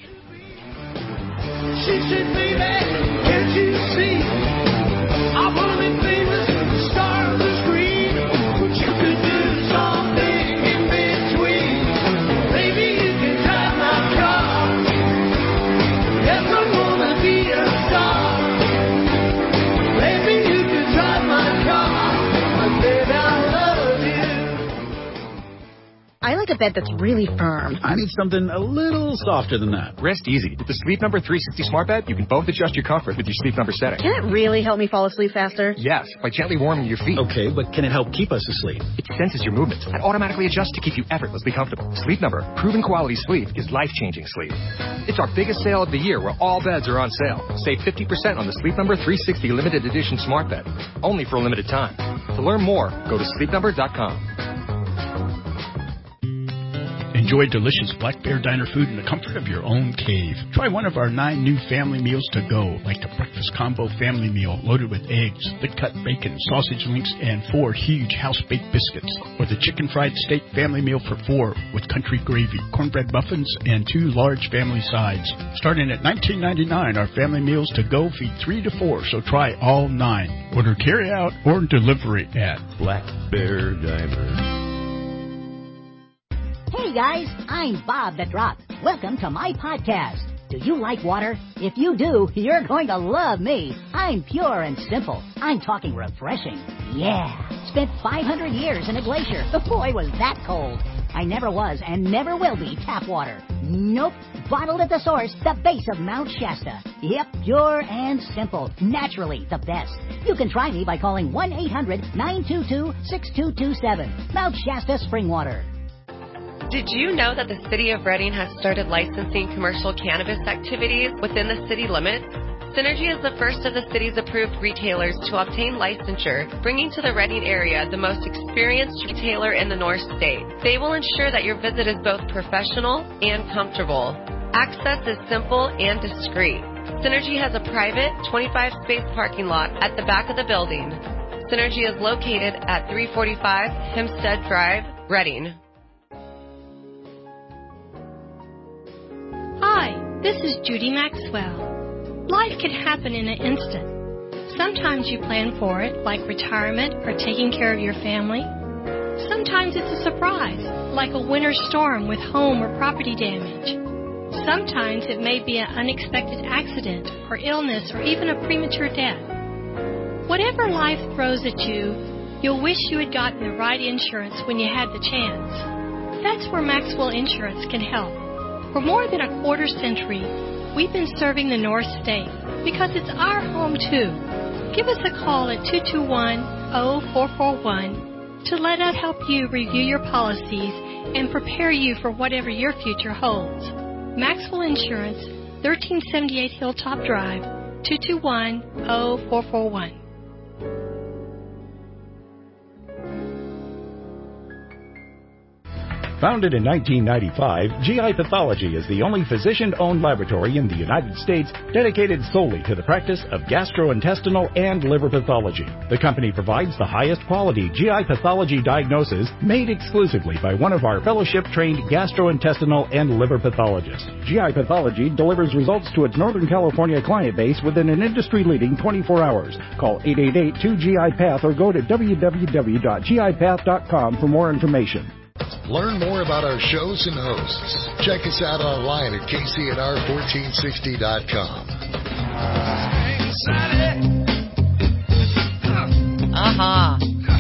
She said, baby, can't you see? I wanna be famous, the star of the screen, but you could do something in between. Maybe you can drive my car. Yes, I wanna be a star. Maybe you can drive my car, but baby, I love you. I like a bed that's really firm. I need something a little softer than that. Rest easy. With the Sleep Number three sixty Smart Bed, you can both adjust your comfort with your Sleep Number setting. Can it really help me fall asleep faster? Yes, by gently warming your feet. Okay, but can it help keep us asleep? It senses your movements and automatically adjusts to keep you effortlessly comfortable. Sleep Number, proven quality sleep is life-changing sleep. It's our biggest sale of the year where all beds are on sale. Save fifty percent on the Sleep Number three sixty Limited Edition Smart Bed. Only for a limited time. To learn more, go to sleep number dot com. Enjoy delicious Black Bear Diner food in the comfort of your own cave. Try one of our nine new family meals to go, like the Breakfast Combo Family Meal loaded with eggs, thick-cut bacon, sausage links, and four huge house-baked biscuits. Or the Chicken Fried Steak Family Meal for four with country gravy, cornbread muffins, and two large family sides. Starting at nineteen ninety-nine dollars, our family meals to go feed three to four, so try all nine. Order carry-out or delivery at Black Bear Diner. Hey guys, I'm Bob the Drop. Welcome to my podcast. Do you like water? If you do, you're going to love me. I'm pure and simple. I'm talking refreshing. Yeah. Spent five hundred years in a glacier. Boy, was that cold. I never was and never will be tap water. Nope. Bottled at the source, the base of Mount Shasta. Yep, pure and simple. Naturally the best. You can try me by calling one eight hundred nine two two six two two seven. Mount Shasta Spring Water. Did you know that the City of Reading has started licensing commercial cannabis activities within the city limits? Synergy is the first of the city's approved retailers to obtain licensure, bringing to the Reading area the most experienced retailer in the North State. They will ensure that your visit is both professional and comfortable. Access is simple and discreet. Synergy has a private twenty-five space parking lot at the back of the building. Synergy is located at three forty-five Hempstead Drive, Reading. Hi, this is Judy Maxwell. Life can happen in an instant. Sometimes you plan for it, like retirement or taking care of your family. Sometimes it's a surprise, like a winter storm with home or property damage. Sometimes it may be an unexpected accident or illness or even a premature death. Whatever life throws at you, you'll wish you had gotten the right insurance when you had the chance. That's where Maxwell Insurance can help. For more than a quarter century, we've been serving the North State because it's our home too. Give us a call at two two one, zero four four one to let us help you review your policies and prepare you for whatever your future holds. Maxwell Insurance, thirteen seventy-eight Hilltop Drive, two two one, zero four four one. Founded in nineteen ninety-five, G I Pathology is the only physician-owned laboratory in the United States dedicated solely to the practice of gastrointestinal and liver pathology. The company provides the highest quality G I pathology diagnosis made exclusively by one of our fellowship-trained gastrointestinal and liver pathologists. G I Pathology delivers results to its Northern California client base within an industry-leading twenty-four hours. Call eight eight eight, two G I Path or go to w w w dot g i path dot com for more information. Learn more about our shows and hosts. Check us out online at k c n r fourteen sixty dot com. Uh-huh.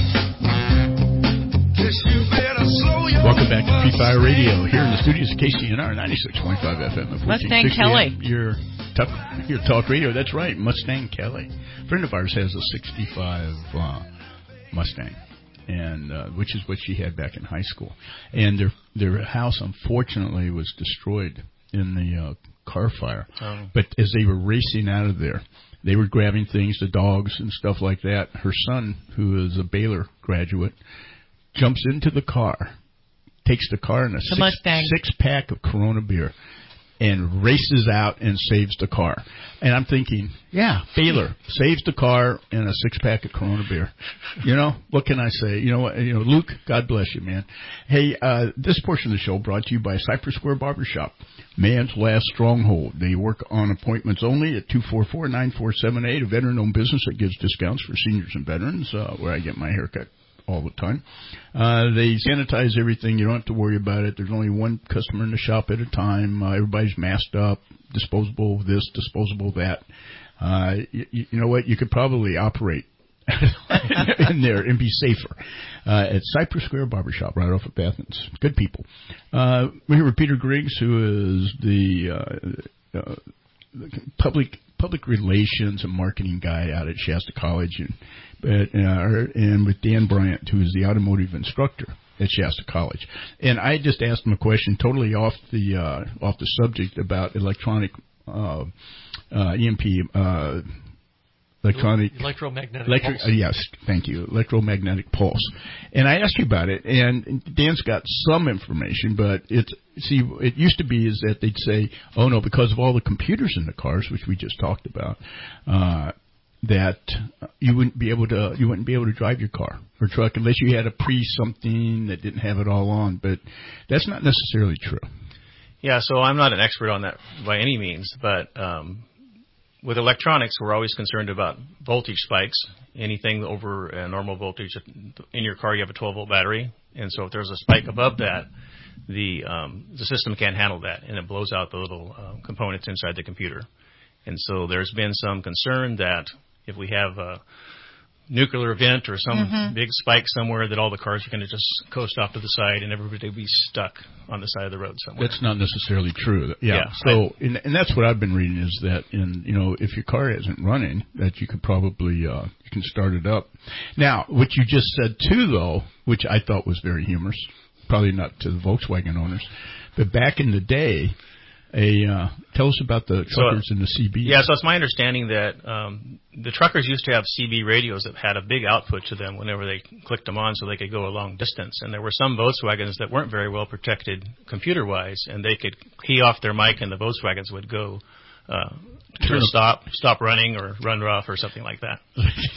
Welcome back to Free Fire Radio here in the studios of K C N R ninety-six point five F M. Mustang Kelly. Your, tough, your talk radio. That's right, Mustang Kelly. A friend of ours has a sixty-five uh, Mustang. And uh, which is what she had back in high school, and their their house unfortunately was destroyed in the uh, car fire. Oh. But as they were racing out of there, they were grabbing things, the dogs and stuff like that. Her son, who is a Baylor graduate, jumps into the car, takes the car and a six, six pack of Corona beer, and races out and saves the car. And I'm thinking, yeah, Baylor saves the car and a six-pack of Corona beer. You know, what can I say? You know what? You know, Luke, God bless you, man. Hey, uh, this portion of the show brought to you by Cypress Square Barbershop, man's last stronghold. They work on appointments only at two four four, nine four seven eight, a veteran-owned business that gives discounts for seniors and veterans, uh, where I get my haircut all the time. Uh, they sanitize everything. You don't have to worry about it. There's only one customer in the shop at a time. Uh, everybody's masked up, disposable of this, disposable of that. Uh, you, you know what? You could probably operate in there and be safer. Uh, at Cypress Square Barbershop, right off of Athens. Good people. Uh, we're here with Peter Griggs, who is the, uh, uh, public public relations and marketing guy out at Shasta College, and but, uh, and with Dan Bryant, who is the automotive instructor at Shasta College. And I just asked him a question totally off the uh, off the subject about electronic uh, uh, E M P. Uh, Electronic electromagnetic electric, pulse. Uh, yes, thank you. Electromagnetic pulse. And I asked you about it, and Dan's got some information, but it's see, it used to be is that they'd say, oh no, because of all the computers in the cars, which we just talked about, uh, that you wouldn't be able to you wouldn't be able to drive your car or truck unless you had a pre something that didn't have it all on. But that's not necessarily true. Yeah, so I'm not an expert on that by any means, but um, with electronics, we're always concerned about voltage spikes. Anything over a normal voltage in your car, you have a twelve volt battery, and so if there's a spike above that, the um, the system can't handle that, and it blows out the little uh, components inside the computer. And so there's been some concern that if we have uh, nuclear event or some Mhm. big spike somewhere that all the cars are going to just coast off to the side and everybody will be stuck on the side of the road somewhere. That's not necessarily true. Yeah. Yeah. So, and, and that's what I've been reading is that, in you know, if your car isn't running, that you could probably uh, you can start it up. Now, what you just said too, though, which I thought was very humorous, probably not to the Volkswagen owners, but back in the day. A uh, tell us about the truckers so, and the C B. Yeah, so it's my understanding that um, the truckers used to have C B radios that had a big output to them whenever they clicked them on so they could go a long distance. And there were some Volkswagens that weren't very well protected computer-wise, and they could key off their mic and the Volkswagens would go uh, to stop, stop running or run off or something like that.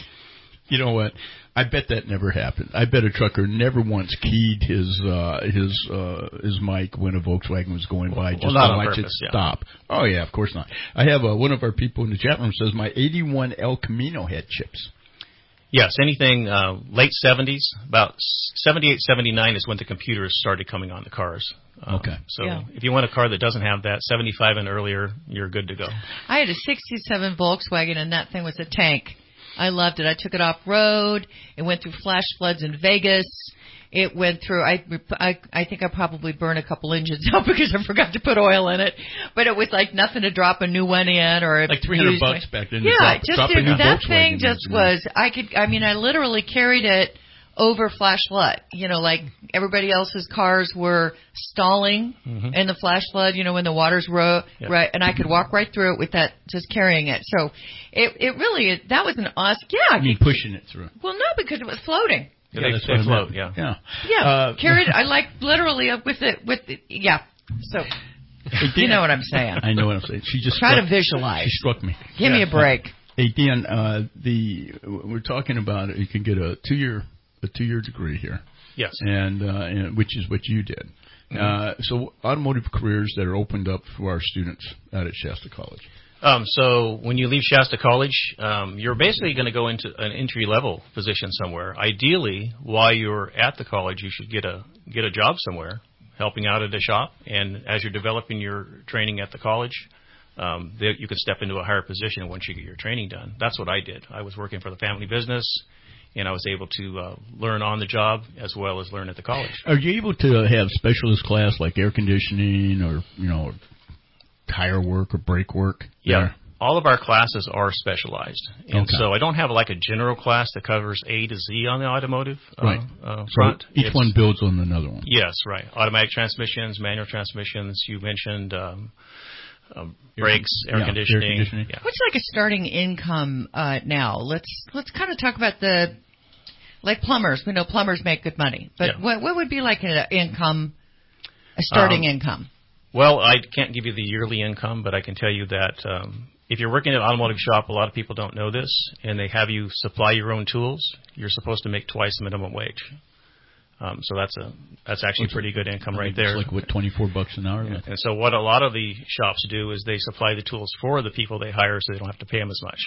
You know what? I bet that never happened. I bet a trucker never once keyed his uh, his uh, his mic when a Volkswagen was going by just well, not to on watch purpose, it yeah. stop. Oh yeah, of course not. I have uh, one of our people in the chat room says my eighty-one El Camino had chips. Yes, anything uh, late seventies, about seventy-eight, seventy-nine is when the computers started coming on the cars. Um, okay. So Yeah. if you want a car that doesn't have that, seventy-five and earlier, you're good to go. I had a sixty-seven Volkswagen, and that thing was a tank. I loved it. I took it off road. It went through flash floods in Vegas. It went through. I, I I think I probably burned a couple engines out because I forgot to put oil in it. But it was like nothing to drop a new one in or like three hundred bucks back then. Yeah, drop, just drop did, a new that Volkswagen thing just engine. was. I could. I mean, I literally carried it over flash flood. You know, like everybody else's cars were stalling Mhm. in the flash flood. You know, when the waters were Yeah. right, and I could walk right through it with that, just carrying it. So it it really that was an awesome. Yeah, I mean, pushing it through. well, no, because it was floating. Yeah, Yeah, they, that's they what I float, meant. yeah. Yeah. Yeah, Uh, carried. I like literally up with it with it. Yeah. So you know what I'm saying. I know what I'm saying. She just Try struck, to visualize. She struck me. Give me a break. Hey Dan, uh, the we're talking about you can get a two year a two year degree here. Yes. And, uh, and which is what you did. Mm-hmm. Uh, so automotive careers that are opened up for our students out at Shasta College. Um, so when you leave Shasta College, um, you're basically going to go into an entry-level position somewhere. Ideally, while you're at the college, you should get a get a job somewhere, helping out at a shop. And as you're developing your training at the college, um, there, you could step into a higher position once you get your training done. That's what I did. I was working for the family business, and I was able to uh, learn on the job as well as learn at the college. Are you able to have specialist class like air conditioning or you know tire work or brake work? Yeah. there? All of our classes are specialized. And Okay. so I don't have like a general class that covers A to Z on the automotive uh, Right. uh, So front. each It's- one builds on another one. Yes, right. Automatic transmissions, manual transmissions. You mentioned um, um, brakes, air, yeah, air conditioning. conditioning. Yeah. What's like a starting income uh, now? Let's let's kind of talk about the like plumbers. We know plumbers make good money, but Yeah. what what would be like an income, a starting Um, income? Well, I can't give you the yearly income, but I can tell you that um, if you're working at an automotive shop, a lot of people don't know this, and they have you supply your own tools. You're supposed to make twice minimum wage. Um, so that's a that's actually What's pretty good income I right think there. It's like what twenty-four bucks an hour. Yeah. And so what a lot of the shops do is they supply the tools for the people they hire, so they don't have to pay them as much.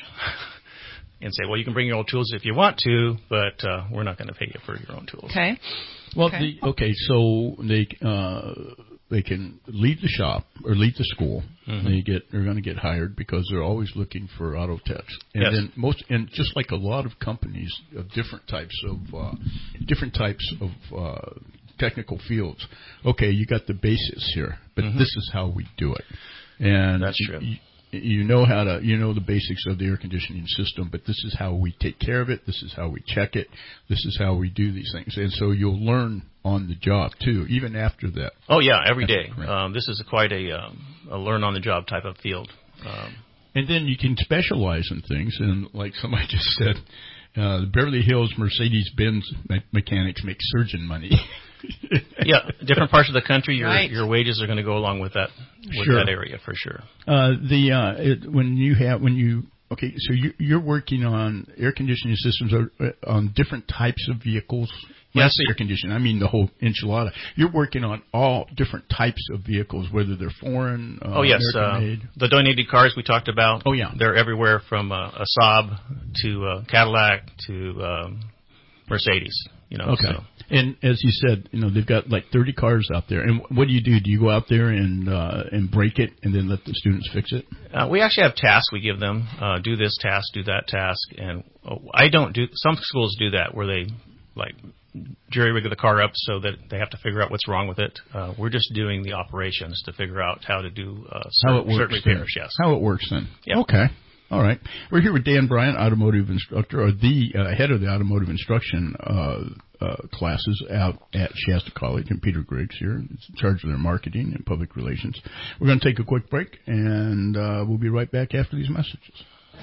And say, well, you can bring your own tools if you want to, but uh, we're not going to pay you for your own tools. Okay. Well, Okay. the, okay, so they uh, they can leave the shop or leave the school. Mhm. They get they're going to get hired because they're always looking for auto techs. And Yes. then most and just like a lot of companies of different types of uh, different types of uh, technical fields. Okay, you got the basics here, but Mhm. this is how we do it. And That's true. You, you know how to you know the basics of the air conditioning system, but this is how we take care of it. This is how we check it. This is how we do these things, and so you'll learn on the job too, even after that. Oh yeah, every That's day. right. Um, this is a quite a, um, a learn on the job type of field. Um, And then you can specialize in things, and like somebody just said, uh, the Beverly Hills Mercedes-Benz me- mechanics make surgeon money. yeah, different parts of the country, your Right. your wages are going to go along with that with Sure. that area for sure. Uh, the uh, it, when you have when you okay, so you, you're working on air conditioning systems or, uh, on different types of vehicles. When I Yes. say air conditioning, I mean the whole enchilada. You're working on all different types of vehicles, whether they're foreign, uh, oh yes, uh, American-made. the donated cars we talked about. Oh, yeah. they're everywhere from uh, a Saab to uh, Cadillac to um, Mercedes. You know. Okay. So. And as you said, you know, they've got like thirty cars out there. And what do you do? Do you go out there and uh, and break it and then let the students fix it? Uh, we actually have tasks we give them. Uh, do this task, do that task. And uh, I don't do, some schools do that where they like jury-rig the car up so that they have to figure out what's wrong with it. Uh, we're just doing the operations to figure out how to do uh, certain, how it works certain repairs, then. yes. How it works then. Yeah. Okay. All right. We're here with Dan Bryant, automotive instructor, or the uh, head of the automotive instruction uh, uh, classes out at Shasta College, and Peter Griggs here, in charge of their marketing and public relations. We're going to take a quick break, and uh, we'll be right back after these messages.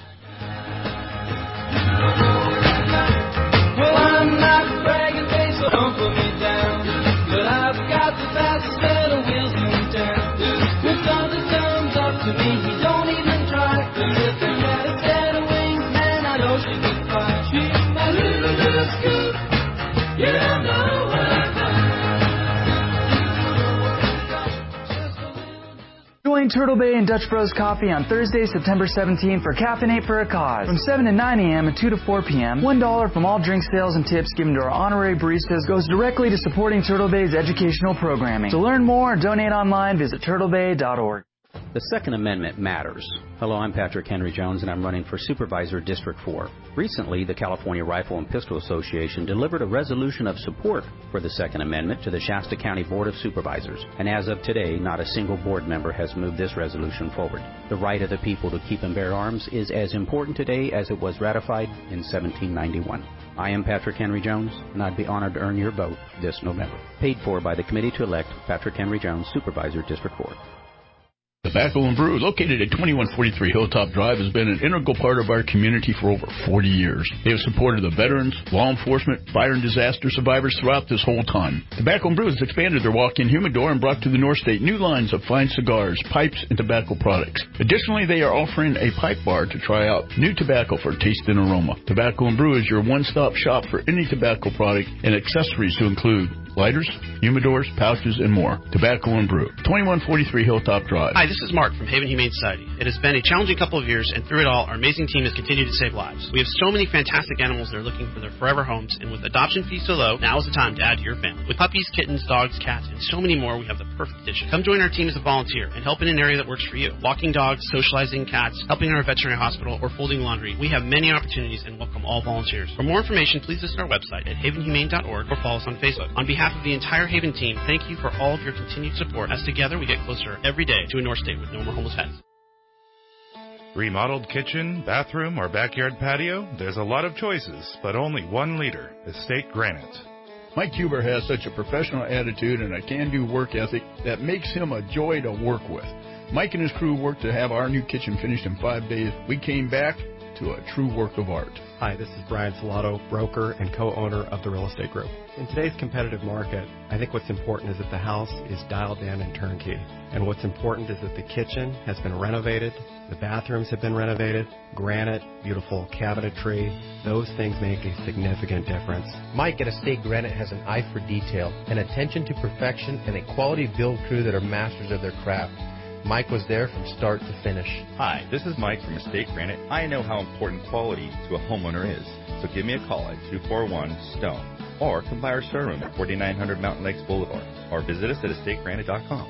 Well, I'm not bragging, babe, so don't put me down. But I've got the fastest set of wheels in town. When something comes up to me, he don't even try. Cause if I had a set of wings, man, I know she'd be fine. She's my little, little scoop. You don't know what I Join Turtle Bay and Dutch Bros Coffee on Thursday, September seventeenth for Caffeinate for a Cause. From seven to nine a.m. and two to four p.m., one dollar from all drink sales and tips given to our honorary baristas goes directly to supporting Turtle Bay's educational programming. To learn more or donate online, visit turtle bay dot org. The Second Amendment matters. Hello, I'm Patrick Henry Jones, and I'm running for Supervisor District four. Recently, the California Rifle and Pistol Association delivered a resolution of support for the Second Amendment to the Shasta County Board of Supervisors. And as of today, not a single board member has moved this resolution forward. The right of the people to keep and bear arms is as important today as it was ratified in seventeen ninety-one. I am Patrick Henry Jones, and I'd be honored to earn your vote this November. Paid for by the committee to elect Patrick Henry Jones, Supervisor District four. Tobacco and Brew, located at twenty-one forty-three Hilltop Drive, has been an integral part of our community for over forty years. They have supported the veterans, law enforcement, fire and disaster survivors throughout this whole time. Tobacco and Brew has expanded their walk-in humidor and brought to the North State new lines of fine cigars, pipes, and tobacco products. Additionally, they are offering a pipe bar to try out new tobacco for taste and aroma. Tobacco and Brew is your one-stop shop for any tobacco product and accessories to include lighters, humidors, pouches, and more. Tobacco and Brew, twenty-one forty-three Hilltop Drive. Hi, this is Mark from Haven Humane Society. It has been a challenging couple of years, and through it all, our amazing team has continued to save lives. We have so many fantastic animals that are looking for their forever homes, and with adoption fees so low, now is the time to add to your family. With puppies, kittens, dogs, cats, and so many more, we have the perfect addition. Come join our team as a volunteer and help in an area that works for you. Walking dogs, socializing cats, helping in our veterinary hospital, or folding laundry. We have many opportunities and welcome all volunteers. For more information, please visit our website at haven humane dot org or follow us on Facebook. On behalf of the entire Haven team, thank you for all of your continued support, as together we get closer every day to a North State with no more homeless pets. Remodeled kitchen, bathroom, or backyard patio? There's a lot of choices, but only one leader, Estate Granite. Mike Huber has such a professional attitude and a can-do work ethic that makes him a joy to work with. Mike and his crew worked to have our new kitchen finished in five days. We came back to a true work of art. Hi, this is Brian Salato, broker and co-owner of the Real Estate Group. In today's competitive market, I think what's important is that the house is dialed in and turnkey. And what's important is that the kitchen has been renovated, the bathrooms have been renovated, granite, beautiful cabinetry. Those things make a significant difference. Mike at Estate Granite has an eye for detail, an attention to perfection, and a quality build crew that are masters of their craft. Mike was there from start to finish. Hi, this is Mike from Estate Granite. I know how important quality to a homeowner is. So give me a call at two four one, STONE or come by our showroom at forty-nine hundred Mountain Lakes Boulevard or visit us at estate granite dot com.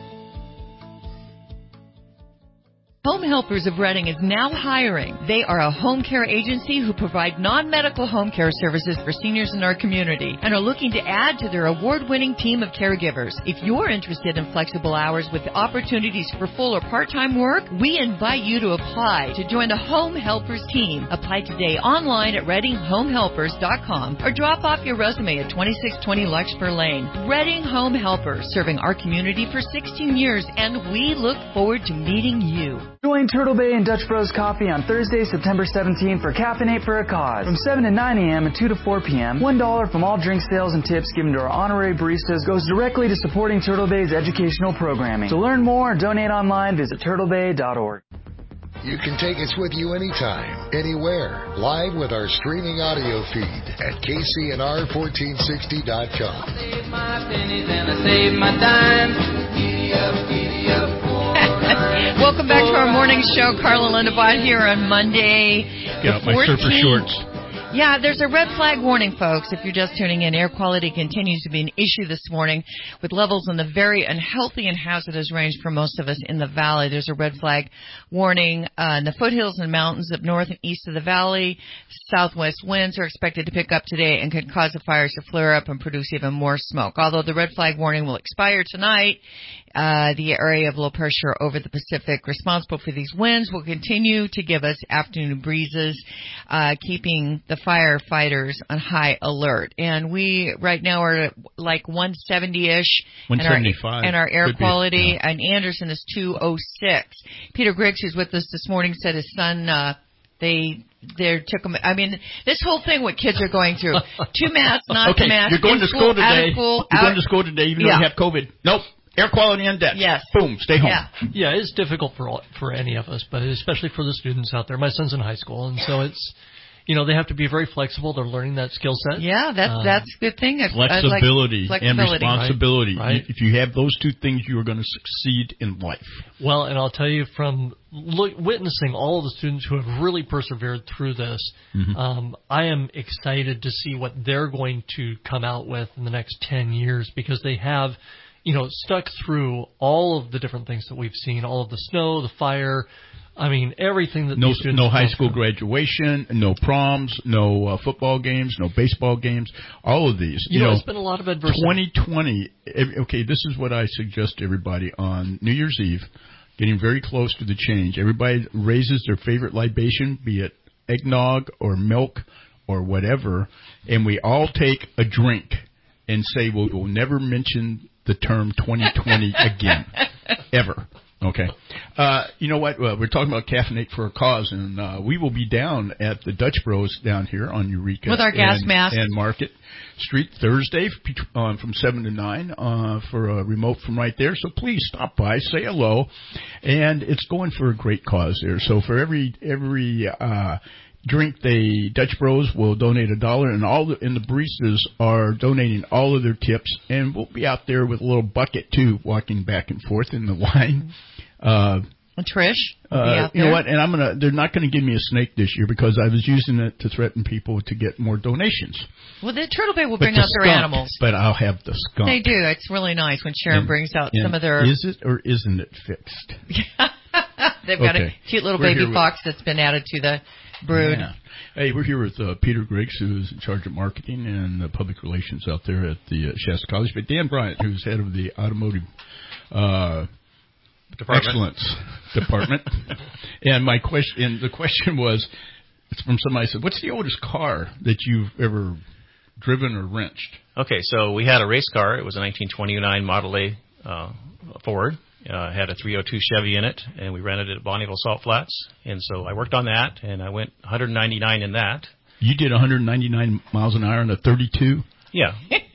Home Helpers of Reading is now hiring. They are a home care agency who provide non-medical home care services for seniors in our community and are looking to add to their award-winning team of caregivers. If you're interested in flexible hours with opportunities for full or part-time work, we invite you to apply to join the Home Helpers team. Apply today online at reading home helpers dot com or drop off your resume at twenty-six twenty Larkspur Lane. Reading Home Helpers, serving our community for sixteen years, and we look forward to meeting you. Join Turtle Bay and Dutch Bros Coffee on Thursday, September seventeenth for Caffeinate for a Cause. From seven to nine a.m. and two to four p.m., one dollar from all drink sales and tips given to our honorary baristas goes directly to supporting Turtle Bay's educational programming. To learn more or donate online, visit turtle bay dot org. You can take us with you anytime, anywhere, live with our streaming audio feed at K C N R fourteen sixty dot com. I save my pennies and I save my dimes. Giddy up, giddy up. Welcome back to our morning show. Carla Lindebot here on Monday. Get out my surfer shorts. Yeah, there's a red flag warning, folks. If you're just tuning in, air quality continues to be an issue this morning with levels in the very unhealthy and hazardous range for most of us in the valley. There's a red flag warning uh, in the foothills and mountains up north and east of the valley. Southwest winds are expected to pick up today and could cause the fires to flare up and produce even more smoke. Although the red flag warning will expire tonight, uh, the area of low pressure over the Pacific responsible for these winds will continue to give us afternoon breezes, uh, keeping the firefighters on high alert. And we right now are at like one seventy-ish. one seventy-five. And our, and our air Could quality, be, yeah. and Anderson is two oh six. Peter Griggs, who's with us this morning, said his son, uh, they they took him. I mean, this whole thing what kids are going through. Two masks, not okay, two masks. you're going in to school, school out today. of school, you're out. going to school today even Yeah. though you have COVID. Nope. Air quality index. Yes. Boom. Stay home. Yeah. Yeah, it's difficult for all, for any of us, but especially for the students out there. My son's in high school, and so it's, you know, they have to be very flexible. They're learning that skill set. Yeah, that's Um, that's a good thing. I- I like Flexibility, flexibility. and responsibility. Right, right. If you have those two things, you are going to succeed in life. Well, and I'll tell you from look, witnessing all of the students who have really persevered through this, Mhm. um, I am excited to see what they're going to come out with in the next ten years because they have, you know, stuck through all of the different things that we've seen, all of the snow, the fire. I mean, everything that No, these students no high go school through. graduation, no proms, no uh, football games, no baseball games. All of these. You, know, it's been a lot of adversity. twenty twenty. ev- Okay, this is what I suggest to everybody on New Year's Eve, getting very close to the change. Everybody raises their favorite libation, be it eggnog or milk or whatever, and we all take a drink and say we'll, we'll never mention the term twenty twenty again, ever. Okay. Uh, you know what? Uh, we're talking about Caffeinate for a Cause, and uh, we will be down at the Dutch Bros down here on Eureka With our gas and, masks. and Market Street Thursday um, from seven to nine uh, for a remote from right there. So please stop by, say hello, and it's going for a great cause there. So for every every uh, drink, the Dutch Bros will donate a dollar, and all the and the baristas are donating all of their tips, and we'll be out there with a little bucket too, walking back and forth in the line. Uh, Trish will be uh, out you know there. what? And I'm gonna. They're not going to give me a snake this year because I was using it to threaten people to get more donations. Well, the Turtle Bay will But bring the out their skunk, animals. But I'll have the skunk. They do. It's really nice when Sharon And- brings out and some of their. Is it or isn't it fixed? They've got Okay. a cute little We're baby here with- fox that's been added to the brood. Yeah. Hey, we're here with uh, Peter Griggs, who's in charge of marketing and uh, public relations out there at the uh, Shasta College, but Dan Bryant, who's head of the automotive uh, Department. excellence department. And my question, and the question was, it's from somebody who said, "What's the oldest car that you've ever driven or wrenched?" Okay, so we had a race car. It was a nineteen twenty-nine Model A uh, Ford. Uh, had a three oh two Chevy in it, and we rented it at Bonneville Salt Flats. And so I worked on that, and I went one ninety-nine in that. You did one hundred ninety-nine miles an hour on a thirty-two? Yeah,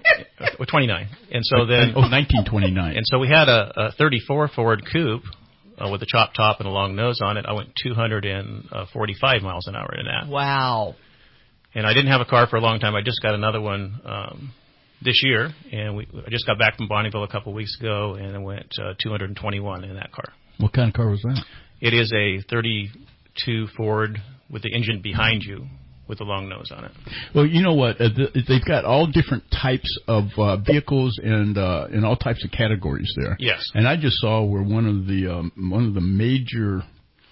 uh, twenty-nine. And so then, oh, nineteen twenty-nine. And so we had a, a thirty-four Ford Coupe uh, with a chop top and a long nose on it. I went two hundred forty-five miles an hour in that. Wow. And I didn't have a car for a long time. I just got another one um, this year, and we I just got back from Bonneville a couple of weeks ago, and I went uh, two hundred twenty-one in that car. What kind of car was that? It is a thirty-two Ford with the engine behind you with a long nose on it. Well, you know what? Uh, th- they've got all different types of uh, vehicles and uh, and all types of categories there. Yes. And I just saw where one of the um, one of the major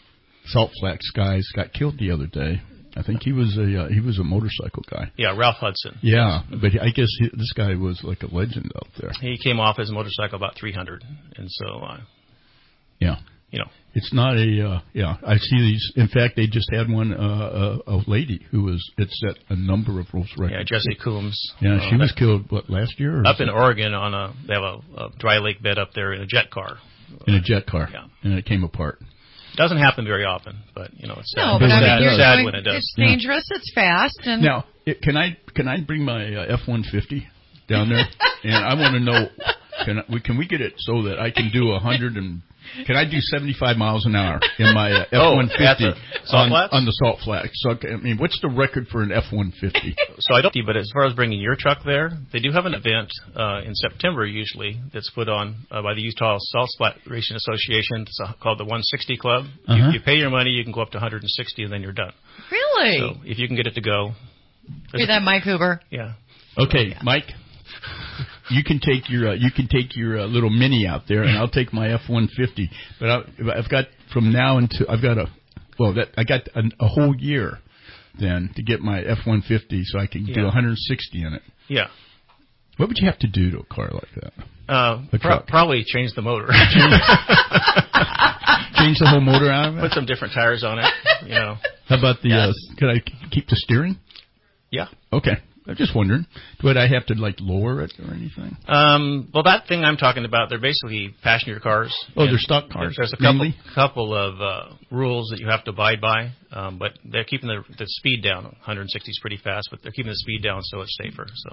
Salt Flats guys got killed the other day. I think he was a uh, he was a motorcycle guy. Yeah, Ralph Hudson. Yeah, but I guess he, this guy was like a legend out there. He came off his motorcycle about three hundred, and so uh, Yeah. you know. It's not a, uh, yeah, I see these. In fact, they just had one, uh, a, a lady who was, it set a number of rules records. Yeah, Jesse Coombs. Yeah, Uh, she was that- killed, what, last year? Or Up in Oregon on a, they have a, a dry lake bed up there in a jet car. In a jet car. Yeah. And it came apart. Doesn't happen very often, but, you know, it's sad, No, but I sad, mean, you're sad going, when it does. it's dangerous, it's fast, and Now, it, can I, can I bring my uh, F one fifty down there? And I want to know, can I, we, can we get it so that I can do a hundred and, can I do seventy-five miles an hour in my uh, F one fifty Oh, at the Salt on, Flats? on the Salt Flats? So, I mean, what's the record for an F one fifty? So I don't, but as far as bringing your truck there, they do have an event uh, in September usually that's put on uh, by the Utah Salt Flat Racing Association. It's uh, called the one sixty Club. Uh-huh. You, you pay your money, you can go up to one hundred sixty, and then you're done. really, So if you can get it to go, Hear that, Mike Hoover? Yeah. Okay, Mike. You can take your uh, you can take your uh, little Mini out there, and I'll take my F one fifty. But I, I've got from now until I've got a well that I got a, a whole year then to get my F one fifty, so I can Yeah. do one hundred sixty in it. Yeah. What would you have to do to a car like that? Uh, A pro- truck. probably change the motor. Change the whole motor out of it. Put some different tires on it. You know. How about the? Yeah. Uh, could I keep the steering? Yeah. Okay. I'm just wondering. Would I have to like lower it or anything? Um, well, that thing I'm talking about, they're basically passenger cars. Oh, And they're stock cars, There's a couple mainly? couple of uh, rules that you have to abide by, um, but they're keeping the, the speed down. one hundred sixty is pretty fast, but they're keeping the speed down so it's safer. So,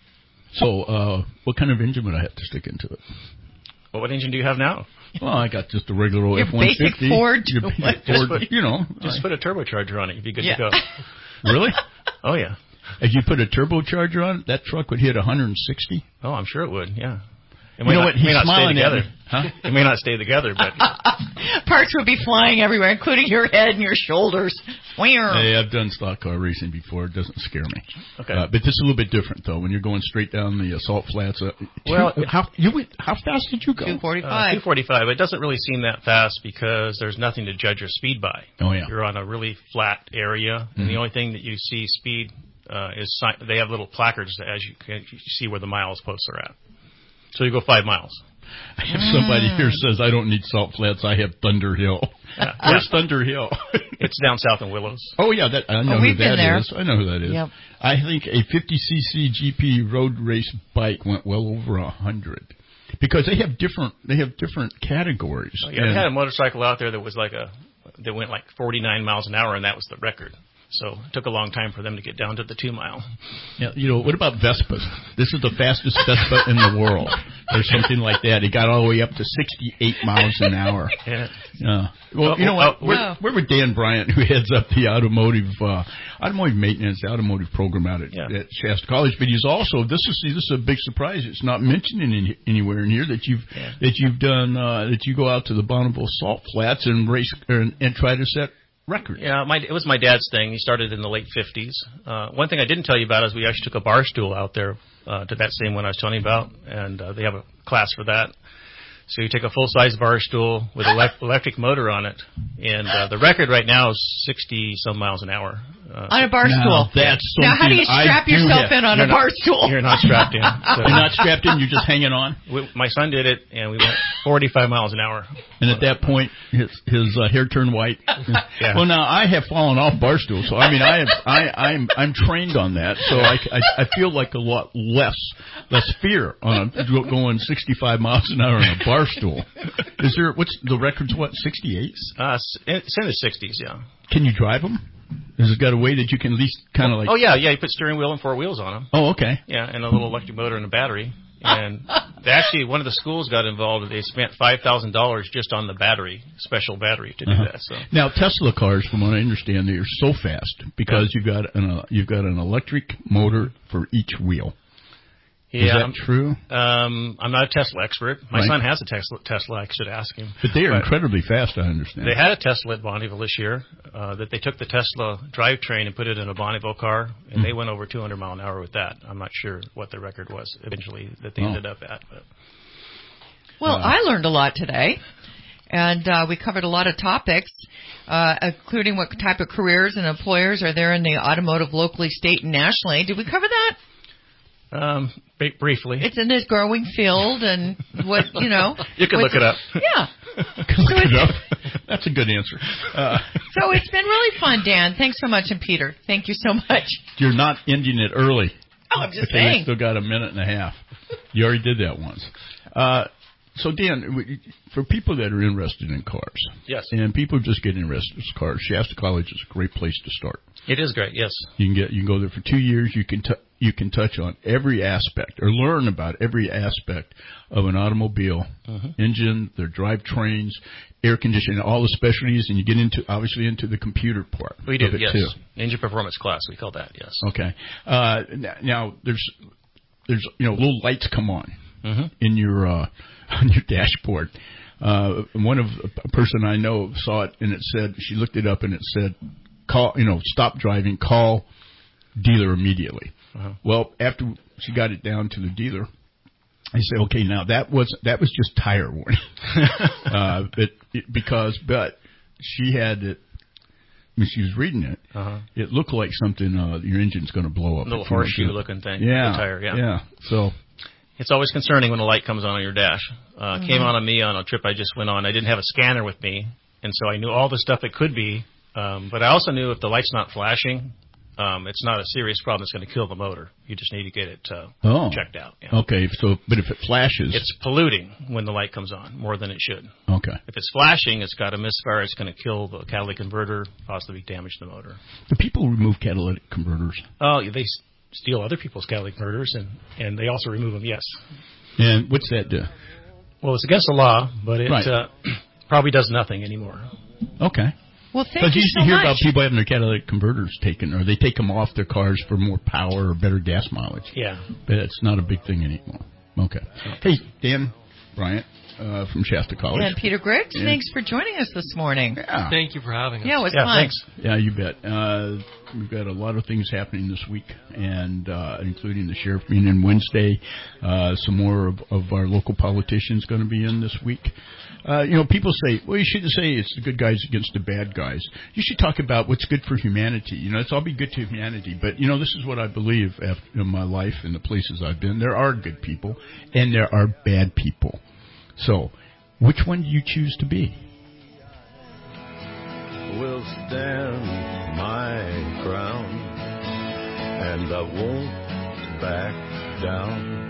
So, uh, what kind of engine would I have to stick into it? well, what engine do you have now? Well, I got just a regular old Your F one fifty. basic Ford Your to basic it. Ford, you know. Just I- put a turbocharger on it. You'd be good Yeah. to go. Really? Oh, yeah. If you put a turbocharger on it, that truck would hit one hundred sixty. Oh, I'm sure it would, yeah. It You may know not, what? it may He's not stay smiling at together. me. Huh? It may not stay together, but Parts would be flying everywhere, including your head and your shoulders. Where? Hey, I've done stock car racing before. It doesn't scare me. Okay. Uh, but this is a little bit different, though, when you're going straight down the uh, salt flats. Uh, Well, two, how you went, how fast did you go? two forty-five. Uh, two forty-five. It doesn't really seem that fast because there's nothing to judge your speed by. Oh, yeah. You're on a really flat area, and Mhm. the only thing that you see speed uh, is si- they have little placards that as you can you see where the miles posts are at. So you go five miles. If somebody here says I don't need salt flats, I have Thunder Hill. Yeah. Where's Thunder Hill? It's down south in Willows. Oh yeah, that I know Oh, who we've been that there. is. I know who that is. Yep. I think a fifty c c G P road race bike went well over a hundred because they have different they have different categories. Oh, yeah, they had a motorcycle out there that was like a that went like forty-nine miles an hour, and that was the record. So it took a long time for them to get down to the two mile. Yeah, you know, what about Vespas? This is the fastest Vespa in the world, or something like that. It got all the way up to sixty-eight miles an hour. Yeah. Yeah. Well, Oh, you know what? oh, We're, wow. we're with Dan Bryant, who heads up the automotive uh, automotive maintenance, automotive program out at, Yeah. at Shasta College. But he's also this is this is a big surprise. It's not mentioned in, anywhere in here that you've Yeah. that you've done uh, that you go out to the Bonneville Salt Flats and race and, and try to set records. Yeah, my, it was my dad's thing. He started in the late fifties. Uh, one thing I didn't tell you about is we actually took a bar stool out there uh, to that same one I was telling you about, and uh, they have a class for that. So you take a full-size bar stool with an elec- electric motor on it, and uh, the record right now is sixty-some miles an hour. Uh, On a bar Now, stool. that's Now, how do you something strap I do yourself have. in on You're a not- bar stool? You're not strapped in. So- You're not strapped in. You're just hanging on. We, my son did it, and we went forty-five miles an hour. And at that point, his his uh, hair turned white. Yeah. Well, now I have fallen off bar stools, so I mean, I have I I'm I'm trained on that, so I, I, I feel like a lot less less fear on a, going sixty-five miles an hour on a bar stool. Is there what's the record's what sixty-eight? Uh, it's in the sixties, yeah. Can you drive them? Has it got a way that you can at least kind of like? Oh yeah, yeah. You put steering wheel and four wheels on them. Oh, okay. Yeah, and a little electric motor and a battery. And they actually, one of the schools got involved. They spent five thousand dollars just on the battery, special battery, to do Uh-huh. that. So Now Tesla cars, from what I understand, they are so fast because you've got an uh, you've got an electric motor for each wheel. yeah, Is that I'm, true? Um, I'm not a Tesla expert. My Right. son has a Tesla. Tesla, I should ask him. But they are incredibly fast, I understand. They had a Tesla at Bonneville this year. Uh, that they took the Tesla drivetrain and put it in a Bonneville car, and Mm. they went over two hundred mile an hour with that. I'm not sure what the record was eventually that they Oh. ended up at. But. Well, Uh, I learned a lot today, and uh, we covered a lot of topics, uh, including what type of careers and employers are there in the automotive locally, state, and nationally. Did we cover that? Um, b- briefly. It's in this growing field, and what, you know. You can what's- look it up. Yeah. Look it up. That's a good answer. Uh, So it's been really fun, Dan. Thanks so much, and Peter. Thank you so much. you're not ending it early. Oh, I'm just Okay, we saying. still got a minute and a half. You already did that once. Uh, so, Dan, w- for people that are interested in cars, Yes. and people just getting interested in cars, Shasta College is a great place to start. It is great, yes. You can get you can go there for two years. You can t- you can touch on every aspect or learn about every aspect of an automobile Mhm. engine, their drivetrains, air conditioning, all the specialties, and you get into obviously into the computer part. We do, of it yes. too. Engine performance class, we call that, yes. Okay. Uh, n- now there's there's you know little lights come on Mhm. in your uh, on your dashboard. Uh, one of a person I know saw it and it said she looked it up and it said call you know stop driving, call dealer immediately. Uh-huh. Well, after she got it down to the dealer, I said, okay, now that was that was just tire warning, uh, but it, because but she had it. When she was reading it, uh-huh. it looked like something uh, your engine's going to blow up. A little horseshoe-looking thing. Yeah, the tire, yeah, yeah. So it's always concerning when a light comes on on your dash. Uh, Mm-hmm. Came on on me on a trip I just went on. I didn't have a scanner with me, and so I knew all the stuff it could be. Um, but I also knew if the light's not flashing, um, it's not a serious problem that's going to kill the motor. You just need to get it uh, oh. checked out. Yeah. Okay, so but if it flashes, it's polluting when the light comes on more than it should. Okay. If it's flashing, it's got a misfire. It's going to kill the catalytic converter, possibly damage the motor. Do people remove catalytic converters? Oh, they s- steal other people's catalytic converters, and, and they also remove them. Yes. And what's that do? Well, it's against the law, but it Right. uh, probably does nothing anymore. Okay. Well, thank Because you you used so to hear much. about people having their catalytic converters taken, or they take them off their cars for more power or better gas mileage. Yeah. But it's not a big thing anymore. Okay. Hey, Dan Bryant uh, from Shasta College. And Peter Griggs, Yeah. thanks for joining us this morning. Yeah. Thank you for having us. Yeah, it was Yeah, fun. thanks. Yeah, you bet. Uh, we've got a lot of things happening this week, and uh, including the sheriff meeting on Wednesday. Uh, some more of, of our local politicians going to be in this week. Uh, you know, people say, well, you shouldn't say it's the good guys against the bad guys. You should talk about what's good for humanity. You know, it's all be good to humanity. But, you know, this is what I believe after, in my life and the places I've been. There are good people, and there are bad people. So, which one do you choose to be? Will stand my ground, and I won't back down.